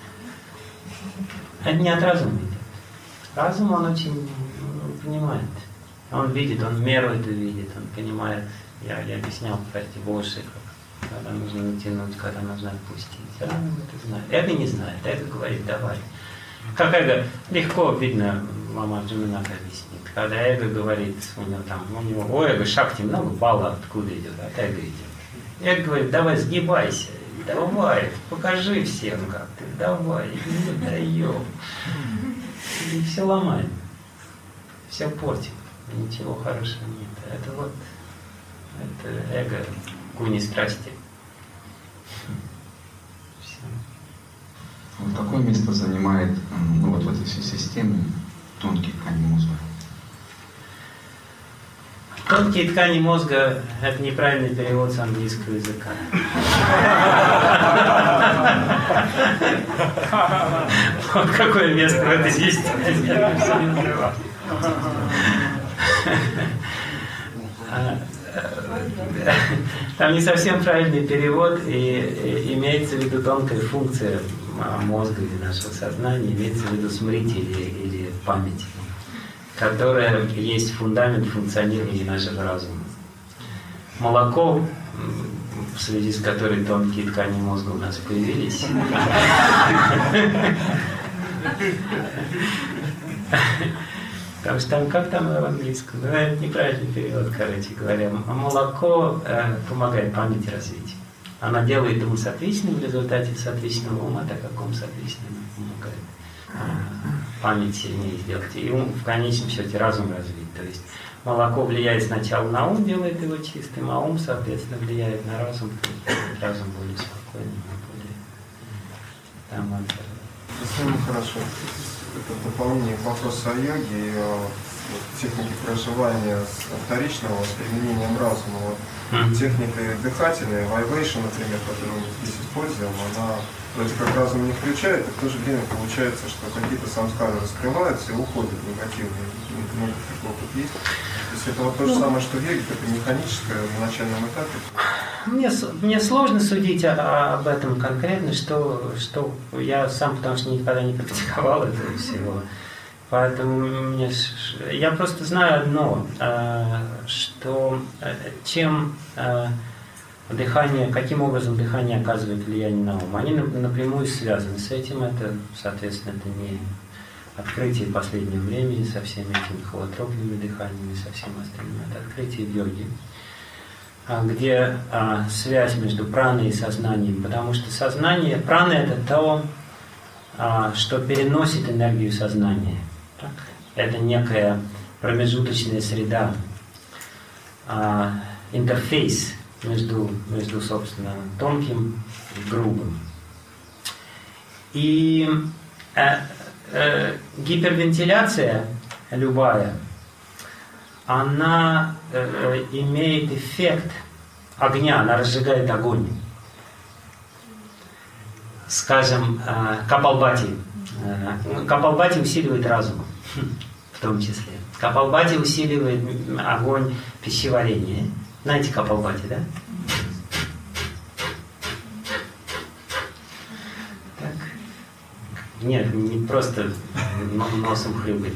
Это не от разума идет. Разум, он очень понимает. Он видит, он меру это видит, он понимает. Я объяснял про эти воши, когда нужно натянуть, когда нужно отпустить. Разум это знает. Эго не знает. Эго говорит, давай. Как эго, легко видно, мама Джуминака объяснит. Когда эго говорит, у эго шахти много, балла откуда идет, от эго идет. Эго говорит, давай сгибайся, давай, покажи всем, как ты, давай, не даем. И все ломаем, все портим, ничего хорошего нет. Это эго, куни страсти. Какое место занимает вот в этой всей системе тонкие ткани мозга? Тонкие ткани мозга – это неправильный перевод с английского языка. Вот какое место в этой системе. Там не совсем правильный перевод, и имеется в виду тонкая функция мозга или нашего сознания, имеется в виду смрити или память, которая есть фундамент функционирования нашего разума. Молоко, в связи с которой тонкие ткани мозга у нас появились, потому что там, как там в английском, это неправильный перевод, короче говоря. Молоко помогает памяти развить. Она делает ум соответственным в результате соответственного ума, так как ум соответственным помогает память сильнее сделать. И ум в конечном счете разум развить. То есть молоко влияет сначала на ум, делает его чистым, а ум, соответственно, влияет на разум, то есть разум более спокойным, более Спасибо, хорошо. Это дополнение к вопросу о йоге и о технике проживания вторичного с применением разума. Техника дыхательная, vibration, например, которую мы здесь используем, она вроде как разум не включает, и в то же время получается, что какие-то самскары раскрываются и уходят негативные. Много такого тут есть. То есть это вот то же самое, что в йоге, это механическое на начальном этапе. Мне сложно судить об этом конкретно, что я сам, потому что никогда не практиковал этого всего. Поэтому я просто знаю одно, что чем дыхание, каким образом дыхание оказывает влияние на ум. Они напрямую связаны с этим. Это, соответственно, это не открытие последнего времени со всеми этими холотропными дыханиями, со всем остальным. Это открытие йоги, где связь между праной и сознанием. Потому что сознание, прана — это то, что переносит энергию сознания. Так? Это некая промежуточная среда, интерфейс между, собственно, тонким и грубым. И гипервентиляция любая, она имеет эффект огня, она разжигает огонь. Скажем, капалбхати. Капалбхати усиливает разум, в том числе. Капалбхати усиливает огонь пищеварения. Знаете капалбхати, да? Так. Нет, не просто носом хлюпать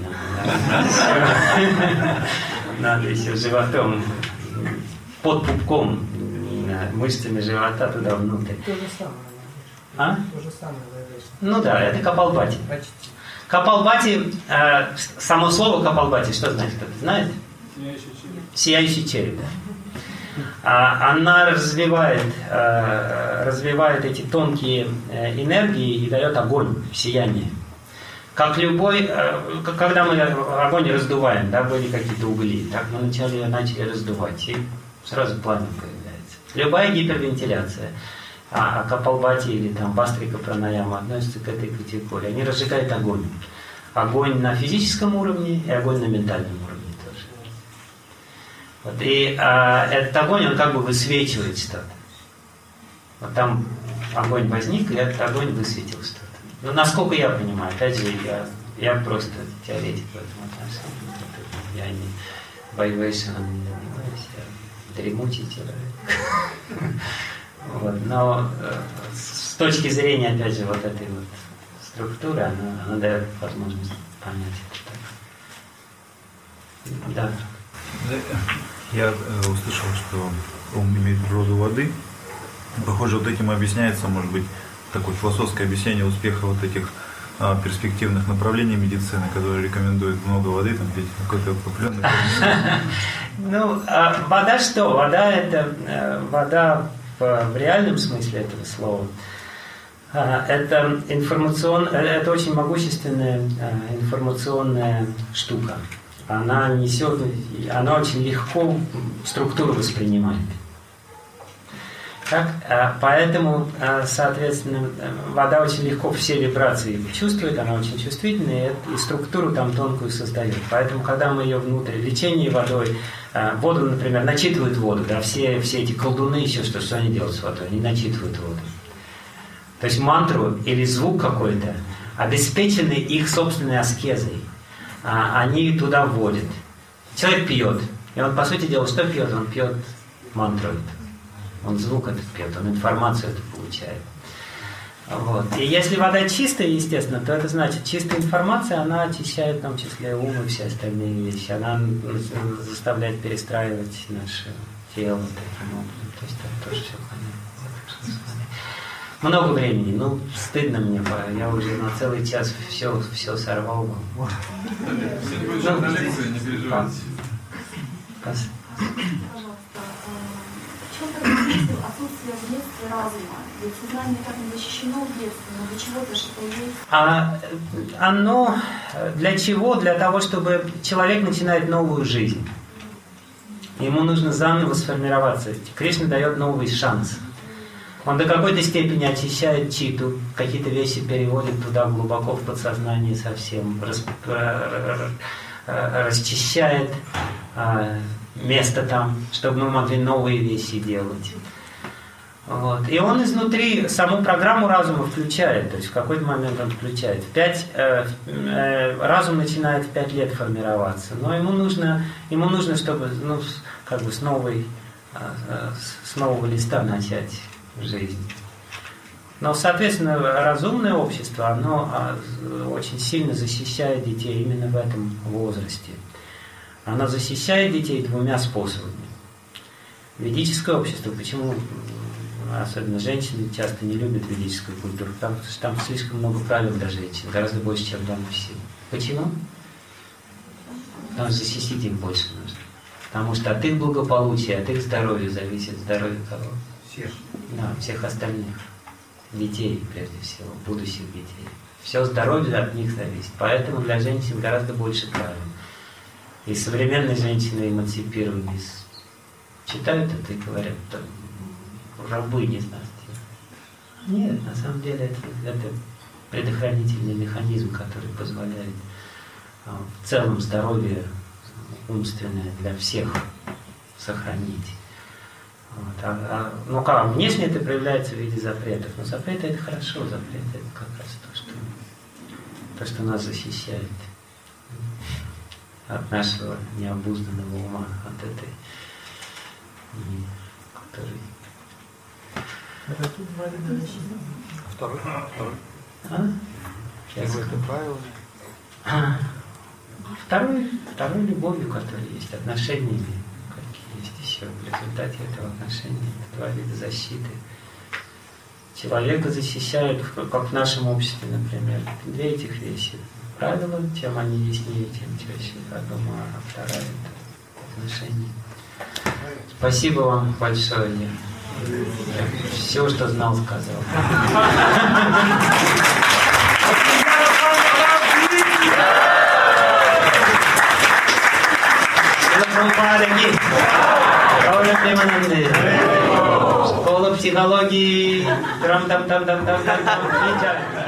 надо. Надо еще животом, под пупком, мышцами живота туда внутрь. То же самое. А? То же самое. Ну да, это капалбхати. Капалбхати, само слово капалбхати, что значит? Кто-то знает? Сияющий череп. Да. Она развивает эти тонкие энергии и дает огонь, сияние. Как любой, когда мы огонь раздуваем, да, были какие-то угли, так мы начали раздувать, и сразу пламя появляется. Любая гипервентиляция, капалбхати или там бастрика пранаяма относятся к этой категории. Они разжигают огонь. Огонь на физическом уровне и огонь на ментальном уровне тоже. Вот, и этот огонь, он как бы высвечивает что-то. Вот там огонь возник, и этот огонь высветил что-то. Ну, насколько я понимаю, опять же, я просто теоретик в этом отношении. Я не вайвейшеном не занимаюсь, я дремучий человек. Вот, но с точки зрения, опять же, вот этой вот структуры, она дает возможность понять это так. Да. Я услышал, что ум имеет природу воды. Похоже, вот этим объясняется, может быть, такое философское объяснение успеха вот этих перспективных направлений медицины, которые рекомендуют много воды, там пить какой-то определенный. Ну, вода что? Вода — это вода в реальном смысле этого слова. Это это очень могущественная информационная штука. Она очень легко структуру воспринимает. Так? Поэтому, соответственно, вода очень легко все вибрации чувствует, она очень чувствительная, и структуру там тонкую создает. Поэтому, когда мы ее внутрь, лечение водой, воду, например, начитывают воду, да, все эти колдуны еще, что они делают с водой, они начитывают воду. То есть мантру или звук какой-то обеспечены их собственной аскезой. Они туда вводят. Человек пьет, и он, по сути дела, что пьет? Он пьет мантру. Он звук этот пьет, он информацию эту получает. Вот. И если вода чистая, естественно, то это значит, чистая информация, она очищает в том числе ум и все остальные вещи. Она заставляет перестраивать наше тело таким образом. То есть это тоже все понятно. Много времени, ну, стыдно мне, я уже на целый час все сорвал. На лекции не переживайте. Спасибо. Отсутствие в детстве разума. Ведь сознание так не защищено в детстве, но для чего-то же это есть. Оно для чего? Для того, чтобы человек начинает новую жизнь. Ему нужно заново сформироваться. Кришна дает новый шанс. Он до какой-то степени очищает читу, какие-то вещи переводит туда глубоко в подсознание совсем, расчищает место там, чтобы мы могли новые вещи делать. Вот. И он изнутри саму программу разума включает, то есть в какой-то момент он включает. Разум начинает в 5 лет формироваться, но ему нужно, чтобы с нового листа начать жизнь. Но, соответственно, разумное общество, оно очень сильно защищает детей именно в этом возрасте. Оно защищает детей 2 способами. Ведическое общество, почему особенно женщины часто не любят ведическую культуру? Потому что там слишком много правил для женщин, гораздо больше, чем для мужчин. Почему? Потому что защитить их больше нужно. Потому что от их благополучия, от их здоровья зависит здоровье кого? Всех. Да, всех остальных. Детей, прежде всего, будущих детей. Все здоровье от них зависит. Поэтому для женщин гораздо больше правил. И современные женщины эмансипировались, читают это и говорят, рабы, не знаю. Нет, на самом деле это предохранительный механизм, который позволяет в целом здоровье умственное для всех сохранить. Вот. Ну как, внешне это проявляется в виде запретов, но запреты это хорошо, запреты это как раз то, что нас защищает от нашего необузданного ума, от этой, который... Второй. Первый это правило. Второй любовью, которая есть, отношениями, какие есть еще в результате этого отношения, это два вида защиты. Человека защищают, как в нашем обществе, например, две этих вещи. Правила, чем они яснее, тем чаще от ума, а вторая это отношения. Спасибо вам большое. Я все, что знал, сказал. Школа психологии. Там.